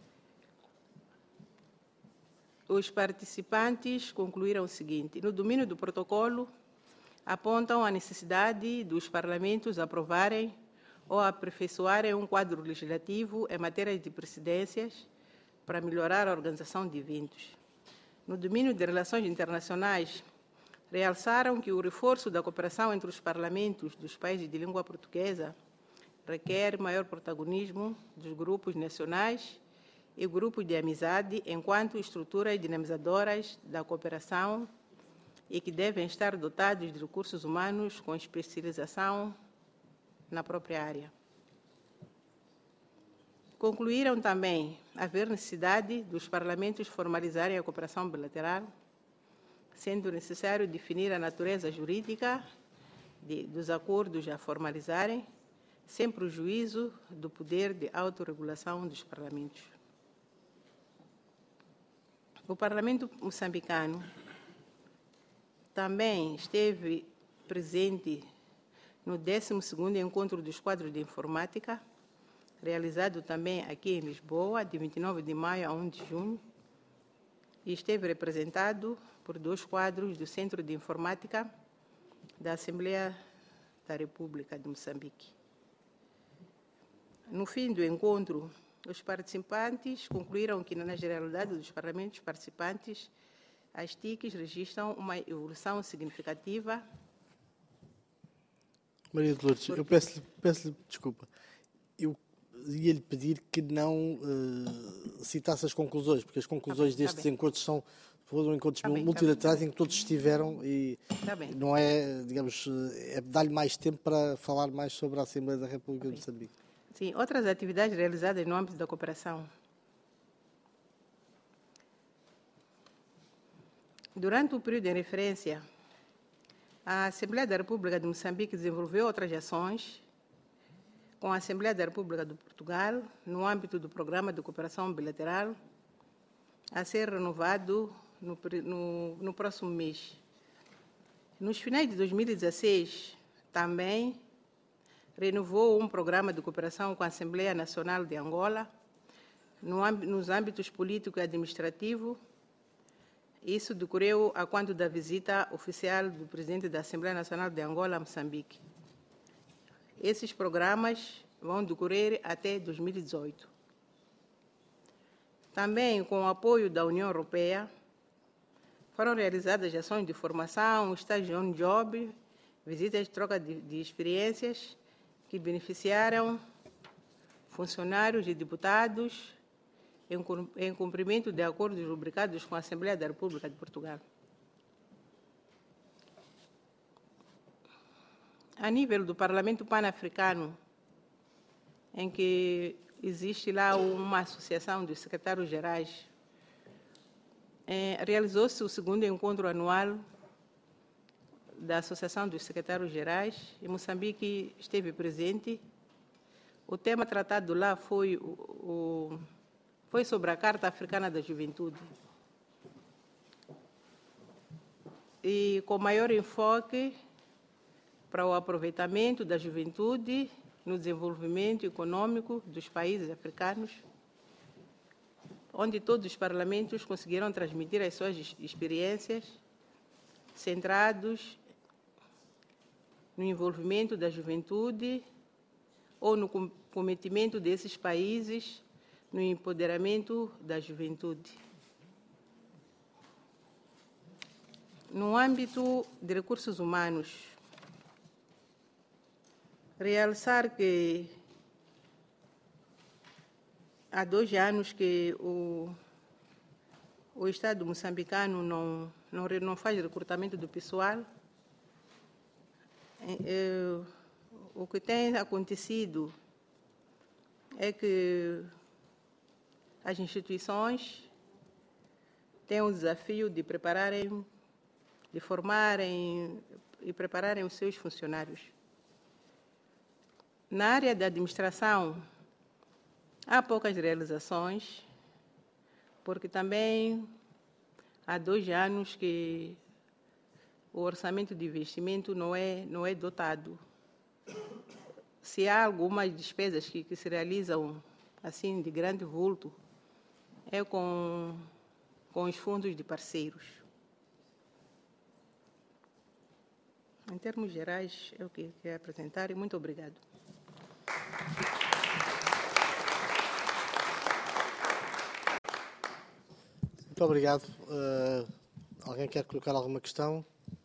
Speaker 10: os participantes concluíram o seguinte: no domínio do protocolo, apontam a necessidade dos parlamentos aprovarem ou aperfeiçoarem um quadro legislativo em matéria de presidências para melhorar a organização de eventos. No domínio de relações internacionais, realçaram que o reforço da cooperação entre os parlamentos dos países de língua portuguesa requer maior protagonismo dos grupos nacionais e grupos de amizade enquanto estruturas dinamizadoras da cooperação e que devem estar dotados de recursos humanos com especialização na própria área. Concluíram também haver necessidade dos parlamentos formalizarem a cooperação bilateral, sendo necessário definir a natureza jurídica de, dos acordos a formalizarem, sem prejuízo do poder de autorregulação dos parlamentos. O Parlamento moçambicano também esteve presente no décimo segundo Encontro dos Quadros de Informática, realizado também aqui em Lisboa, de vinte e nove de maio a um de junho, e esteve representado por dois quadros do Centro de Informática da Assembleia da República de Moçambique. No fim do encontro, os participantes concluíram que, na generalidade dos parlamentos participantes, as T I Cs registram uma evolução significativa.
Speaker 1: Maria de Lourdes, eu peço-lhe peço desculpa. Eu ia-lhe pedir que não uh, citasse as conclusões, porque as conclusões tá bem, destes tá encontros são foram encontros tá multilaterais tá em que todos estiveram e tá não é, digamos, é dar-lhe mais tempo para falar mais sobre a Assembleia da República tá de Moçambique.
Speaker 10: Sim, outras atividades realizadas no âmbito da cooperação. Durante o período em referência, a Assembleia da República de Moçambique desenvolveu outras ações com a Assembleia da República de Portugal no âmbito do Programa de Cooperação Bilateral a ser renovado no, no, no próximo mês. Nos finais de dois mil e dezesseis, também renovou um programa de cooperação com a Assembleia Nacional de Angola no, nos âmbitos político e administrativo. Isso decorreu a quanto da visita oficial do presidente da Assembleia Nacional de Angola a Moçambique. Esses programas vão decorrer até dois mil e dezoito. Também, com o apoio da União Europeia, foram realizadas ações de formação, estágio on job, visitas de troca de, de experiências que beneficiaram funcionários e deputados em cumprimento de acordos rubricados com a Assembleia da República de Portugal. A nível do Parlamento Pan-Africano, em que existe lá uma associação dos secretários-gerais, eh, realizou-se o segundo encontro anual da Associação dos Secretários-Gerais, e Moçambique esteve presente. O tema tratado lá foi o, o foi sobre a Carta Africana da Juventude. E com maior enfoque para o aproveitamento da juventude no desenvolvimento econômico dos países africanos, onde todos os parlamentos conseguiram transmitir as suas experiências centrados no envolvimento da juventude ou no comprometimento desses países no empoderamento da juventude. No âmbito de recursos humanos, realçar que há dois anos que o, o Estado moçambicano não, não, não faz recrutamento do pessoal. É, o que tem acontecido é que as instituições têm o desafio de prepararem, de formarem e prepararem os seus funcionários. Na área da administração, há poucas realizações, porque também há dois anos que o orçamento de investimento não é, não é dotado. Se há algumas despesas que, que se realizam assim de grande vulto, é com, com os fundos de parceiros. Em termos gerais, é o que quero apresentar e muito obrigado.
Speaker 1: Muito obrigado. Uh, alguém quer colocar alguma questão?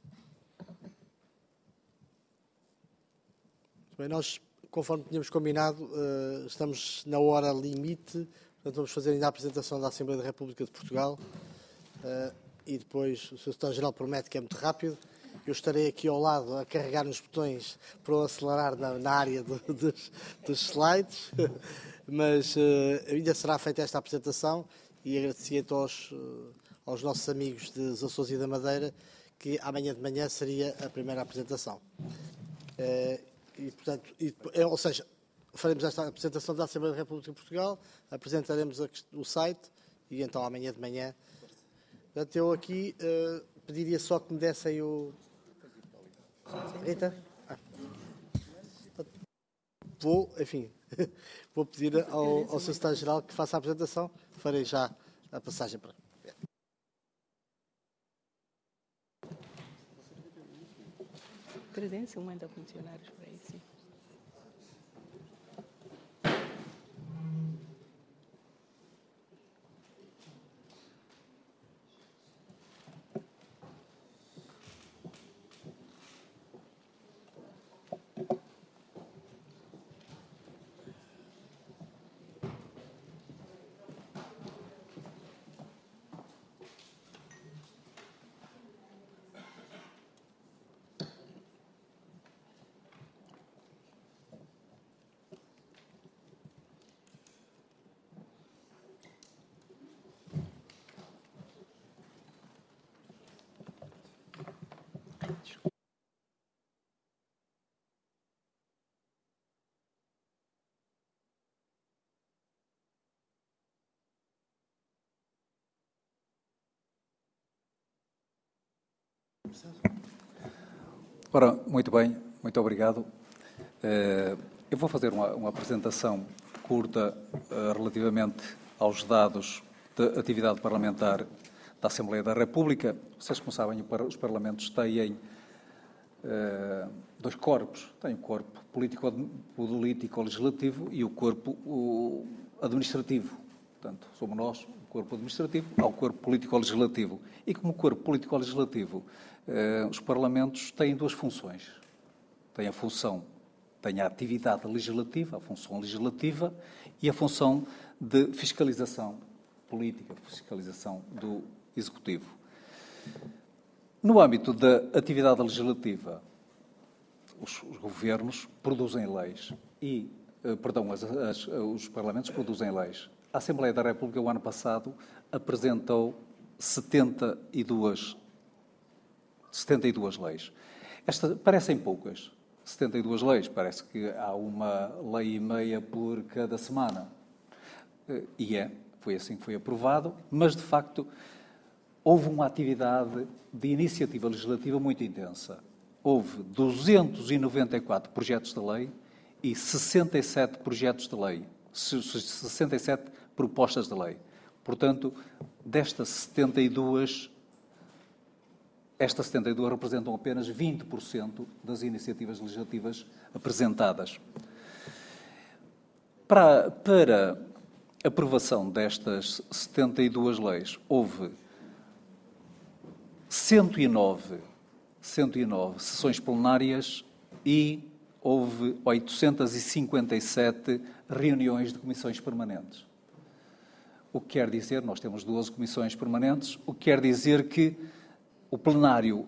Speaker 1: Bem, nós, conforme tínhamos combinado, uh, estamos na hora limite, portanto vamos fazer ainda a apresentação da Assembleia da República de Portugal uh, e depois o senhor Secretário-Geral promete que é muito rápido. Eu estarei aqui ao lado a carregar nos botões para o acelerar na, na área do, dos, dos slides, mas uh, ainda será feita esta apresentação e agradecia então aos, uh, aos nossos amigos dos Açores e da Madeira que amanhã de manhã seria a primeira apresentação. Uh, e, portanto, e, ou seja, faremos esta apresentação da Assembleia da República de Portugal, apresentaremos a, o site e então amanhã de manhã. Portanto, eu aqui uh, pediria só que me dessem o... Rita? Ah. Vou, enfim, vou pedir ao, ao senhor Secretário-Geral que faça a apresentação. Farei já a passagem para...
Speaker 10: trezentos e cinquenta funcionários para isso.
Speaker 11: Ora, muito bem, muito obrigado. Eu vou fazer uma, uma apresentação curta uh, relativamente aos dados de atividade parlamentar da Assembleia da República. Vocês, como sabem, os parlamentos têm uh, dois corpos. Tem o corpo político, político-legislativo e o corpo o administrativo. Portanto, somos nós, o corpo administrativo, ao corpo político-legislativo. E como corpo político-legislativo, uh, os parlamentos têm duas funções. Têm a função tem a atividade legislativa, a função legislativa e a função de fiscalização política, fiscalização do Executivo. No âmbito da atividade legislativa, os, os governos produzem leis e, eh, perdão, as, as, os parlamentos produzem leis. A Assembleia da República, o ano passado, apresentou setenta e duas, setenta e duas leis. Estas parecem poucas. setenta e duas leis, parece que há uma lei e meia por cada semana. E é, foi assim que foi aprovado, mas, de facto, houve uma atividade de iniciativa legislativa muito intensa. Houve duzentos e noventa e quatro projetos de lei e sessenta e sete projetos de lei, sessenta e sete propostas de lei. Portanto, destas setenta e duas, Estas setenta e duas representam apenas vinte por cento das iniciativas legislativas apresentadas. Para, para aprovação destas setenta e duas leis, houve cento e nove, cento e nove sessões plenárias e houve oitocentas e cinquenta e sete reuniões de comissões permanentes. O que quer dizer, nós temos doze comissões permanentes, o que quer dizer que o plenário,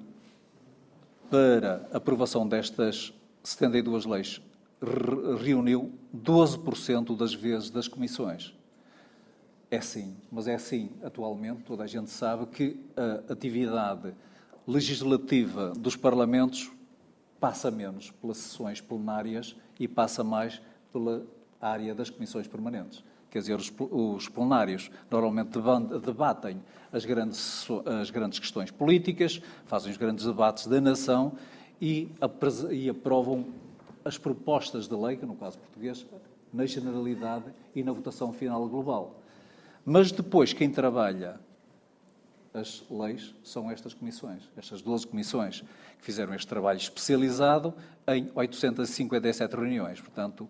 Speaker 11: para a aprovação destas setenta e duas leis, reuniu doze por cento das vezes das comissões. É sim, mas é assim atualmente, toda a gente sabe que a atividade legislativa dos parlamentos passa menos pelas sessões plenárias e passa mais pela área das comissões permanentes. Quer dizer, os, os plenários normalmente debatem as grandes, as grandes questões políticas, fazem os grandes debates da nação e, e aprovam as propostas de lei, que no caso português, na generalidade e na votação final global. Mas depois, quem trabalha as leis são estas comissões, estas doze comissões, que fizeram este trabalho especializado em oitocentas e cinquenta e sete reuniões. Portanto,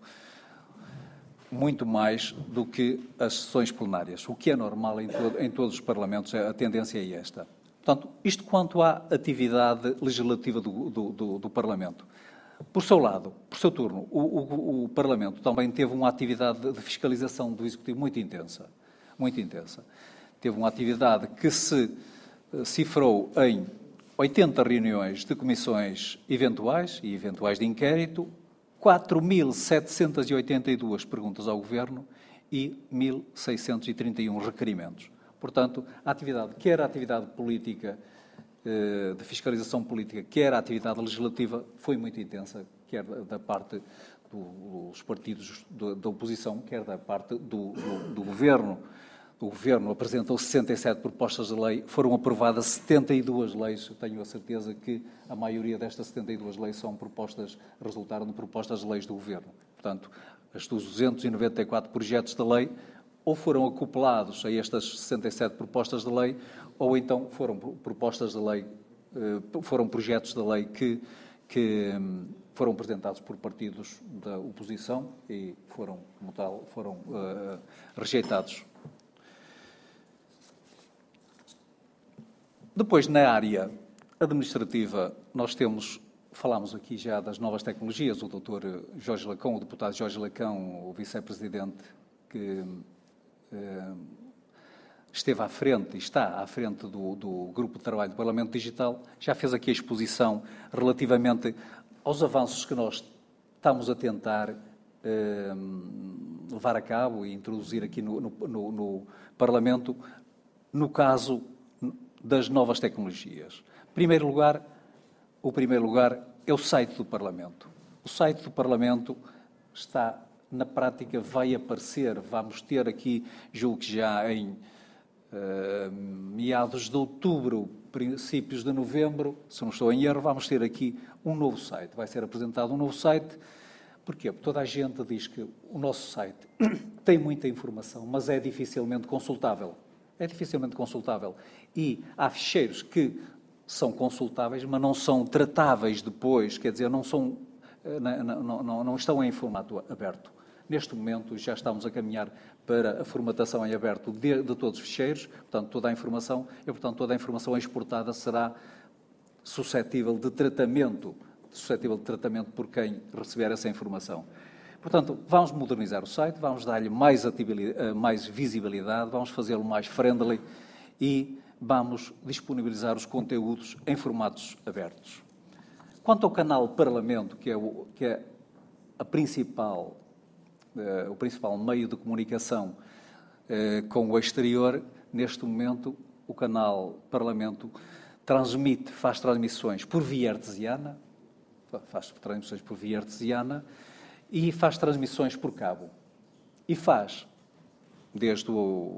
Speaker 11: muito mais do que as sessões plenárias, o que é normal em, todo, em todos os parlamentos, a tendência é esta. Portanto, isto quanto à atividade legislativa do, do, do, do Parlamento. Por seu lado, por seu turno, o, o, o Parlamento também teve uma atividade de fiscalização do Executivo muito intensa, muito intensa. Teve uma atividade que se cifrou em oitenta reuniões de comissões eventuais e eventuais de inquérito, quatro mil setecentas e oitenta e duas perguntas ao Governo e mil seiscentos e trinta e um requerimentos. Portanto, a atividade, quer a atividade política, de fiscalização política, quer a atividade legislativa, foi muito intensa, quer da parte dos partidos da oposição, quer da parte do, do, do Governo. O Governo apresentou sessenta e sete propostas de lei, foram aprovadas setenta e duas leis. Eu tenho a certeza que a maioria destas setenta e duas leis são propostas, resultaram de propostas de leis do Governo. Portanto, os duzentos e noventa e quatro projetos de lei ou foram acoplados a estas sessenta e sete propostas de lei, ou então foram propostas de lei, foram projetos de lei que, que foram apresentados por partidos da oposição e foram, como tal, foram uh, rejeitados. Depois, na área administrativa, nós temos, falámos aqui já das novas tecnologias, o doutor Jorge Lacão, o deputado Jorge Lacão, o vice-presidente, que eh, esteve à frente e está à frente do, do Grupo de Trabalho do Parlamento Digital, já fez aqui a exposição relativamente aos avanços que nós estamos a tentar eh, levar a cabo e introduzir aqui no, no, no, no Parlamento, no caso das novas tecnologias. Em primeiro lugar, o primeiro lugar é o site do Parlamento. O site do Parlamento está, na prática, vai aparecer, vamos ter aqui, julgo que já em uh, meados de outubro, princípios de novembro, se não estou em erro, vamos ter aqui um novo site. Vai ser apresentado um novo site. Porquê? Porque toda a gente diz que o nosso site tem muita informação, mas é dificilmente consultável. É dificilmente consultável. E há ficheiros que são consultáveis, mas não são tratáveis depois, quer dizer, não, são, não, não, não, não estão em formato aberto. Neste momento já estamos a caminhar para a formatação em aberto de, de todos os ficheiros, portanto toda a informação, e portanto toda a informação exportada será suscetível de tratamento, suscetível de tratamento por quem receber essa informação. Portanto, vamos modernizar o site, vamos dar-lhe mais, mais visibilidade, vamos fazê-lo mais friendly e vamos disponibilizar os conteúdos em formatos abertos. Quanto ao canal Parlamento, que é, o, que é a principal, eh, o principal meio de comunicação eh, com o exterior, neste momento o canal Parlamento transmite, faz transmissões por via artesiana, faz transmissões por via artesiana, e faz transmissões por cabo. E faz, desde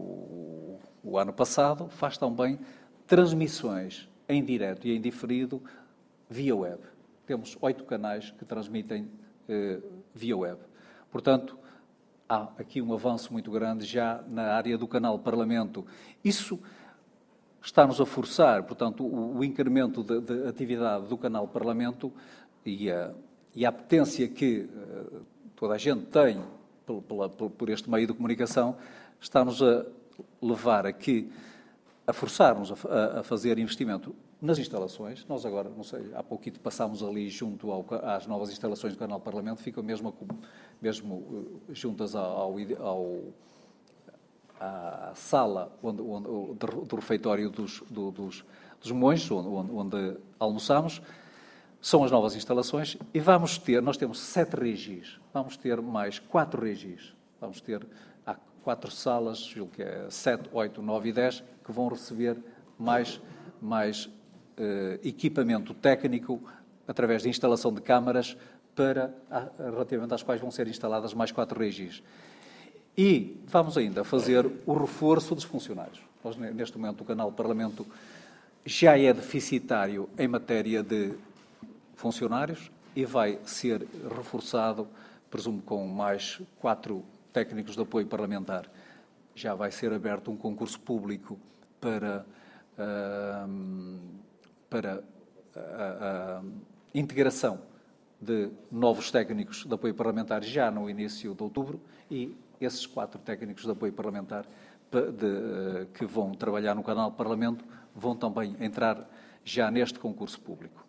Speaker 11: o, o ano passado, faz também transmissões em direto e em diferido via web. Temos oito canais que transmitem eh, via web. Portanto, há aqui um avanço muito grande já na área do canal Parlamento. Isso está-nos a forçar, portanto, o, o incremento de, de atividade do canal Parlamento e a E a potência que uh, toda a gente tem por, por, por este meio de comunicação está-nos a levar a que, a forçar-nos a, a fazer investimento nas instalações. Nós agora, não sei, há pouquinho passámos ali junto ao, às novas instalações do Canal Parlamento, ficam mesmo, mesmo juntas ao, ao, à sala onde, onde, do refeitório dos, do, dos, dos monges, onde, onde almoçamos. São as novas instalações e vamos ter, nós temos sete regis, vamos ter mais quatro regis. Vamos ter, há quatro salas, julgo que é sete, oito, nove e dez, que vão receber mais, mais eh, equipamento técnico através de instalação de câmaras para, relativamente às quais vão ser instaladas mais quatro regis. E vamos ainda fazer o reforço dos funcionários. Nós, neste momento, o Canal Parlamento já é deficitário em matéria de funcionários e vai ser reforçado, presumo, com mais quatro técnicos de apoio parlamentar. Já vai ser aberto um concurso público para, uh, para a, a integração de novos técnicos de apoio parlamentar já no início de outubro e esses quatro técnicos de apoio parlamentar de, de, que vão trabalhar no Canal Parlamento vão também entrar já neste concurso público.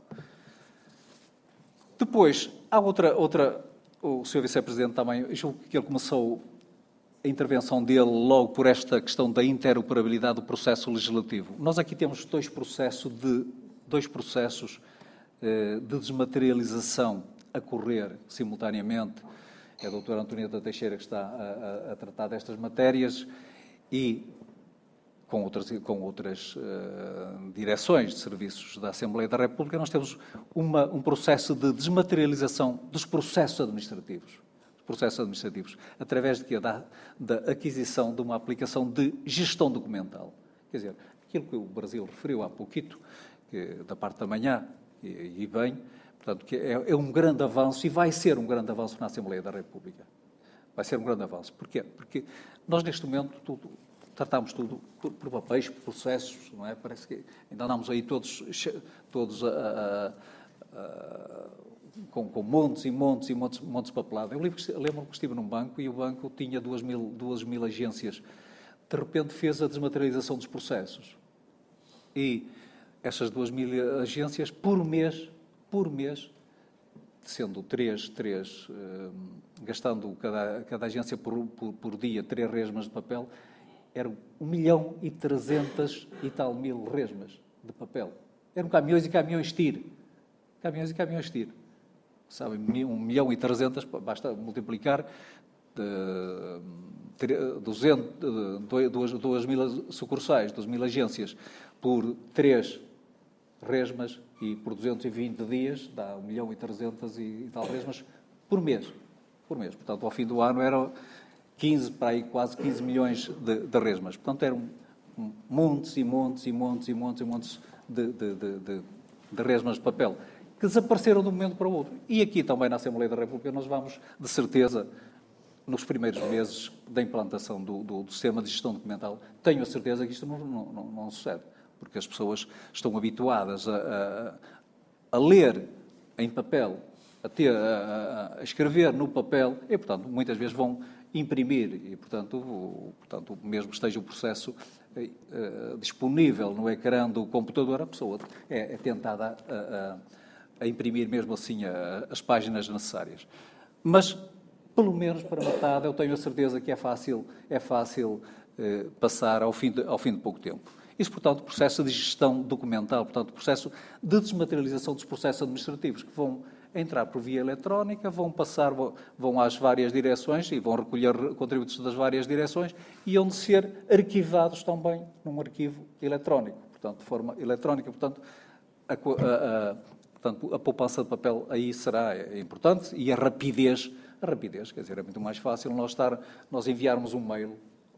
Speaker 11: Depois, há outra, outra o senhor Vice-Presidente também, eu julgo que ele começou a intervenção dele logo por esta questão da interoperabilidade do processo legislativo. Nós aqui temos dois processos de, dois processos, eh, de desmaterialização a correr simultaneamente. É a doutora Antonieta Teixeira que está a, a, a tratar destas matérias e com outras, com outras uh, direções de serviços da Assembleia da República, nós temos uma, um processo de desmaterialização dos processos administrativos. Processos administrativos, através de que da, da aquisição de uma aplicação de gestão documental. Quer dizer, aquilo que o Brasil referiu há pouquito, que, da parte da manhã, e, e bem, portanto, que é, é um grande avanço e vai ser um grande avanço na Assembleia da República. Vai ser um grande avanço. Porquê? Porque nós, neste momento, tudo, tratamos tudo por, por papéis, por processos, não é? Parece que ainda andamos aí todos, todos a, a, a, com, com montes e montes e montes, montes de papelada. Eu lembro que estive num banco e o banco tinha duas mil, duas mil agências. De repente fez a desmaterialização dos processos. E essas duas mil agências, por mês, por mês, sendo três, três, eh, gastando cada, cada agência por, por, por dia três resmas de papel, eram um milhão e trezentas e tal mil resmas de papel. Eram caminhões e caminhões TIR. Caminhões e caminhões TIR. Sabem, um milhão e trezentas, basta multiplicar de duzentas, duas, duas mil sucursais, duas mil agências, por três resmas e por duzentos e vinte dias, dá um milhão e trezentas e tal resmas por mês. Por mês. Portanto, ao fim do ano eram quinze, para aí quase quinze milhões de, de resmas. Portanto, eram montes e montes e montes e montes e montes de, de, de, de, de resmas de papel que desapareceram de um momento para o outro. E aqui também na Assembleia da República nós vamos, de certeza, nos primeiros meses da implantação do, do, do sistema de gestão documental, tenho a certeza que isto não, não, não, não sucede, porque as pessoas estão habituadas a, a, a ler em papel, a, ter, a, a escrever no papel, e, portanto, muitas vezes vão imprimir, e, portanto, o, portanto mesmo que esteja o processo eh, disponível no ecrã do computador, a pessoa é, é tentada a, a, a imprimir mesmo assim a, as páginas necessárias. Mas, pelo menos para metade, eu tenho a certeza que é fácil, é fácil eh, passar ao fim, de, ao fim de pouco tempo. Isso, portanto, processo de gestão documental, portanto, processo de desmaterialização dos processos administrativos, que vão entrar por via eletrónica, vão passar, vão às várias direções e vão recolher contributos das várias direções e hão de ser arquivados também num arquivo eletrónico, portanto, de forma eletrónica. Portanto, a, a, a, portanto, a poupança de papel aí será importante e a rapidez, a rapidez, quer dizer, é muito mais fácil nós, estar, nós enviarmos um mail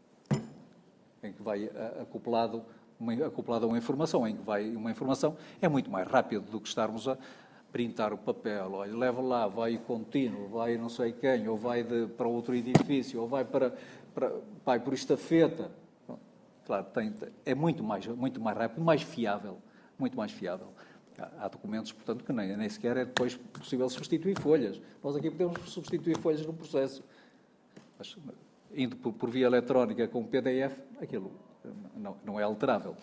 Speaker 11: em que vai acoplado, uma, acoplado a uma informação, em que vai uma informação, é muito mais rápido do que estarmos a printar o papel, olha, leva lá, vai contínuo, vai não sei quem, ou vai de, para outro edifício, ou vai para, para vai por estafeta. Claro, tem, é muito mais, muito mais rápido, mais fiável, muito mais fiável. Há, há documentos, portanto, que nem, nem sequer é depois possível substituir folhas. Nós aqui podemos substituir folhas num processo. Mas indo por, por via eletrónica com P D F, aquilo não, não é alterável.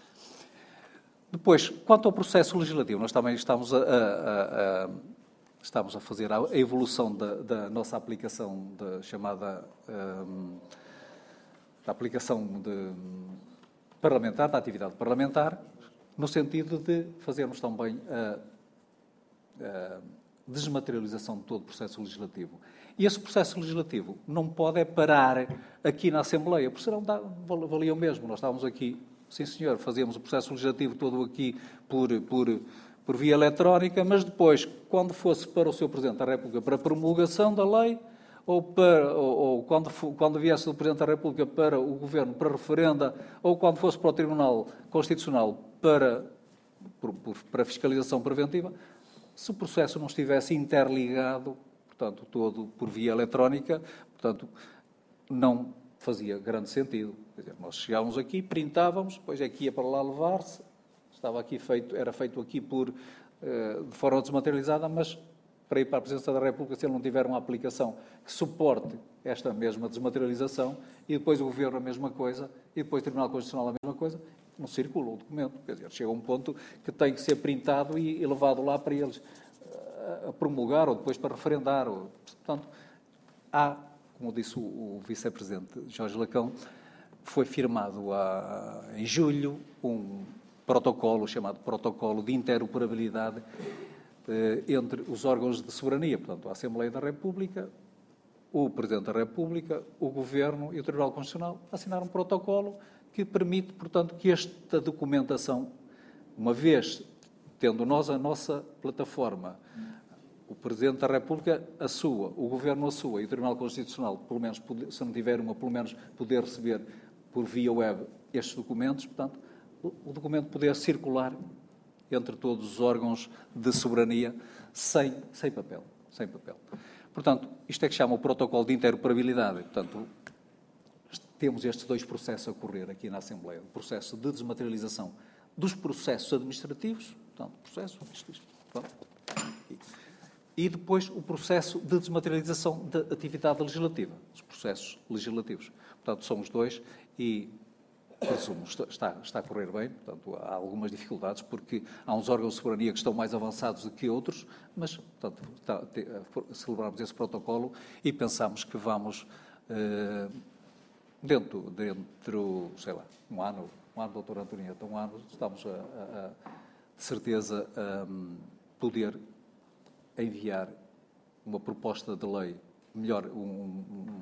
Speaker 11: Depois, quanto ao processo legislativo, nós também estamos a, a, a, estamos a fazer a evolução da, da nossa aplicação da chamada um, da aplicação de, parlamentar, da atividade parlamentar, no sentido de fazermos também a, a desmaterialização de todo o processo legislativo. E esse processo legislativo não pode é parar aqui na Assembleia, porque senão dá, valia o mesmo. Nós estávamos aqui, sim senhor, fazíamos o processo legislativo todo aqui por, por, por via eletrónica, mas depois, quando fosse para o senhor Presidente da República para a promulgação da lei, ou, para, ou, ou quando, quando viesse do Presidente da República para o Governo para referenda, ou quando fosse para o Tribunal Constitucional para, por, por, para fiscalização preventiva, se o processo não estivesse interligado, portanto, todo por via eletrónica, portanto, não fazia grande sentido. Quer dizer, nós chegávamos aqui, printávamos, depois aqui ia para lá levar-se, estava aqui feito, era feito aqui por, eh, de forma desmaterializada, mas para ir para a Presidência da República, se ele não tiver uma aplicação que suporte esta mesma desmaterialização, e depois o Governo a mesma coisa, e depois o Tribunal Constitucional a mesma coisa, não circula o documento. Quer dizer, chega a um ponto que tem que ser printado e, e levado lá para eles a promulgar ou depois para referendar. Ou, portanto, há, como disse o, o Vice-Presidente Jorge Lacão, foi firmado há, em julho um protocolo chamado Protocolo de Interoperabilidade eh, entre os órgãos de soberania, portanto, a Assembleia da República, o Presidente da República, o Governo e o Tribunal Constitucional assinaram um protocolo que permite, portanto, que esta documentação, uma vez tendo nós a nossa plataforma, o Presidente da República a sua, o Governo a sua e o Tribunal Constitucional, pelo menos, se não tiver uma, pelo menos poder receber por via web estes documentos, portanto, o documento poder circular entre todos os órgãos de soberania sem, sem papel, sem papel. Portanto, isto é que chama o protocolo de interoperabilidade. Portanto, temos estes dois processos a correr aqui na Assembleia. O processo de desmaterialização dos processos administrativos, portanto, processo, isto, isto, portanto, e, e depois o processo de desmaterialização da atividade legislativa, os processos legislativos. Portanto, são os dois e, presumo, está, está a correr bem. Portanto, há algumas dificuldades porque há uns órgãos de soberania que estão mais avançados do que outros, mas, portanto, está, te, celebramos esse protocolo e pensamos que vamos, eh, dentro, dentro, sei lá, um ano, um ano, doutor Antonieta, um ano, estamos, a, a, a, de certeza, a poder enviar uma proposta de lei, melhor, um, um,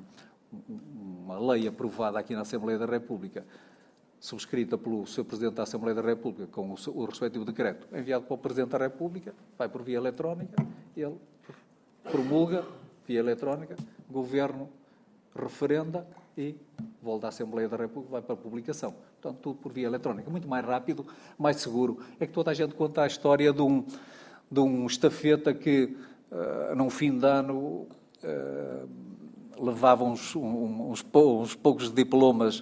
Speaker 11: uma lei aprovada aqui na Assembleia da República, subscrita pelo senhor Presidente da Assembleia da República, com o, seu, o respectivo decreto, enviado para o Presidente da República, vai por via eletrónica, ele promulga via eletrónica, Governo referenda e volta à Assembleia da República, vai para a publicação. Portanto, tudo por via eletrónica. Muito mais rápido, mais seguro. É que toda a gente conta a história de um, de um estafeta que, uh, num fim de ano, uh, levava uns, uns, uns poucos diplomas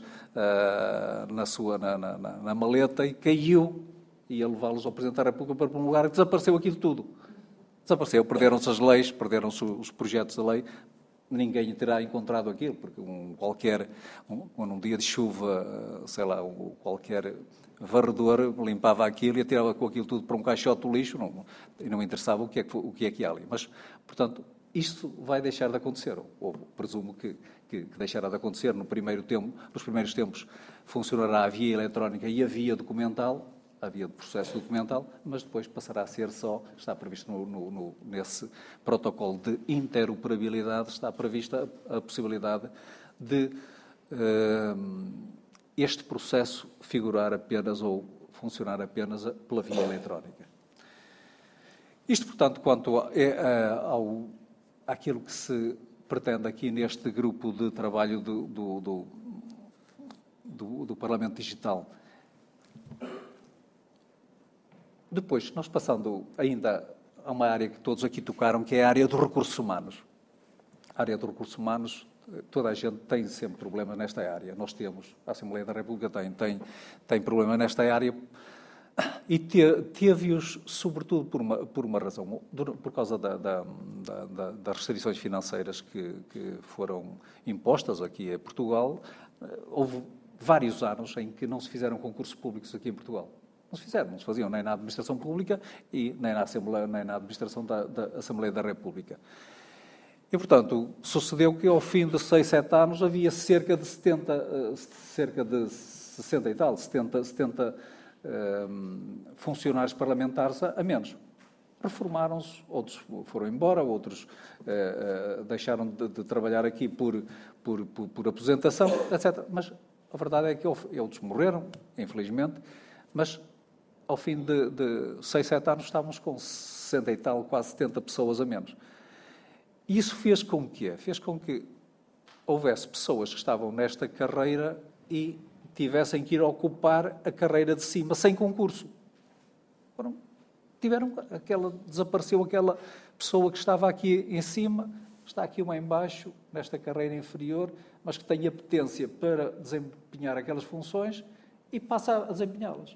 Speaker 11: uh, na, sua, na, na, na maleta e caiu, ia levá-los ao Presidente da República para promulgar e desapareceu aquilo tudo. Desapareceu, perderam-se as leis, perderam-se os projetos da lei, ninguém terá encontrado aquilo, porque um qualquer, um, num dia de chuva, sei lá, um, qualquer varredor limpava aquilo e atirava com aquilo tudo para um caixote do lixo, não, e não interessava o que, é que, o que é que há ali. Mas, portanto, isto vai deixar de acontecer, ou presumo que, que, que deixará de acontecer no primeiro tempo, nos primeiros tempos funcionará a via eletrónica e a via documental, a via de processo documental, mas depois passará a ser só, está previsto no, no, no, nesse protocolo de interoperabilidade, está prevista a, a possibilidade de uh, este processo figurar apenas ou funcionar apenas pela via eletrónica. Isto, portanto, quanto a, a, ao, àquilo que se pretende aqui neste grupo de trabalho do, do, do, do, do Parlamento Digital. Depois, nós passando ainda a uma área que todos aqui tocaram, que é a área dos recursos humanos. A área dos recursos humanos, toda a gente tem sempre problemas nesta área. Nós temos, a Assembleia da República tem, tem, tem problema nesta área, E te, teve-os, sobretudo, por uma, por uma razão, por causa da, da, da, das restrições financeiras que, que foram impostas aqui em Portugal. Houve vários anos em que não se fizeram concursos públicos aqui em Portugal. Não se fizeram, não se faziam nem na administração pública e nem na, Assembleia, nem na administração da, da Assembleia da República. E, portanto, sucedeu que ao fim de seis, sete anos havia cerca de setenta, cerca de sessenta e tal, setenta, setenta um, funcionários parlamentares a, a menos. Reformaram-se, outros foram embora, outros uh, uh, deixaram de, de trabalhar aqui por, por, por, por aposentação, etcétera. Mas a verdade é que outros morreram, infelizmente, mas ao fim de, de seis, sete anos estávamos com sessenta e tal, quase setenta pessoas a menos. E isso fez com que, fez com que houvesse pessoas que estavam nesta carreira e tivessem que ir ocupar a carreira de cima sem concurso. Foram, tiveram aquela, desapareceu aquela pessoa que estava aqui em cima, está aqui uma em baixo, nesta carreira inferior, mas que tem apetência para desempenhar aquelas funções e passa a desempenhá-las.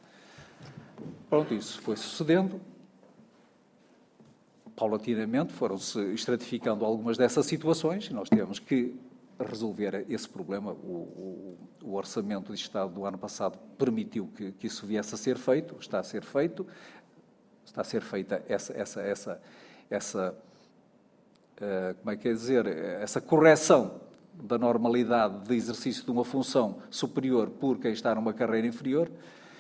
Speaker 11: Pronto, isso foi sucedendo. Paulatinamente foram-se estratificando algumas dessas situações e nós tivemos que resolver esse problema. O, o, o Orçamento de Estado do ano passado permitiu que, que isso viesse a ser feito, está a ser feito, está a ser feita essa, essa, essa, essa uh, como é que é dizer, essa correção da normalidade de exercício de uma função superior por quem está numa carreira inferior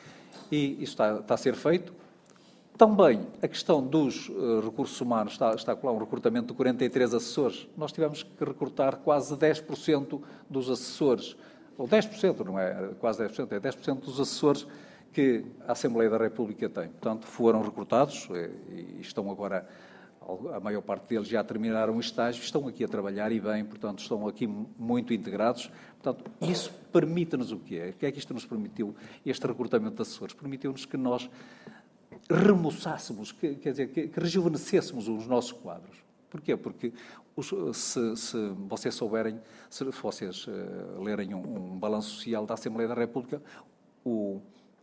Speaker 11: e isso está, está a ser feito. Também a questão dos uh, recursos humanos, está, está lá um recrutamento de quarenta e três assessores. Nós tivemos que recrutar quase dez por cento dos assessores, ou dez por cento, não é quase dez por cento, é dez por cento dos assessores que a Assembleia da República tem. Portanto, foram recrutados e, e estão agora, a maior parte deles já terminaram o estágio, estão aqui a trabalhar e bem, portanto, estão aqui muito integrados. Portanto, isso permite-nos o que é? O que é que isto nos permitiu, este recrutamento de assessores? Permitiu-nos que nós remoçássemos, que, quer dizer, que, que rejuvenescêssemos os nossos quadros. Porquê? Porque os, se, se vocês souberem, se vocês uh, lerem um, um balanço social da Assembleia da República, o,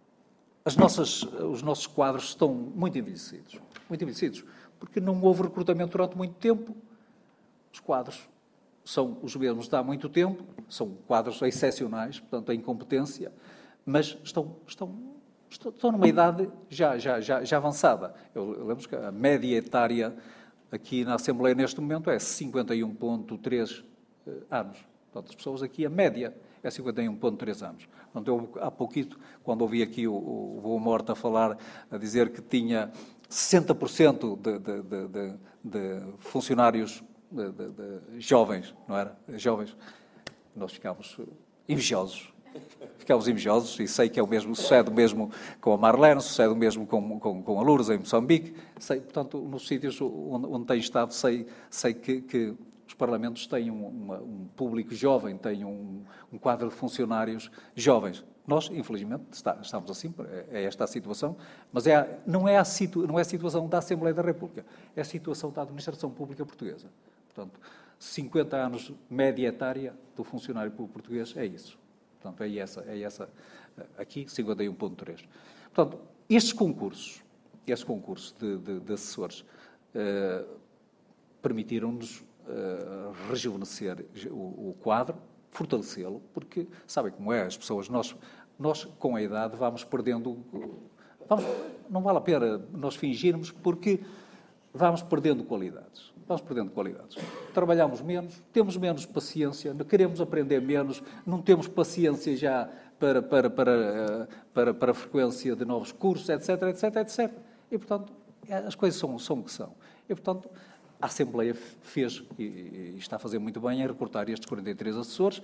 Speaker 11: as nossas, os nossos quadros estão muito envelhecidos. Muito envelhecidos. Porque não houve recrutamento durante muito tempo. Os quadros são os mesmos de há muito tempo, são quadros excepcionais, portanto, em competência, mas estão... estão Estou numa idade já, já, já, já avançada. Eu, eu lembro que a média etária aqui na Assembleia neste momento é cinquenta e um vírgula três anos. Portanto, as pessoas aqui, a média é cinquenta e um vírgula três anos. Portanto, eu há pouquinho, quando ouvi aqui o, o Boa Morte a falar, a dizer que tinha sessenta por cento de, de, de, de, de funcionários de, de, de jovens, não era? Jovens. Nós ficámos invejosos. Ficámos invejosos e sei que é o mesmo, sucede o mesmo com a Marlene, sucede o mesmo com, com, com a Lourdes em Moçambique. Sei, portanto, nos sítios onde, onde tenho estado, sei, sei que, que os parlamentos têm um, uma, um público jovem, têm um, um quadro de funcionários jovens. Nós, infelizmente, está, estamos assim, é, é esta a situação, mas é a, não, é a situ, não é a situação da Assembleia da República, é a situação da administração pública portuguesa. Portanto, cinquenta anos média etária do funcionário público português é isso. Portanto, é essa, é essa aqui, cinquenta e um vírgula três. Portanto, estes concursos, estes concursos de, de, de assessores eh, permitiram-nos eh, rejuvenescer o, o quadro, fortalecê-lo, porque, sabem como é, as pessoas, nós, nós com a idade vamos perdendo, vamos, não vale a pena nós fingirmos, porque vamos perdendo qualidades. Vamos perdendo qualidades. Trabalhamos menos, temos menos paciência, queremos aprender menos, não temos paciência já para, para, para, para, para a frequência de novos cursos, etc, etc, etcétera. E, portanto, as coisas são, são o que são. E, portanto, a Assembleia fez, e, e está a fazer muito bem, em recrutar estes quarenta e três assessores.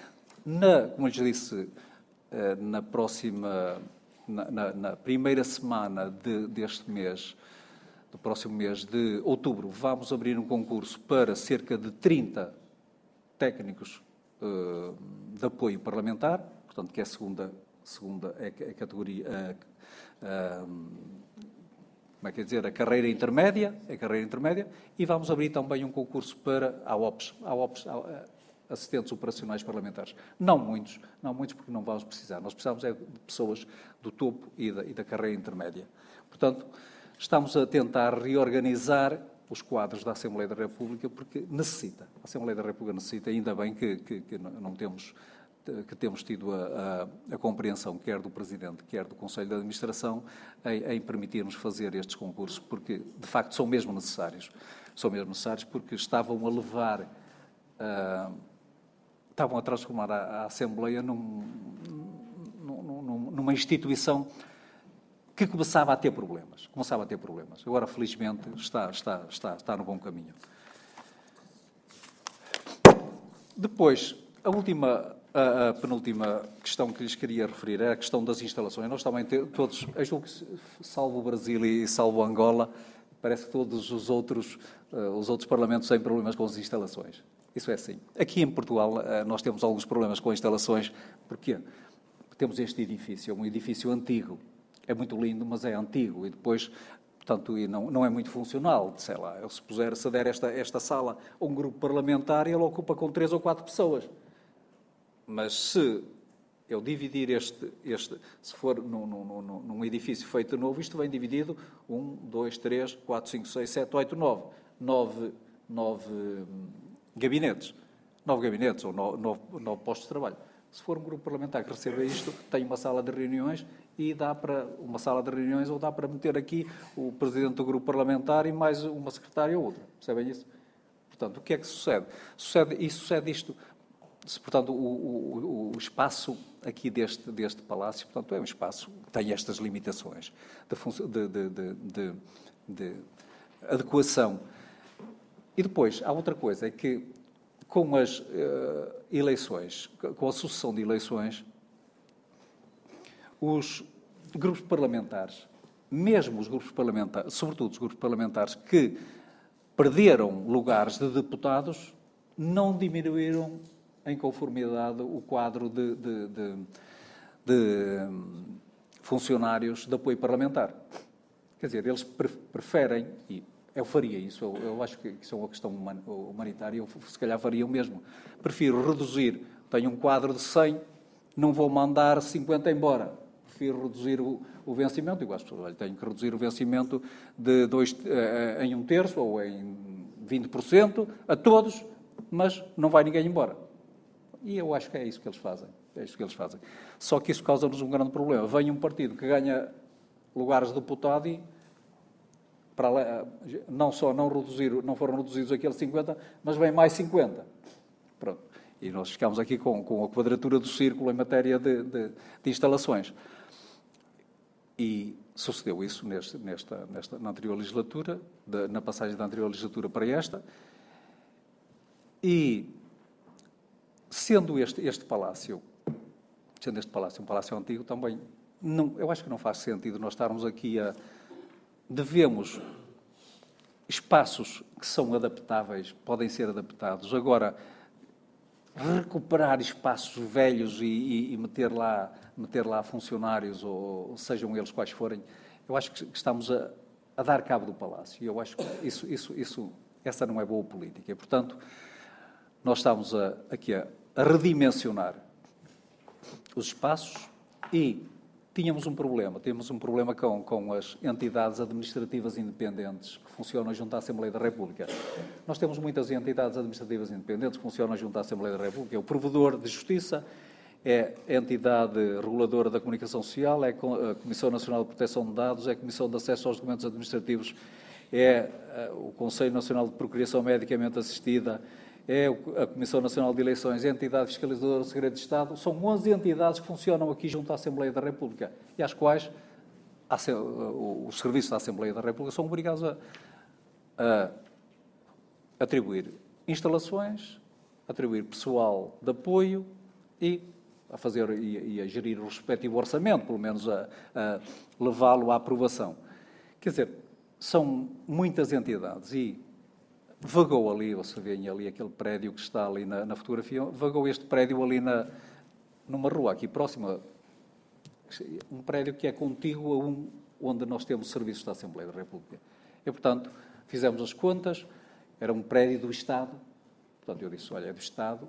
Speaker 11: Na, como eu lhes disse, na próxima, na, na, na primeira semana de, deste mês, no próximo mês de outubro, vamos abrir um concurso para cerca de trinta técnicos uh, de apoio parlamentar, portanto, que é a segunda, segunda é a categoria, a, a, como é que é dizer, a carreira intermédia, a carreira intermédia, e vamos abrir também um concurso para a OPS, a OPS, a, assistentes operacionais parlamentares. Não muitos, não muitos porque não vamos precisar. Nós precisamos é de pessoas do topo e da, e da carreira intermédia. Portanto, estamos a tentar reorganizar os quadros da Assembleia da República porque necessita. A Assembleia da República necessita, ainda bem que, que, que não temos, que temos tido a, a, a compreensão, quer do Presidente, quer do Conselho de Administração, em, em permitir-nos fazer estes concursos, porque, de facto, são mesmo necessários. São mesmo necessários porque estavam a levar, uh, estavam a transformar a, a Assembleia num, num, numa instituição que começava a ter problemas. Começava a ter problemas. Agora, felizmente, está, está, está, está no bom caminho. Depois, a última, a, a penúltima questão que lhes queria referir é a questão das instalações. Nós também te, todos, eu julgo que, salvo o Brasil e salvo Angola, parece que todos os outros, uh, os outros parlamentos têm problemas com as instalações. Isso é assim. Aqui em Portugal, uh, nós temos alguns problemas com instalações. Porquê? Porque temos este edifício, um edifício antigo. É muito lindo, mas é antigo e depois, portanto, e não, não é muito funcional. Sei lá, eu se puser, se der esta, esta sala a um grupo parlamentar, ele ocupa com três ou quatro pessoas. Mas se eu dividir este, este se for num, num, num, num edifício feito novo, isto vem dividido um, dois, três, quatro, cinco, seis, sete, oito, nove. Nove, nove hum, gabinetes. Nove gabinetes ou nove, nove, nove postos de trabalho. Se for um grupo parlamentar que receba isto, tem uma sala de reuniões e dá para uma sala de reuniões ou dá para meter aqui o presidente do grupo parlamentar e mais uma secretária ou outra. Percebem isso? Portanto, o que é que sucede? Sucede e sucede isto. Portanto, o, o, o espaço aqui deste, deste palácio, portanto, é um espaço que tem estas limitações de, de, de, de, de adequação. E depois, há outra coisa, é que com as uh, eleições, com a sucessão de eleições, os grupos parlamentares, mesmo os grupos parlamentares, sobretudo os grupos parlamentares que perderam lugares de deputados, não diminuíram em conformidade o quadro de, de, de, de funcionários de apoio parlamentar. Quer dizer, eles preferem, e eu faria isso, eu, eu acho que isso é uma questão humanitária, eu se calhar faria o mesmo. Prefiro reduzir, tenho um quadro de cem, não vou mandar cinquenta embora. Prefiro reduzir o, o vencimento, igual as pessoas, olha, tenho que reduzir o vencimento de dois, eh, em um terço ou em vinte por cento a todos, mas não vai ninguém embora. E eu acho que é isso que eles fazem. É isso que eles fazem. Só que isso causa-nos um grande problema. Vem um partido que ganha lugares de deputado e para lá, não só não, reduzir, não foram reduzidos aqueles cinquenta, mas vem mais cinquenta. Pronto. E nós ficamos aqui com, com a quadratura do círculo em matéria de, de, de instalações. E sucedeu isso neste, nesta, nesta, na anterior legislatura, de, na passagem da anterior legislatura para esta. E, sendo este, este palácio, sendo este palácio um palácio antigo, também, não, eu acho que não faz sentido nós estarmos aqui a... Devemos espaços que são adaptáveis, podem ser adaptados. Agora, recuperar espaços velhos e, e, e meter, lá, meter lá funcionários, ou, ou sejam eles quais forem, eu acho que estamos a, a dar cabo do palácio. E eu acho que isso, isso, isso, essa não é boa política. E, portanto, nós estamos a, aqui a, a redimensionar os espaços e tínhamos um problema. Temos um problema com, com as entidades administrativas independentes que funcionam junto à Assembleia da República. Nós temos muitas entidades administrativas independentes que funcionam junto à Assembleia da República. É o provedor de justiça, é a entidade reguladora da comunicação social, é a Comissão Nacional de Proteção de Dados, é a Comissão de Acesso aos Documentos Administrativos, é o Conselho Nacional de Procriação Medicamente Assistida, é a Comissão Nacional de Eleições, é a entidade fiscalizadora do Segredo de Estado. São onze entidades que funcionam aqui junto à Assembleia da República e às quais os serviços da Assembleia da República são obrigados a, a atribuir instalações, atribuir pessoal de apoio e a fazer e, e a gerir o respectivo orçamento, pelo menos a, a levá-lo à aprovação. Quer dizer, são muitas entidades e vagou ali, você vê ali aquele prédio que está ali na, na fotografia, vagou este prédio ali na, numa rua aqui próxima, um prédio que é contíguo a um onde nós temos serviços da Assembleia da República. E, portanto, fizemos as contas, era um prédio do Estado, portanto, eu disse, olha, é do Estado,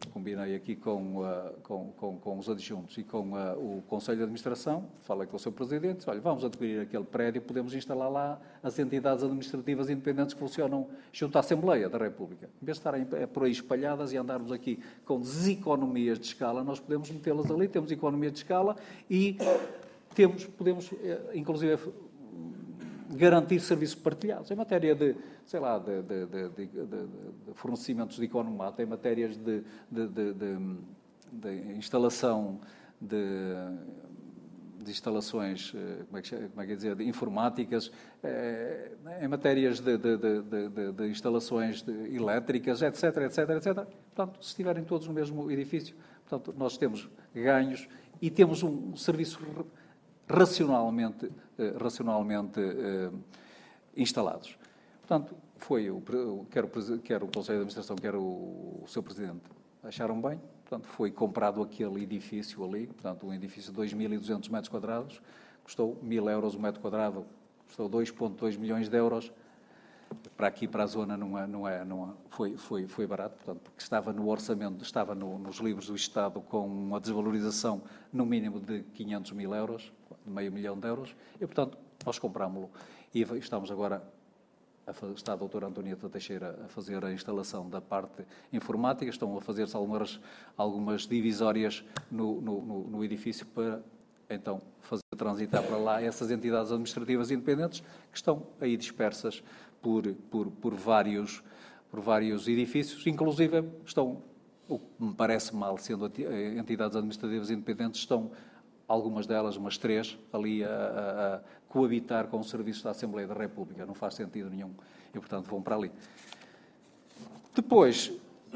Speaker 11: combinei aqui com, uh, com, com, com os adjuntos e com uh, o Conselho de Administração, falei com o seu Presidente, disse, olha, vamos adquirir aquele prédio, podemos instalar lá as entidades administrativas independentes que funcionam junto à Assembleia da República. Em vez de estarem por aí espalhadas e andarmos aqui com deseconomias de escala, nós podemos metê-las ali, temos economia de escala e temos, podemos, inclusive, garantir serviços partilhados. Em matéria de, sei lá, de, de, de, de, de, de fornecimentos de economato, em matérias de, de, de, de, de instalação de, de instalações, como é que, como é que é dizer, de informáticas, eh, em matérias de, de, de, de, de instalações de elétricas, etc, etc, etcétera. Portanto, se estiverem todos no mesmo edifício, portanto, nós temos ganhos e temos um serviço racionalmente, eh, racionalmente eh, instalados. Portanto, foi o, quer, o, quer o Conselho de Administração, quer o, o seu Presidente acharam bem. Portanto, foi comprado aquele edifício ali, portanto, um edifício de dois mil e duzentos metros quadrados, custou mil euros o metro quadrado, custou dois vírgula dois milhões de euros. Para aqui, para a zona, não é, não é, não é, foi, foi, foi barato, portanto, porque estava no orçamento, estava no, nos livros do Estado com uma desvalorização no mínimo de quinhentos mil euros, meio milhão de euros, e, portanto, nós comprámos-lo. E estamos agora, a fazer, está a doutora Antonieta Teixeira a fazer a instalação da parte informática, estão a fazer-se algumas, algumas divisórias no, no, no, no edifício para, então, fazer transitar para lá essas entidades administrativas independentes que estão aí dispersas Por, por, por, vários, por vários edifícios, inclusive estão, o que me parece mal, sendo entidades administrativas independentes, estão, algumas delas, umas três, ali a, a, a coabitar com os serviços da Assembleia da República. Não faz sentido nenhum. E, portanto, vão para ali. Depois,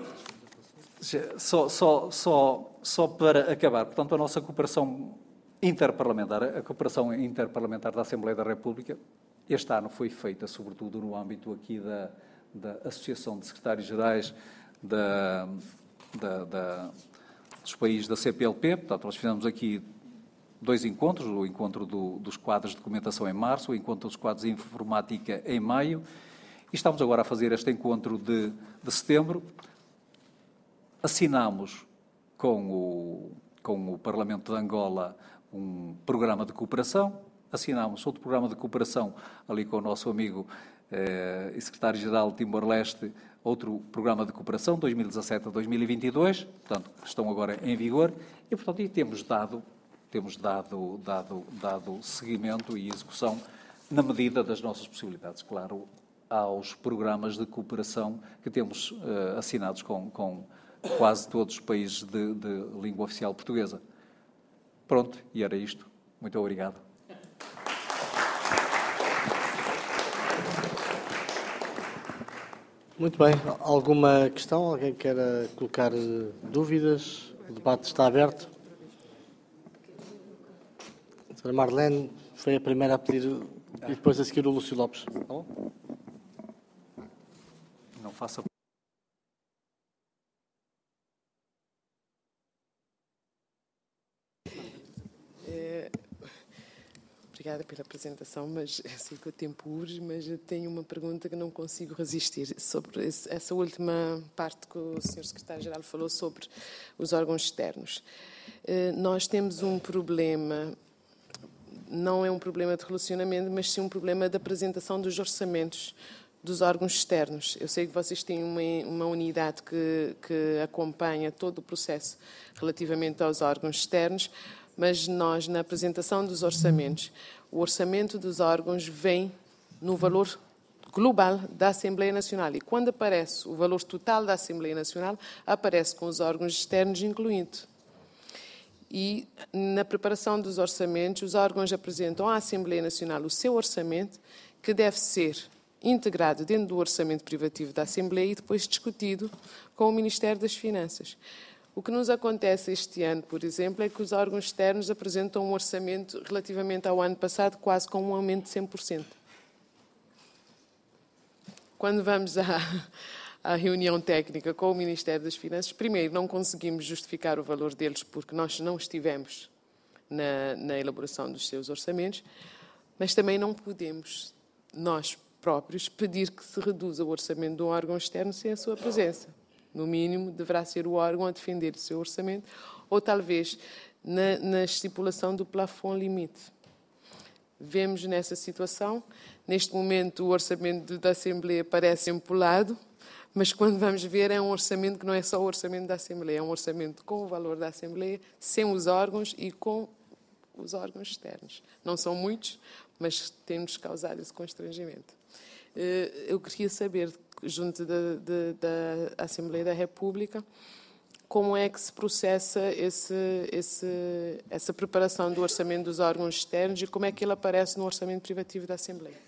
Speaker 11: só, só, só, só para acabar, portanto, a nossa cooperação interparlamentar, a cooperação interparlamentar da Assembleia da República, este ano foi feita, sobretudo, no âmbito aqui da, da Associação de Secretários-Gerais da, da, da, dos países da C P L P. Portanto, nós fizemos aqui dois encontros, o encontro do, dos quadros de documentação em março, o encontro dos quadros de informática em maio, e estamos agora a fazer este encontro de, de setembro. Assinamos com o, com o Parlamento de Angola um programa de cooperação. Assinámos outro programa de cooperação ali com o nosso amigo eh, e secretário-geral de Timor-Leste, outro programa de cooperação, dois mil e dezassete a dois mil e vinte e dois, portanto, estão agora em vigor, e, portanto, e temos dado, temos dado, dado, dado seguimento e execução na medida das nossas possibilidades, claro, aos programas de cooperação que temos eh, assinados com, com quase todos os países de, de língua oficial portuguesa. Pronto, e era isto. Muito obrigado.
Speaker 1: Muito bem. Alguma questão? Alguém queira colocar dúvidas? O debate está aberto. A doutora Marlene foi a primeira a pedir e depois a seguir o Lúcio Lopes. Tá bom?
Speaker 11: Não faça...
Speaker 4: Obrigada pela apresentação, mas eu sei que o tempo urge, mas eu tenho uma pergunta que não consigo resistir sobre esse, essa última parte que o senhor Secretário-Geral falou sobre os órgãos externos. Eh, nós temos um problema, não é um problema de relacionamento, mas sim um problema de apresentação dos orçamentos dos órgãos externos. Eu sei que vocês têm uma, uma unidade que, que acompanha todo o processo relativamente aos órgãos externos, mas nós, na apresentação dos orçamentos, o orçamento dos órgãos vem no valor global da Assembleia Nacional. E quando aparece o valor total da Assembleia Nacional, aparece com os órgãos externos incluídos. E, na preparação dos orçamentos, os órgãos apresentam à Assembleia Nacional o seu orçamento, que deve ser integrado dentro do orçamento privativo da Assembleia e depois discutido com o Ministério das Finanças. O que nos acontece este ano, por exemplo, é que os órgãos externos apresentam um orçamento relativamente ao ano passado quase com um aumento de cem por cento. Quando vamos à, à reunião técnica com o Ministério das Finanças, primeiro, não conseguimos justificar o valor deles porque nós não estivemos na, na elaboração dos seus orçamentos, mas também não podemos, nós próprios, pedir que se reduza o orçamento de um órgão externo sem a sua presença. no mínimo, deverá ser o órgão a defender o seu orçamento, ou talvez na, na estipulação do plafond limite. Vemos nessa situação, neste momento o orçamento da Assembleia parece empolado, mas quando vamos ver é um orçamento que não é só o orçamento da Assembleia, é um orçamento com o valor da Assembleia, sem os órgãos e com os órgãos externos. Não são muitos, mas tem-nos causado esse constrangimento. Eu queria saber, junto da, da, da Assembleia da República, como é que se processa esse, esse, essa preparação do orçamento dos órgãos externos e como é que ele aparece no orçamento privativo da Assembleia?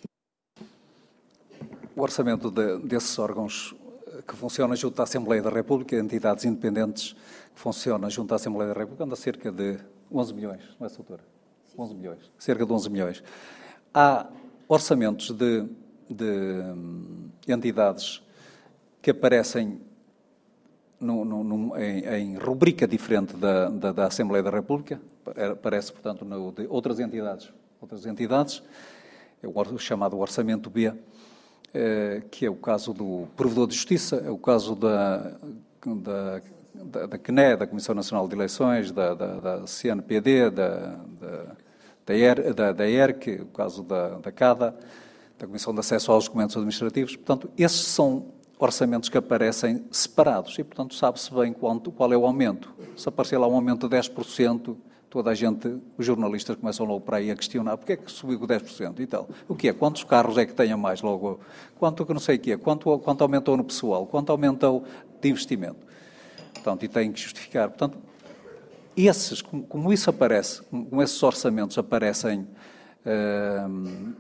Speaker 11: O orçamento de, desses órgãos que funcionam junto à Assembleia da República, entidades independentes que funcionam junto à Assembleia da República, anda cerca de onze milhões, não é, doutora? onze milhões, cerca de onze milhões. Há orçamentos de, de entidades que aparecem no, no, no, em, em rubrica diferente da, da, da Assembleia da República, aparece, portanto, no, de outras entidades, outras entidades, é o chamado Orçamento B, eh, que é o caso do Provedor de Justiça, é o caso da, da, da, da C N E, da Comissão Nacional de Eleições, da, da, da C N P D, da, da, da, ER, da, da E R C, o caso da, da CADA, da Comissão de Acesso aos Documentos Administrativos. Portanto, esses são orçamentos que aparecem separados e, portanto, sabe-se bem quanto, qual é o aumento. Se aparecer lá um aumento de dez por cento, toda a gente, os jornalistas começam logo para aí a questionar porque é que subiu dez por cento e tal. O que é? Quantos carros é que tem a mais logo? Quanto que não sei o que é? Quanto, quanto aumentou no pessoal? Quanto aumentou de investimento? Portanto, e tem que justificar. Portanto, esses, como, como isso aparece, como esses orçamentos aparecem hum,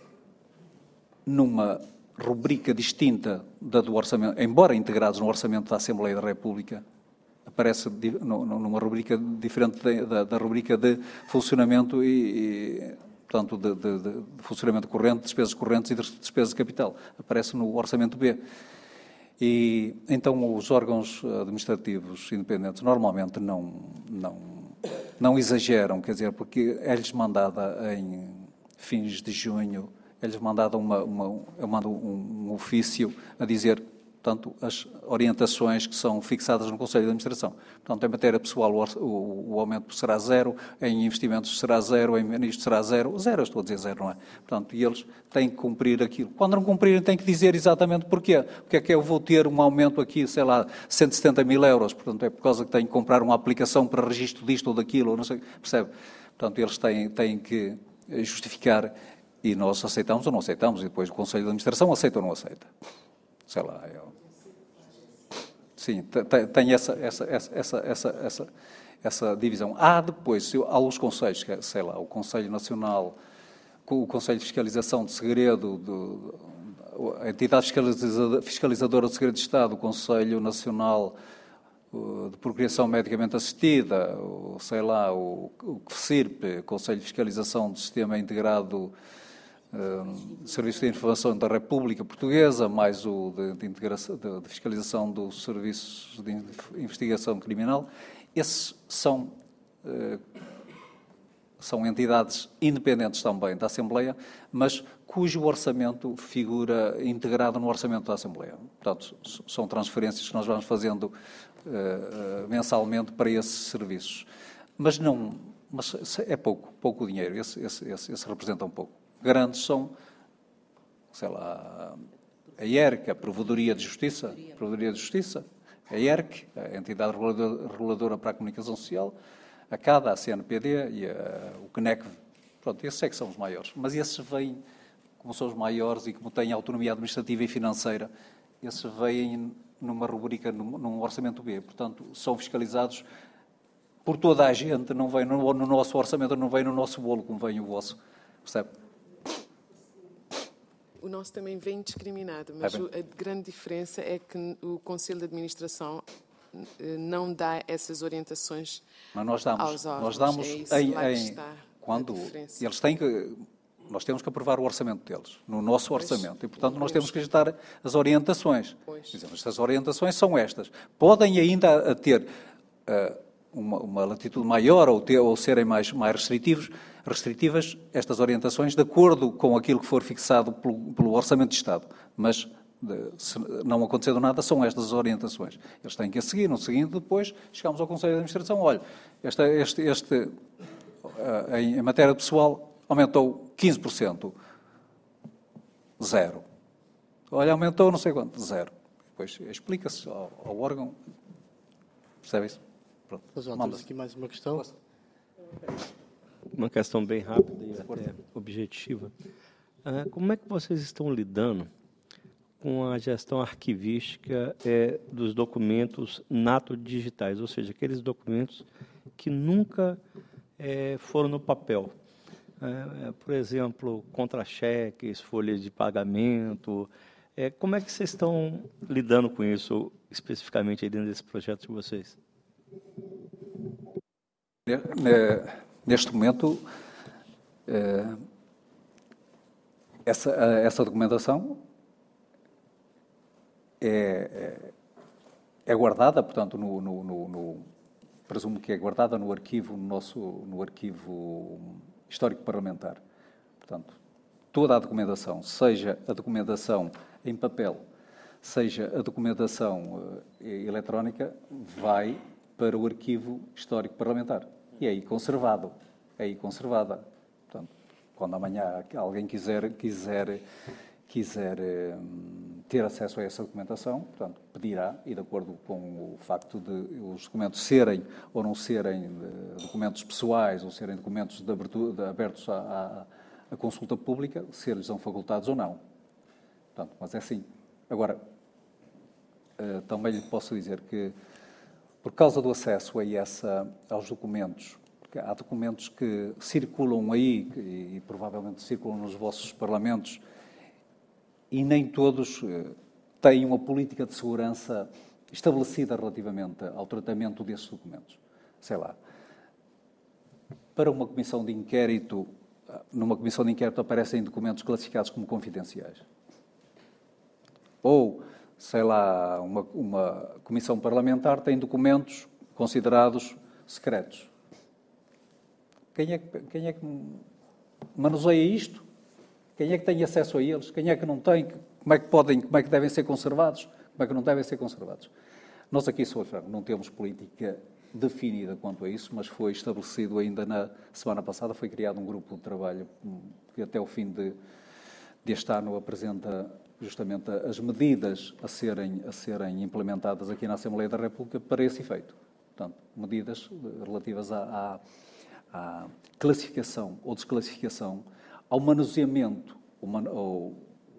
Speaker 11: numa rubrica distinta da do orçamento, embora integrados no orçamento da Assembleia da República, aparece numa rubrica diferente da, da rubrica de funcionamento e, e portanto, de, de, de funcionamento corrente, despesas correntes e despesas de capital. Aparece no Orçamento B. E, então, os órgãos administrativos independentes normalmente não, não, não exageram, quer dizer, porque é-lhes mandada em fins de junho, é-lhes mandada uma, uma, eu mando um, um ofício a dizer, portanto, as orientações que são fixadas no Conselho de Administração. Portanto, em matéria pessoal, o, o, o aumento será zero, em investimentos será zero, em ministros será zero. Zero, eu estou a dizer zero, não é? Portanto, e eles têm que cumprir aquilo. Quando não cumprirem, têm que dizer exatamente porquê. Porque é que eu vou ter um aumento aqui, sei lá, cento e setenta mil euros. Portanto, é por causa que tenho que comprar uma aplicação para registro disto ou daquilo, ou não sei, percebe? Portanto, eles têm, têm que justificar e nós aceitamos ou não aceitamos, e depois o Conselho de Administração aceita ou não aceita. Sei lá, eu... Sim, tem, tem essa, essa, essa, essa, essa, essa divisão. Há depois, há os conselhos, sei lá, o Conselho Nacional, o Conselho de Fiscalização de Segredo, do, a entidade fiscalizadora, fiscalizadora de Segredo de Estado, o Conselho Nacional de Procriação Medicamente Assistida, o, sei lá, o, o C I R P, o Conselho de Fiscalização do Sistema Integrado de Serviço de Informação da República Portuguesa, mais o de, de, integração, de, de fiscalização dos serviços de investigação criminal. Esses são, eh, são entidades independentes também da Assembleia, mas cujo orçamento figura integrado no orçamento da Assembleia. Portanto, são transferências que nós vamos fazendo eh, mensalmente para esses serviços. Mas não, mas é pouco, pouco dinheiro, esse, esse, esse, esse representa um pouco. Grandes são, sei lá, a I E R C, a Provedoria de Justiça, a Provedoria de Justiça, a I E R C, a Entidade Reguladora para a Comunicação Social, a CADA, a C N P D e a, o C N E C. Pronto, esses é que são os maiores. Mas esses vêm, como são os maiores e como têm autonomia administrativa e financeira, esses vêm numa rubrica, num, num orçamento B. Portanto, são fiscalizados por toda a gente, não vem no, no nosso orçamento, não vem no nosso bolo como vem o vosso. Percebe?
Speaker 4: O nosso também vem discriminado, mas é a grande diferença é que o Conselho de Administração não dá essas orientações
Speaker 11: mas nós damos,
Speaker 4: aos órgãos.
Speaker 11: Nós damos
Speaker 4: é isso,
Speaker 11: em,
Speaker 4: lá
Speaker 11: em
Speaker 4: está
Speaker 11: quando eles têm que, nós temos que aprovar o orçamento deles, no nosso pois, orçamento, e portanto nós pois. temos que dar as orientações. Dizemos, estas orientações são estas. Podem ainda ter uh, uma, uma latitude maior ou, ter, ou serem mais, mais restritivos, restritivas estas orientações de acordo com aquilo que for fixado pelo, pelo Orçamento de Estado. Mas de, se não acontecendo nada, são estas as orientações. Eles têm que a seguir. No seguinte, depois, chegamos ao Conselho de Administração. Olha, este, este, este, em, em matéria pessoal, aumentou quinze por cento. Zero. Olha, aumentou não sei quanto. Zero. Depois explica-se ao, ao órgão. Percebe isso? Pronto.
Speaker 1: Mas, ó, temos aqui mais uma questão.
Speaker 6: Uma questão bem rápida e até objetiva. Ah, como é que vocês estão lidando com a gestão arquivística é, dos documentos nato-digitais, ou seja, aqueles documentos que nunca é, foram no papel? É, por exemplo, contra-cheques, folhas de pagamento. É, como é que vocês estão lidando com isso, especificamente aí dentro desse projeto de vocês?
Speaker 11: Neste momento, essa, essa documentação é, é guardada, portanto, no, no, no, no, presumo que é guardada no arquivo, no nosso, no arquivo histórico parlamentar. Portanto, toda a documentação, seja a documentação em papel, seja a documentação uh, eletrónica, vai para o arquivo histórico parlamentar. E é aí conservado, é aí conservada. Portanto, quando amanhã alguém quiser, quiser, quiser um, ter acesso a essa documentação, portanto, pedirá, e de acordo com o facto de os documentos serem ou não serem documentos pessoais, ou serem documentos de abertura, de, abertos à, à, à consulta pública, se eles são facultados ou não. Portanto, mas é assim. Agora, uh, também lhe posso dizer que, por causa do acesso a essa, aos documentos, porque há documentos que circulam aí, e, e provavelmente circulam nos vossos parlamentos, e nem todos uh, têm uma política de segurança estabelecida relativamente ao tratamento desses documentos. Sei lá, para uma comissão de inquérito, numa comissão de inquérito aparecem documentos classificados como confidenciais. Ou, sei lá, uma, uma comissão parlamentar tem documentos considerados secretos. Quem é, que, quem é que manuseia isto? Quem é que tem acesso a eles? Quem é que não tem? Como é que podem, como é que devem ser conservados? Como é que não devem ser conservados? Nós aqui, Sr. Franco, não temos política definida quanto a isso, mas foi estabelecido ainda na semana passada, foi criado um grupo de trabalho que até o fim de, deste ano apresenta justamente as medidas a serem, a serem implementadas aqui na Assembleia da República para esse efeito. Portanto, medidas relativas à, à, à classificação ou desclassificação, ao manuseamento, ao,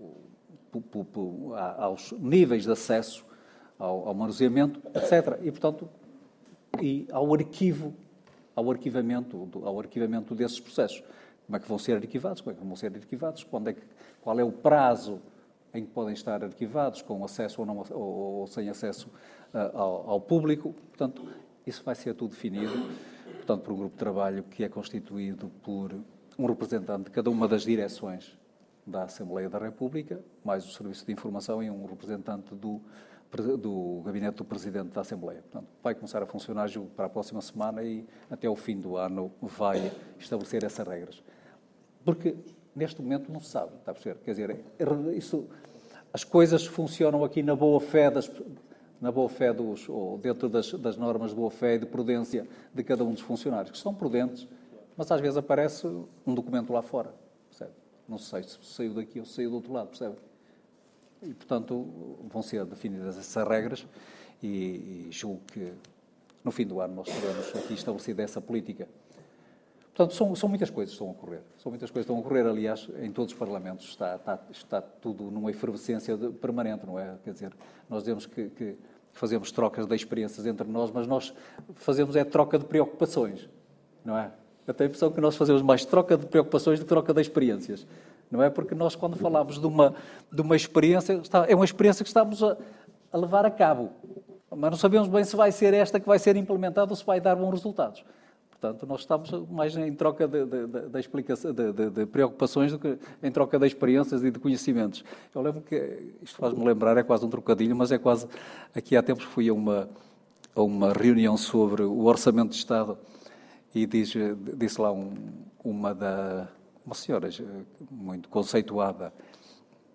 Speaker 11: ao, aos níveis de acesso ao, ao manuseamento, etcétera. E, portanto, e ao arquivo, ao arquivamento, ao arquivamento desses processos. Como é que vão ser arquivados? Como é que vão ser arquivados? Quando é que, qual é o prazo em que podem estar arquivados, com acesso ou, não, ou, ou sem acesso uh, ao, ao público? Portanto, isso vai ser tudo definido, portanto, por um grupo de trabalho que é constituído por um representante de cada uma das direções da Assembleia da República, mais o Serviço de Informação e um representante do, do Gabinete do Presidente da Assembleia. Portanto, vai começar a funcionar para a próxima semana e até ao fim do ano vai estabelecer essas regras. Porque neste momento não se sabe, está a perceber? Quer dizer, isso, as coisas funcionam aqui na boa-fé das, na boa-fé dos, ou dentro das, das normas de boa-fé e de prudência de cada um dos funcionários, que são prudentes, mas às vezes aparece um documento lá fora, percebe? Não sei se saiu daqui ou se saiu do outro lado, percebe? E, portanto, vão ser definidas essas regras e, e julgo que no fim do ano nós teremos aqui estabelecida essa política. Portanto, são, são muitas coisas que estão a ocorrer. São muitas coisas que estão a ocorrer, aliás, em todos os parlamentos está, está, está tudo numa efervescência de, permanente, não é? Quer dizer, nós dizemos que, que fazemos trocas de experiências entre nós, mas nós fazemos é troca de preocupações, não é? Eu tenho a impressão que nós fazemos mais troca de preocupações do que troca de experiências, não é? Porque nós, quando falamos de uma, de uma experiência, está, é uma experiência que estamos a, a levar a cabo, mas não sabemos bem se vai ser esta que vai ser implementada ou se vai dar bons resultados. Portanto, nós estamos mais em troca de, de, de, de, explicação, de, de, de preocupações do que em troca de experiências e de conhecimentos. Eu lembro que, isto faz-me lembrar, é quase um trocadilho, mas é quase, aqui há tempos fui a uma, a uma reunião sobre o Orçamento de Estado e diz, disse lá um, uma, da, uma senhora muito conceituada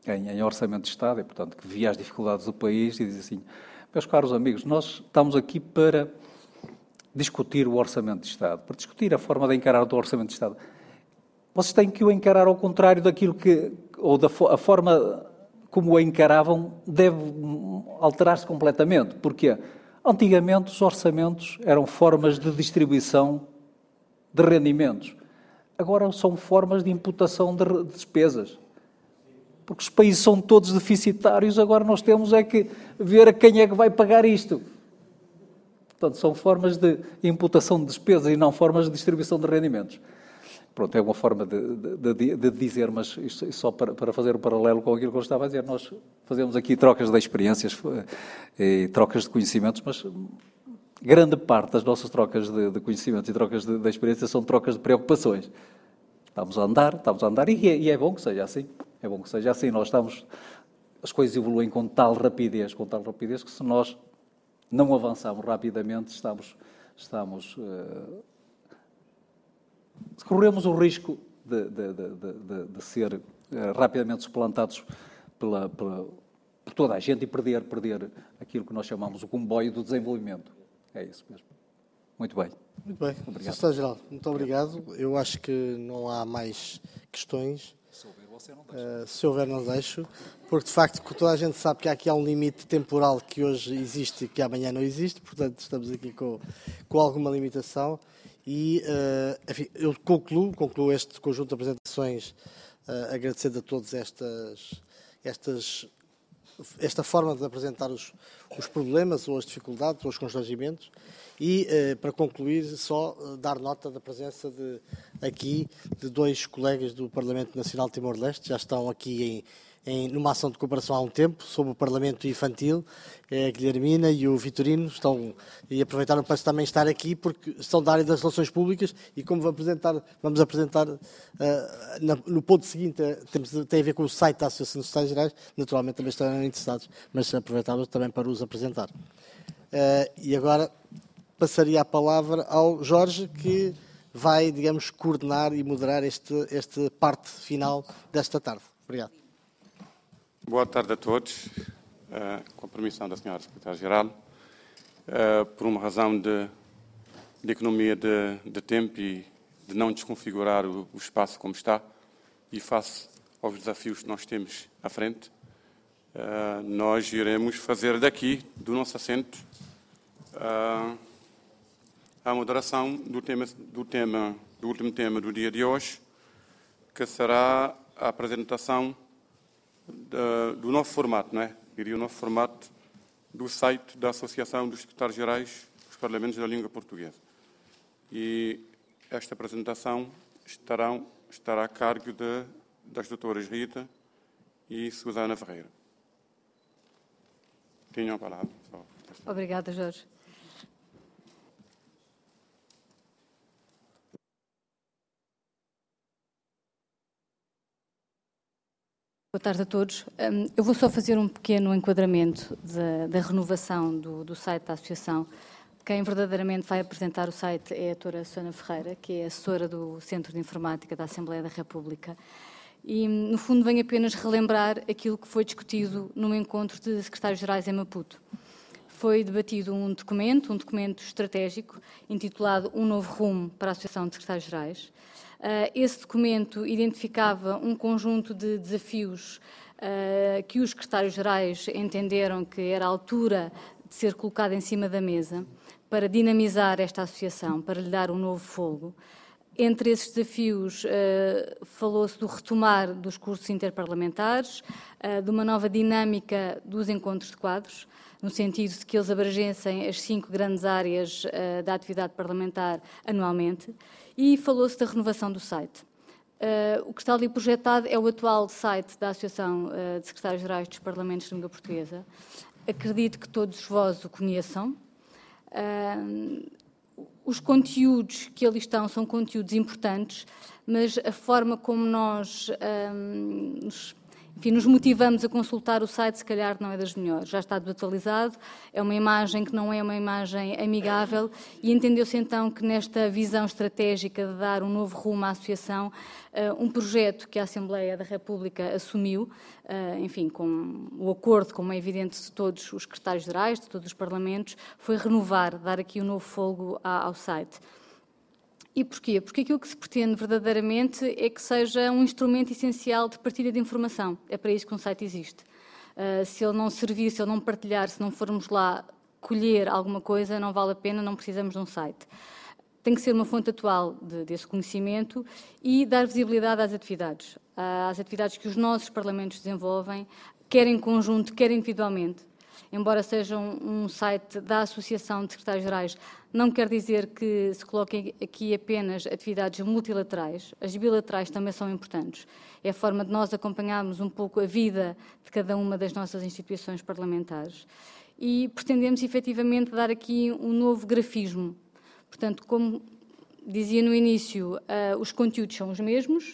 Speaker 11: em, em Orçamento de Estado, e, portanto, que via as dificuldades do país e diz assim, meus caros amigos, nós estamos aqui para discutir o Orçamento de Estado, para discutir a forma de encarar o Orçamento de Estado. Vocês têm que o encarar ao contrário daquilo que, ou da a forma como o encaravam, deve alterar-se completamente. Porquê? Antigamente os orçamentos eram formas de distribuição de rendimentos. Agora são formas de imputação de despesas. Porque os países são todos deficitários, agora nós temos é que ver a quem é que vai pagar isto. Portanto, são formas de imputação de despesas e não formas de distribuição de rendimentos. Pronto, é uma forma de, de, de, de dizer, mas isto, só para, para fazer o paralelo com aquilo que eu estava a dizer, nós fazemos aqui trocas de experiências e trocas de conhecimentos, mas grande parte das nossas trocas de, de conhecimentos e trocas de, de experiências são trocas de preocupações. Estamos a andar, estamos a andar, e é, e é bom que seja assim. É bom que seja assim. Nós estamos, as coisas evoluem com tal rapidez, com tal rapidez, que se nós não avançarmos rapidamente, estamos, estamos uh, corremos o risco de, de, de, de, de ser uh, rapidamente suplantados pela, pela, por toda a gente e perder, perder aquilo que nós chamamos o comboio do desenvolvimento. É isso mesmo. Muito bem.
Speaker 1: Muito bem.
Speaker 11: Obrigado.
Speaker 1: Secretário-Geral, muito obrigado. Eu acho que não há mais questões.
Speaker 11: Se houver, você não deixa.
Speaker 1: Uh, se houver, não deixo. Porque, de facto, toda a gente sabe que aqui há um limite temporal que hoje existe e que amanhã não existe. Portanto, estamos aqui com, com alguma limitação. E, uh, enfim, eu concluo, concluo este conjunto de apresentações uh, agradecendo a todos estas, estas, esta forma de apresentar os, os problemas ou as dificuldades ou os constrangimentos. E, uh, para concluir, só uh, dar nota da presença de, aqui de dois colegas do Parlamento Nacional de Timor-Leste, já estão aqui em, em, numa ação de cooperação há um tempo, sobre o Parlamento Infantil, é a Guilhermina e o Vitorino, estão, e aproveitaram para também estar aqui, porque estão da área das relações públicas, e como vamos apresentar, vamos apresentar uh, na, no ponto seguinte, uh, temos, tem a ver com o site da Associação dos Secretários-Gerais, naturalmente também estarão interessados, mas aproveitávamos também para os apresentar. Uh, e agora passaria a palavra ao Jorge, que vai, digamos, coordenar e moderar este, esta parte final desta tarde. Obrigado.
Speaker 12: Boa tarde a todos. Uh, com a permissão da senhora Secretária-Geral, uh, por uma razão de, de economia de, de tempo e de não desconfigurar o, o espaço como está e face aos desafios que nós temos à frente, uh, nós iremos fazer daqui, do nosso assento, uh, a moderação do tema, do tema, do último tema do dia de hoje, que será a apresentação de, do novo formato, não é? Diria o novo formato do site da Associação dos Secretários-Gerais dos Parlamentos da Língua Portuguesa. E esta apresentação estarão, estará a cargo de, das doutoras Rita e Susana Ferreira. Tenham a palavra.
Speaker 13: Obrigada, Jorge. Boa tarde a todos. Eu vou só fazer um pequeno enquadramento da, da renovação do, do site da Associação. Quem verdadeiramente vai apresentar o site é a doutora Susana Ferreira, que é assessora do Centro de Informática da Assembleia da República. E, no fundo, venho apenas relembrar aquilo que foi discutido no encontro de secretários-gerais em Maputo. Foi debatido um documento, um documento estratégico, intitulado Um Novo Rumo para a Associação de Secretários-Gerais. Uh, esse documento identificava um conjunto de desafios uh, que os secretários-gerais entenderam que era a altura de ser colocado em cima da mesa para dinamizar esta associação, para lhe dar um novo fôlego. Entre esses desafios, uh, falou-se do retomar dos cursos interparlamentares, uh, de uma nova dinâmica dos encontros de quadros, no sentido de que eles abrangessem as cinco grandes áreas uh, da atividade parlamentar anualmente, e falou-se da renovação do site. Uh, o que está ali projetado é o atual site da Associação uh, de Secretários-Gerais dos Parlamentos de Língua Portuguesa. Acredito que todos vós o conheçam. Uh, os conteúdos que ali estão são conteúdos importantes, mas a forma como nós uh, nos enfim, nos motivamos a consultar o site, se calhar não é das melhores. Já está desatualizado, é uma imagem que não é uma imagem amigável e entendeu-se então que nesta visão estratégica de dar um novo rumo à associação, uh, um projeto que a Assembleia da República assumiu, uh, enfim, com o acordo, como é evidente, de todos os secretários-gerais, de todos os parlamentos, foi renovar, dar aqui um novo fôlego ao site. E porquê? Porque aquilo que se pretende verdadeiramente é que seja um instrumento essencial de partilha de informação. É para isso que um site existe. Uh, se ele não servir, se ele não partilhar, se não formos lá colher alguma coisa, não vale a pena, não precisamos de um site. Tem que ser uma fonte atual de, desse conhecimento e dar visibilidade às atividades, às atividades que os nossos parlamentos desenvolvem, quer em conjunto, quer individualmente. Embora seja um, um site da Associação de Secretários-Gerais, não quer dizer que se coloquem aqui apenas atividades multilaterais. As bilaterais também são importantes. É a forma de nós acompanharmos um pouco a vida de cada uma das nossas instituições parlamentares. E pretendemos, efetivamente, dar aqui um novo grafismo. Portanto, como dizia no início, uh, os conteúdos são os mesmos.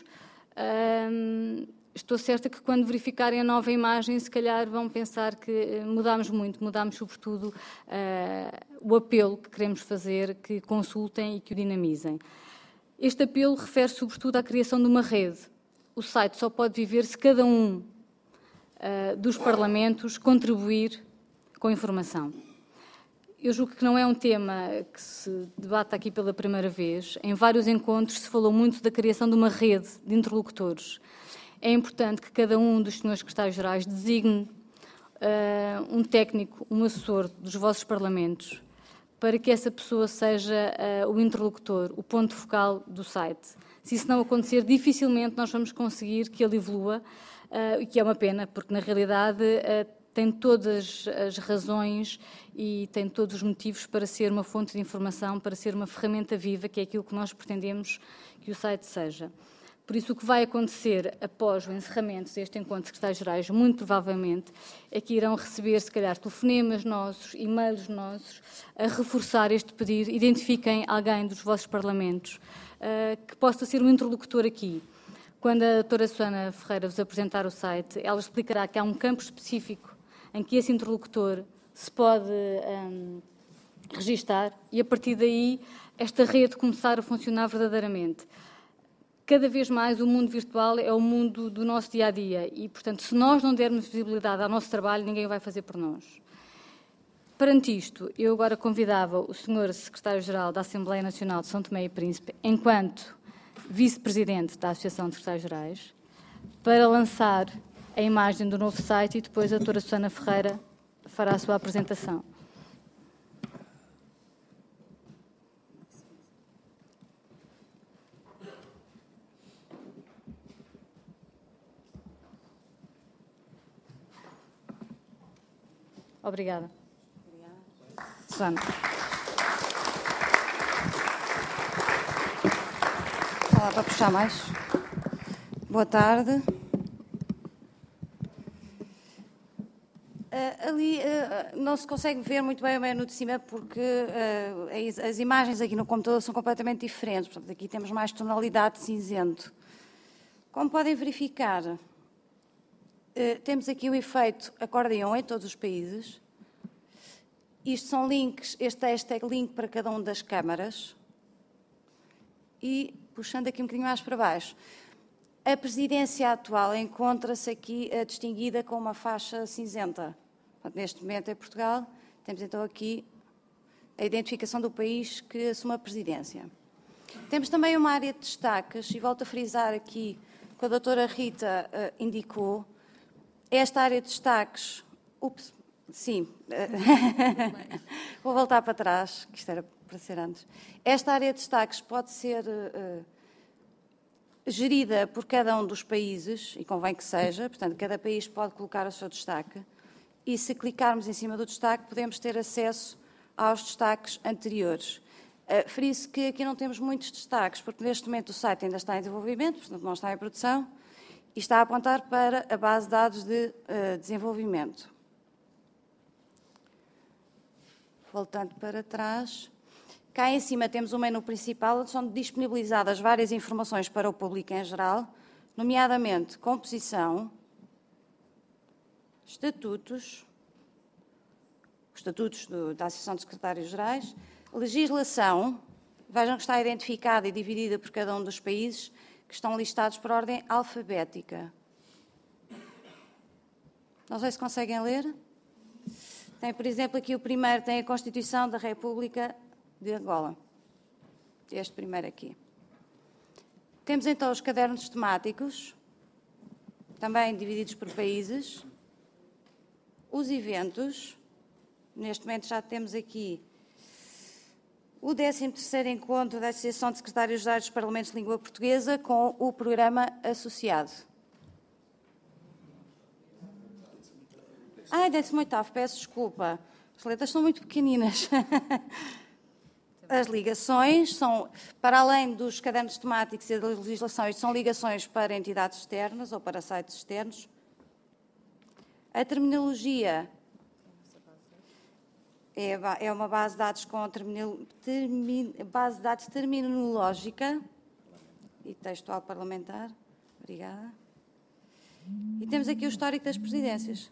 Speaker 13: Uh, Estou certa que, quando verificarem a nova imagem, se calhar vão pensar que mudámos muito, mudámos, sobretudo, uh, o apelo que queremos fazer, que consultem e que o dinamizem. Este apelo refere, sobretudo, à criação de uma rede. O site só pode viver se cada um uh, dos parlamentos contribuir com informação. Eu julgo que não é um tema que se debata aqui pela primeira vez. Em vários encontros se falou muito da criação de uma rede de interlocutores. É importante que cada um dos senhores secretários-gerais designe uh, um técnico, um assessor dos vossos parlamentos, para que essa pessoa seja uh, o interlocutor, o ponto focal do site. Se isso não acontecer, dificilmente nós vamos conseguir que ele evolua, uh, e que é uma pena, porque, na realidade, uh, tem todas as razões e tem todos os motivos para ser uma fonte de informação, para ser uma ferramenta viva, que é aquilo que nós pretendemos que o site seja. Por isso, o que vai acontecer após o encerramento deste encontro de secretários-gerais, muito provavelmente, é que irão receber, se calhar, telefonemas nossos, e-mails nossos, a reforçar este pedido. Identifiquem alguém dos vossos parlamentos uh, que possa ser um interlocutor aqui. Quando a doutora Susana Ferreira vos apresentar o site, ela explicará que há um campo específico em que esse interlocutor se pode um, registar e, a partir daí, esta rede começar a funcionar verdadeiramente. Cada vez mais o mundo virtual é o mundo do nosso dia-a-dia e, portanto, se nós não dermos visibilidade ao nosso trabalho, ninguém o vai fazer por nós. Perante isto, eu agora convidava o senhor Secretário-Geral da Assembleia Nacional de São Tomé e Príncipe, enquanto Vice-Presidente da Associação de Secretários-Gerais, para lançar a imagem do novo site e depois a doutora Susana Ferreira fará a sua apresentação. Obrigada. Obrigada. Susana.
Speaker 14: Olá, para puxar mais. Boa tarde. Uh, ali uh, não se consegue ver muito bem o menu de cima porque uh, as imagens aqui no computador são completamente diferentes. Portanto, aqui temos mais tonalidade de cinzento. Como podem verificar, uh, temos aqui o efeito acordeão em todos os países. Isto são links, este texto é link para cada uma das câmaras. E, puxando aqui um bocadinho mais para baixo, a presidência atual encontra-se aqui uh, distinguida com uma faixa cinzenta. Portanto, neste momento, em Portugal, temos então aqui a identificação do país que assume a presidência. Temos também uma área de destaques, e volto a frisar aqui, que a doutora Rita uh, indicou, esta área de destaques... Ups, sim. Vou voltar para trás, que isto era para ser antes. Esta área de destaques pode ser... Uh, gerida por cada um dos países, e convém que seja, portanto, cada país pode colocar o seu destaque, e se clicarmos em cima do destaque, podemos ter acesso aos destaques anteriores. Uh, Frise que aqui não temos muitos destaques, porque neste momento o site ainda está em desenvolvimento, portanto, não está em produção, e está a apontar para a base de dados de uh, desenvolvimento. Voltando para trás... Cá em cima temos o menu principal, onde são disponibilizadas várias informações para o público em geral, nomeadamente composição, estatutos, os estatutos do, da Associação de Secretários-Gerais, legislação, vejam que está identificada e dividida por cada um dos países, que estão listados por ordem alfabética. Não sei se conseguem ler. Tem, por exemplo, aqui o primeiro, tem a Constituição da República de Angola. Este primeiro aqui. Temos então os cadernos temáticos, também divididos por países. Os eventos, neste momento já temos aqui o décimo terceiro Encontro da Associação de Secretários-Gerais dos Parlamentos de Língua Portuguesa com o programa associado. Ah, décimo oitavo, peço desculpa. As letras são muito pequeninas. As ligações são, para além dos cadernos temáticos e das legislações, são ligações para entidades externas ou para sites externos. A terminologia é, é uma base de dados com termino, termi, base de dados terminológica e textual parlamentar. Obrigada. E temos aqui o histórico das presidências.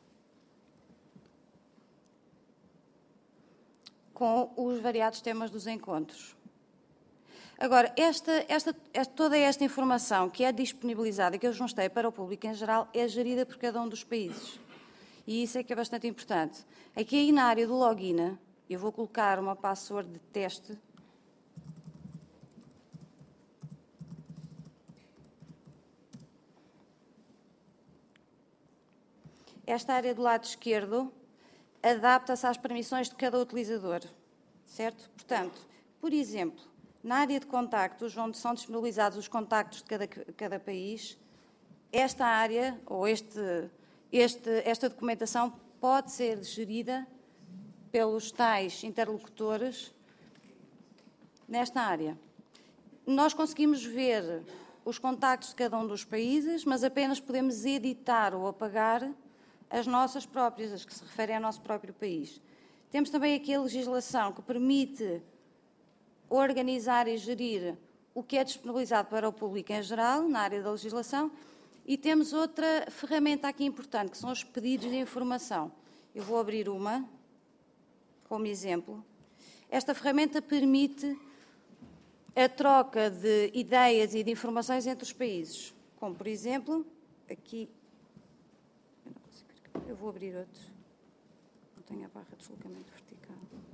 Speaker 14: Com os variados temas dos encontros. Agora, esta, esta, esta, toda esta informação que é disponibilizada e que eu os mostrei para o público em geral é gerida por cada um dos países. E isso é que é bastante importante. Aqui aí na área do login, eu vou colocar uma password de teste. Esta área do lado esquerdo adapta-se às permissões de cada utilizador, certo? Portanto, por exemplo, na área de contactos, onde são disponibilizados os contactos de cada, cada país, esta área, ou este, este, esta documentação pode ser gerida pelos tais interlocutores nesta área. Nós conseguimos ver os contactos de cada um dos países, mas apenas podemos editar ou apagar as nossas próprias, as que se referem ao nosso próprio país. Temos também aqui a legislação que permite organizar e gerir o que é disponibilizado para o público em geral, na área da legislação, e temos outra ferramenta aqui importante, que são os pedidos de informação. Eu vou abrir uma, como exemplo. Esta ferramenta permite a troca de ideias e de informações entre os países, como, por exemplo, aqui. Eu vou abrir outro. Não tenho a barra de deslocamento vertical.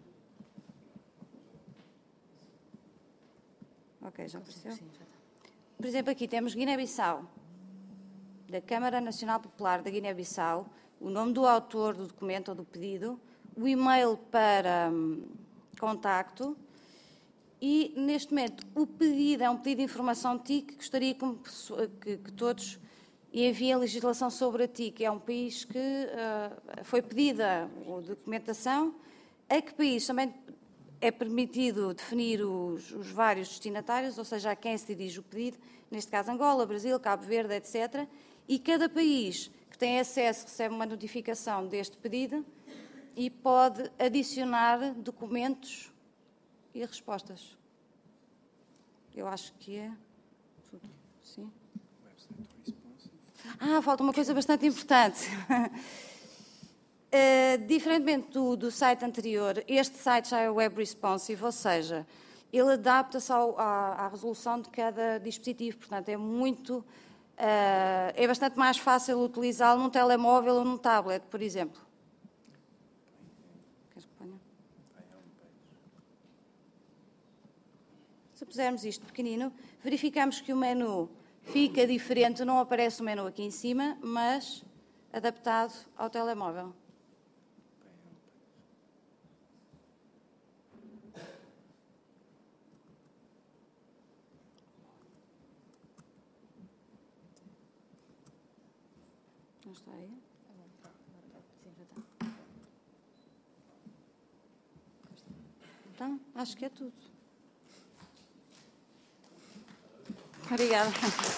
Speaker 14: Ok, já apareceu? Sim, já está. Por exemplo, aqui temos Guiné-Bissau, da Câmara Nacional Popular da Guiné-Bissau, o nome do autor do documento ou do pedido, o e-mail para hum, contacto e, neste momento, o pedido é um pedido de informação T I C que gostaria que, que, que todos e envia a legislação sobre a T I C, que é um país que uh, foi pedida a documentação. A que país também é permitido definir os, os vários destinatários, ou seja, a quem se dirige o pedido, neste caso Angola, Brasil, Cabo Verde, etcétera. E cada país que tem acesso recebe uma notificação deste pedido e pode adicionar documentos e respostas. Eu acho que é tudo. Sim. Ah, falta uma coisa bastante importante. uh, diferentemente do, do site anterior, este site já é web responsive, ou seja, ele adapta-se à, à resolução de cada dispositivo. Portanto, é muito, uh, é bastante mais fácil utilizá-lo num telemóvel ou num tablet, por exemplo. Queres que ponha? Se pusermos isto pequenino, verificamos que o menu fica diferente, não aparece o menu aqui em cima, mas adaptado ao telemóvel. Não está aí? Sim, já está. Então, acho que é tudo. Obrigada.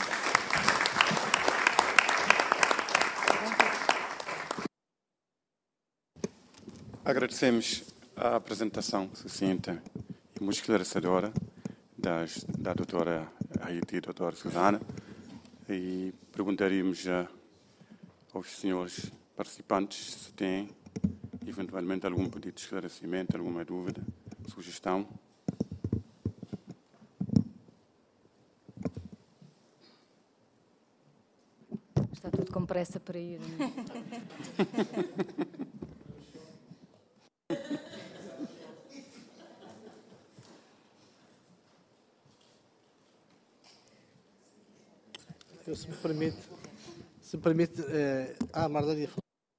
Speaker 12: Agradecemos a apresentação sucinta e muito esclarecedora das, da doutora Haiti e doutora Susana, e perguntaríamos a, aos senhores participantes se têm eventualmente algum pedido de esclarecimento, alguma dúvida, sugestão.
Speaker 13: Está tudo com pressa para ir.
Speaker 1: Eu, se me permite, se me permite, eh, ah, Marlene,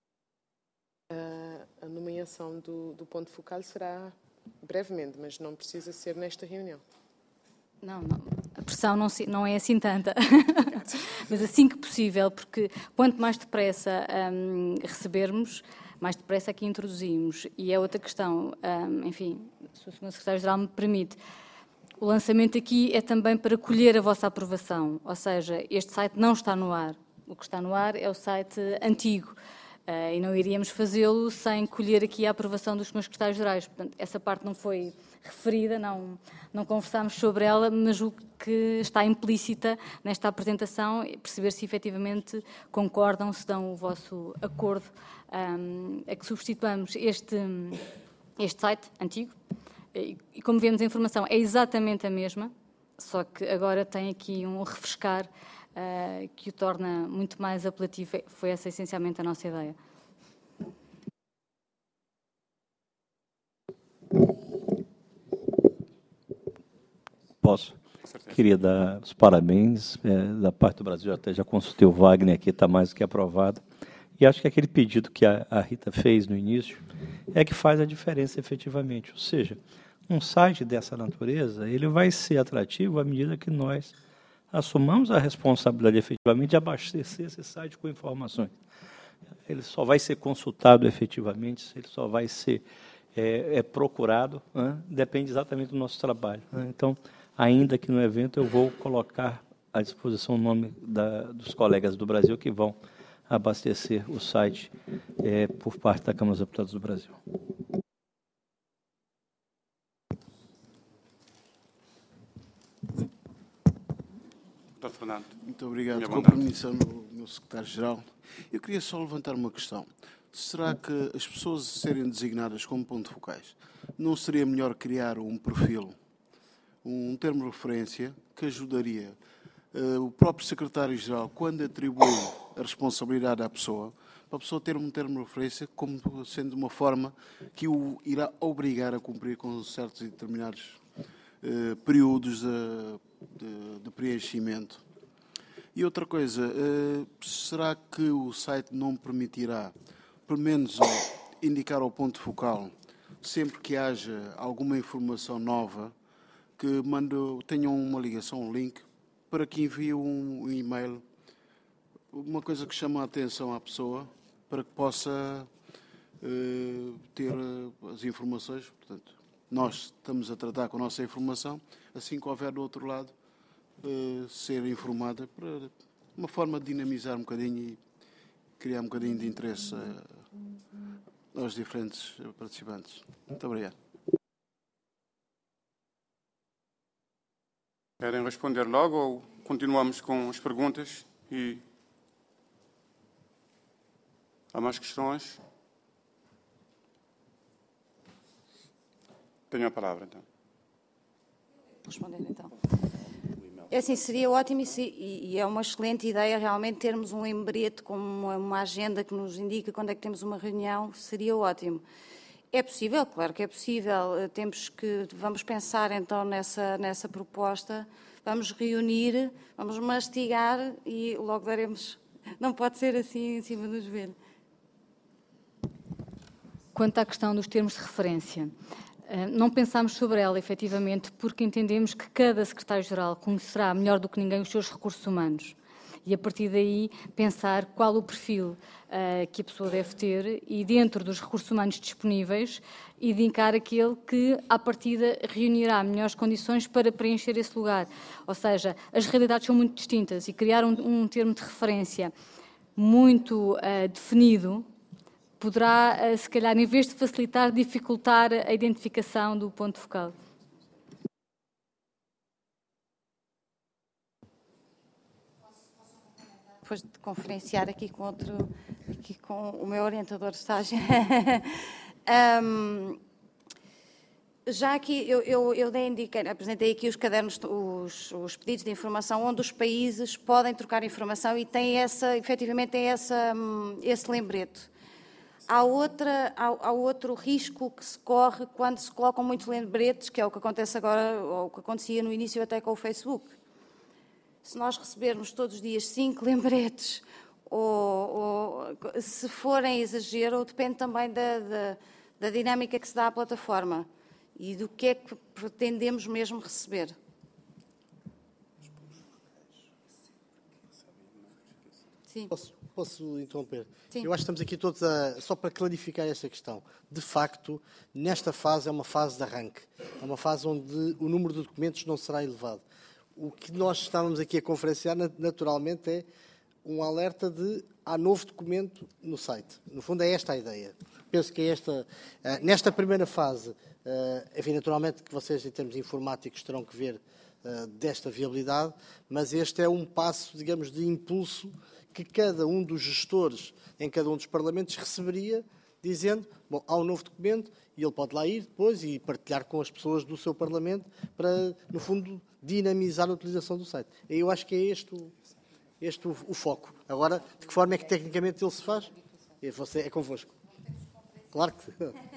Speaker 4: a nomeação do, do ponto focal será brevemente, mas não precisa ser nesta reunião.
Speaker 13: Não, não. A pressão não, se, não é assim tanta, mas assim que possível, porque quanto mais depressa hum, recebermos, mais depressa aqui introduzimos. E é outra questão, hum, enfim, se o senhor Secretário-Geral me permite, o lançamento aqui é também para colher a vossa aprovação, ou seja, este site não está no ar. O que está no ar é o site antigo. Uh, e não iríamos fazê-lo sem colher aqui a aprovação dos senhores secretários-gerais. Portanto, essa parte não foi referida, não, não conversámos sobre ela, mas o que está implícita nesta apresentação é perceber se efetivamente concordam, se dão o vosso acordo um, a que substituamos este, este site antigo. E, e como vemos, a informação é exatamente a mesma, só que agora tem aqui um refrescar Uh, que o torna muito mais apelativo. Foi essa essencialmente a nossa ideia.
Speaker 6: Posso? Queria dar os parabéns é, da parte do Brasil, até já consultei o Wagner aqui, está mais do que aprovado. E acho que aquele pedido que a, a Rita fez no início é que faz a diferença efetivamente. Ou seja, um site dessa natureza, ele vai ser atrativo à medida que nós assumamos a responsabilidade efetivamente de abastecer esse site com informações. Ele só vai ser consultado efetivamente, ele só vai ser é, é procurado, né? Depende exatamente do nosso trabalho. Né? Então, ainda que no evento eu vou colocar à disposição o nome da, dos colegas do Brasil que vão abastecer o site é, por parte da Câmara dos Deputados do Brasil.
Speaker 12: Fernando.
Speaker 7: Muito obrigado.
Speaker 12: Minha
Speaker 7: Com a
Speaker 12: bondade.
Speaker 7: permissão do meu secretário-geral, eu queria só levantar uma questão. Será que as pessoas serem designadas como ponto focais, não seria melhor criar um perfil, um termo de referência que ajudaria uh, o próprio secretário-geral, quando atribui a responsabilidade à pessoa, para a pessoa ter um termo de referência como sendo uma forma que o irá obrigar a cumprir com certos e determinados uh, períodos de, de, de preenchimento. E outra coisa, uh, será que o site não permitirá, pelo menos, indicar ao ponto focal, sempre que haja alguma informação nova, que mande, tenham uma ligação, um link, para que envie um, um e-mail, uma coisa que chama a atenção à pessoa, para que possa uh, ter uh, as informações. Portanto, nós estamos a tratar com a nossa informação, assim que houver do outro lado, uh, ser informada, para uma forma de dinamizar um bocadinho e criar um bocadinho de interesse uh, aos diferentes participantes. Muito obrigado.
Speaker 12: Querem responder logo ou continuamos com as perguntas? E há mais questões? Tenho a palavra, então.
Speaker 14: Respondendo, então. É assim, seria ótimo e, se, e, e é uma excelente ideia realmente termos um lembrete com uma, uma agenda que nos indica quando é que temos uma reunião, seria ótimo. É possível? Claro que é possível. Temos que, vamos pensar então nessa, nessa proposta, vamos reunir, vamos mastigar e logo daremos. Não pode ser assim em cima do joelho.
Speaker 13: Quanto à questão dos termos de referência, não pensámos sobre ela, efetivamente, porque entendemos que cada secretário-geral conhecerá melhor do que ninguém os seus recursos humanos. E, a partir daí, pensar qual o perfil uh, que a pessoa deve ter e, dentro dos recursos humanos disponíveis, indicar aquele que, à partida, reunirá melhores condições para preencher esse lugar. Ou seja, as realidades são muito distintas e criar um, um termo de referência muito uh, definido poderá, uh, se calhar, em vez de facilitar, dificultar a identificação do ponto focal.
Speaker 14: depois de conferenciar aqui com outro, aqui com o meu orientador de estágio. um, já aqui, eu, eu, eu dei, indiquei, apresentei aqui os cadernos, os, os pedidos de informação, onde os países podem trocar informação e têm essa, efetivamente, tem essa, esse lembrete. Há, outra, há, há outro risco que se corre quando se colocam muitos lembretes, que é o que acontece agora, ou o que acontecia no início até com o Facebook. Se nós recebermos todos os dias cinco lembretes, ou, ou se forem exagero, depende também da, da, da dinâmica que se dá à plataforma e do que é que pretendemos mesmo receber. Sim.
Speaker 1: Posso, posso interromper?
Speaker 14: Sim.
Speaker 1: Eu acho que estamos aqui todos a... Só para clarificar esta questão. De facto, nesta fase é uma fase de arranque. É uma fase onde o número de documentos não será elevado. O que nós estávamos aqui a conferenciar, naturalmente, é um alerta de há novo documento no site. No fundo, é esta a ideia. Penso que é esta... Nesta primeira fase, enfim, naturalmente que vocês, em termos informáticos, terão que ver desta viabilidade, mas este é um passo, digamos, de impulso que cada um dos gestores em cada um dos parlamentos receberia, dizendo, bom, há um novo documento e ele pode lá ir depois e partilhar com as pessoas do seu parlamento para, no fundo, dinamizar a utilização do site. Eu acho que é este o, este o, o foco. Agora, de que forma é que tecnicamente ele se faz? É, você, é convosco. Claro que...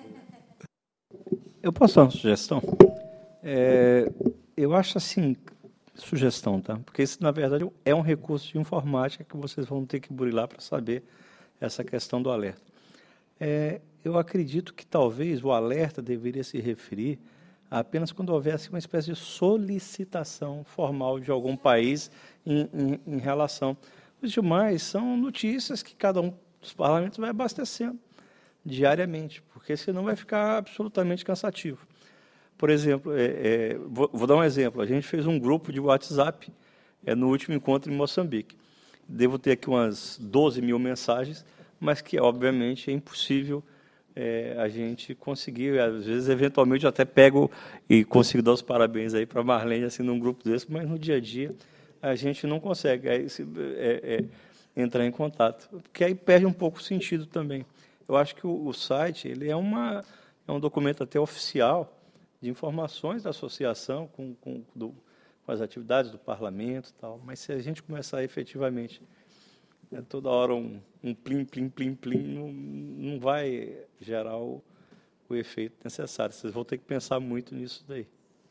Speaker 6: Eu posso dar uma sugestão? É, eu acho assim... Sugestão, tá? Porque isso, na verdade, é um recurso de informática que vocês vão ter que burilar para saber essa questão do alerta. É, eu acredito que talvez o alerta deveria se referir apenas quando houvesse uma espécie de solicitação formal de algum país em, em, em relação. Os demais são notícias que cada um dos parlamentos vai abastecendo diariamente, porque senão vai ficar absolutamente cansativo. Por exemplo, é, é, vou, vou dar um exemplo. A gente fez um grupo de WhatsApp é, no último encontro em Moçambique. Devo ter aqui umas doze mil mensagens, mas que, obviamente, é impossível é, a gente conseguir. Às vezes, eventualmente, eu até pego e consigo dar os parabéns aí para a Marlene, assim, num grupo desse, mas no dia a dia a gente não consegue aí, se, é, é, entrar em contato, porque aí perde um pouco o sentido também. Eu acho que o, o site ele é, uma, é um documento até oficial, de informações da associação com, com, do, com as atividades do parlamento e tal, mas se a gente começar efetivamente é, toda hora um, um plim, plim, plim, plim, não, não vai gerar o, o efeito necessário. Vocês vão ter que pensar muito nisso daí.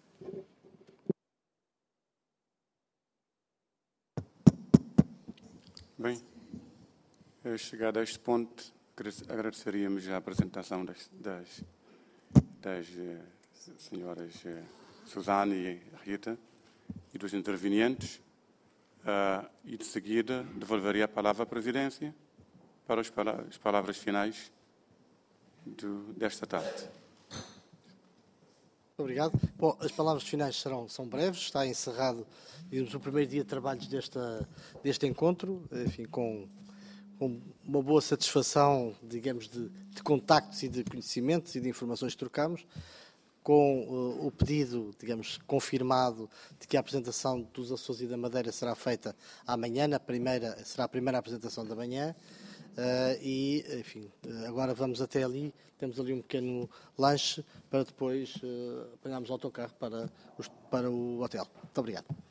Speaker 12: Bem, chegado a este ponto, agradeceríamos a apresentação das, das, das senhoras eh, Suzane e Rita e dos intervenientes uh, e de seguida devolveria a palavra à presidência para os, as palavras finais do, desta tarde.
Speaker 1: Obrigado. Bom, as palavras finais serão, são breves. Está encerrado, digamos, o primeiro dia de trabalhos desta, deste encontro, enfim, com, com uma boa satisfação, digamos, de, de contactos e de conhecimentos e de informações que trocamos, com uh, o pedido, digamos, confirmado de que a apresentação dos Açores e da Madeira será feita amanhã, na primeira, será a primeira apresentação da manhã, uh, e, enfim, agora vamos até ali, temos ali um pequeno lanche para depois uh, apanharmos o autocarro para, os, para o hotel. Muito obrigado.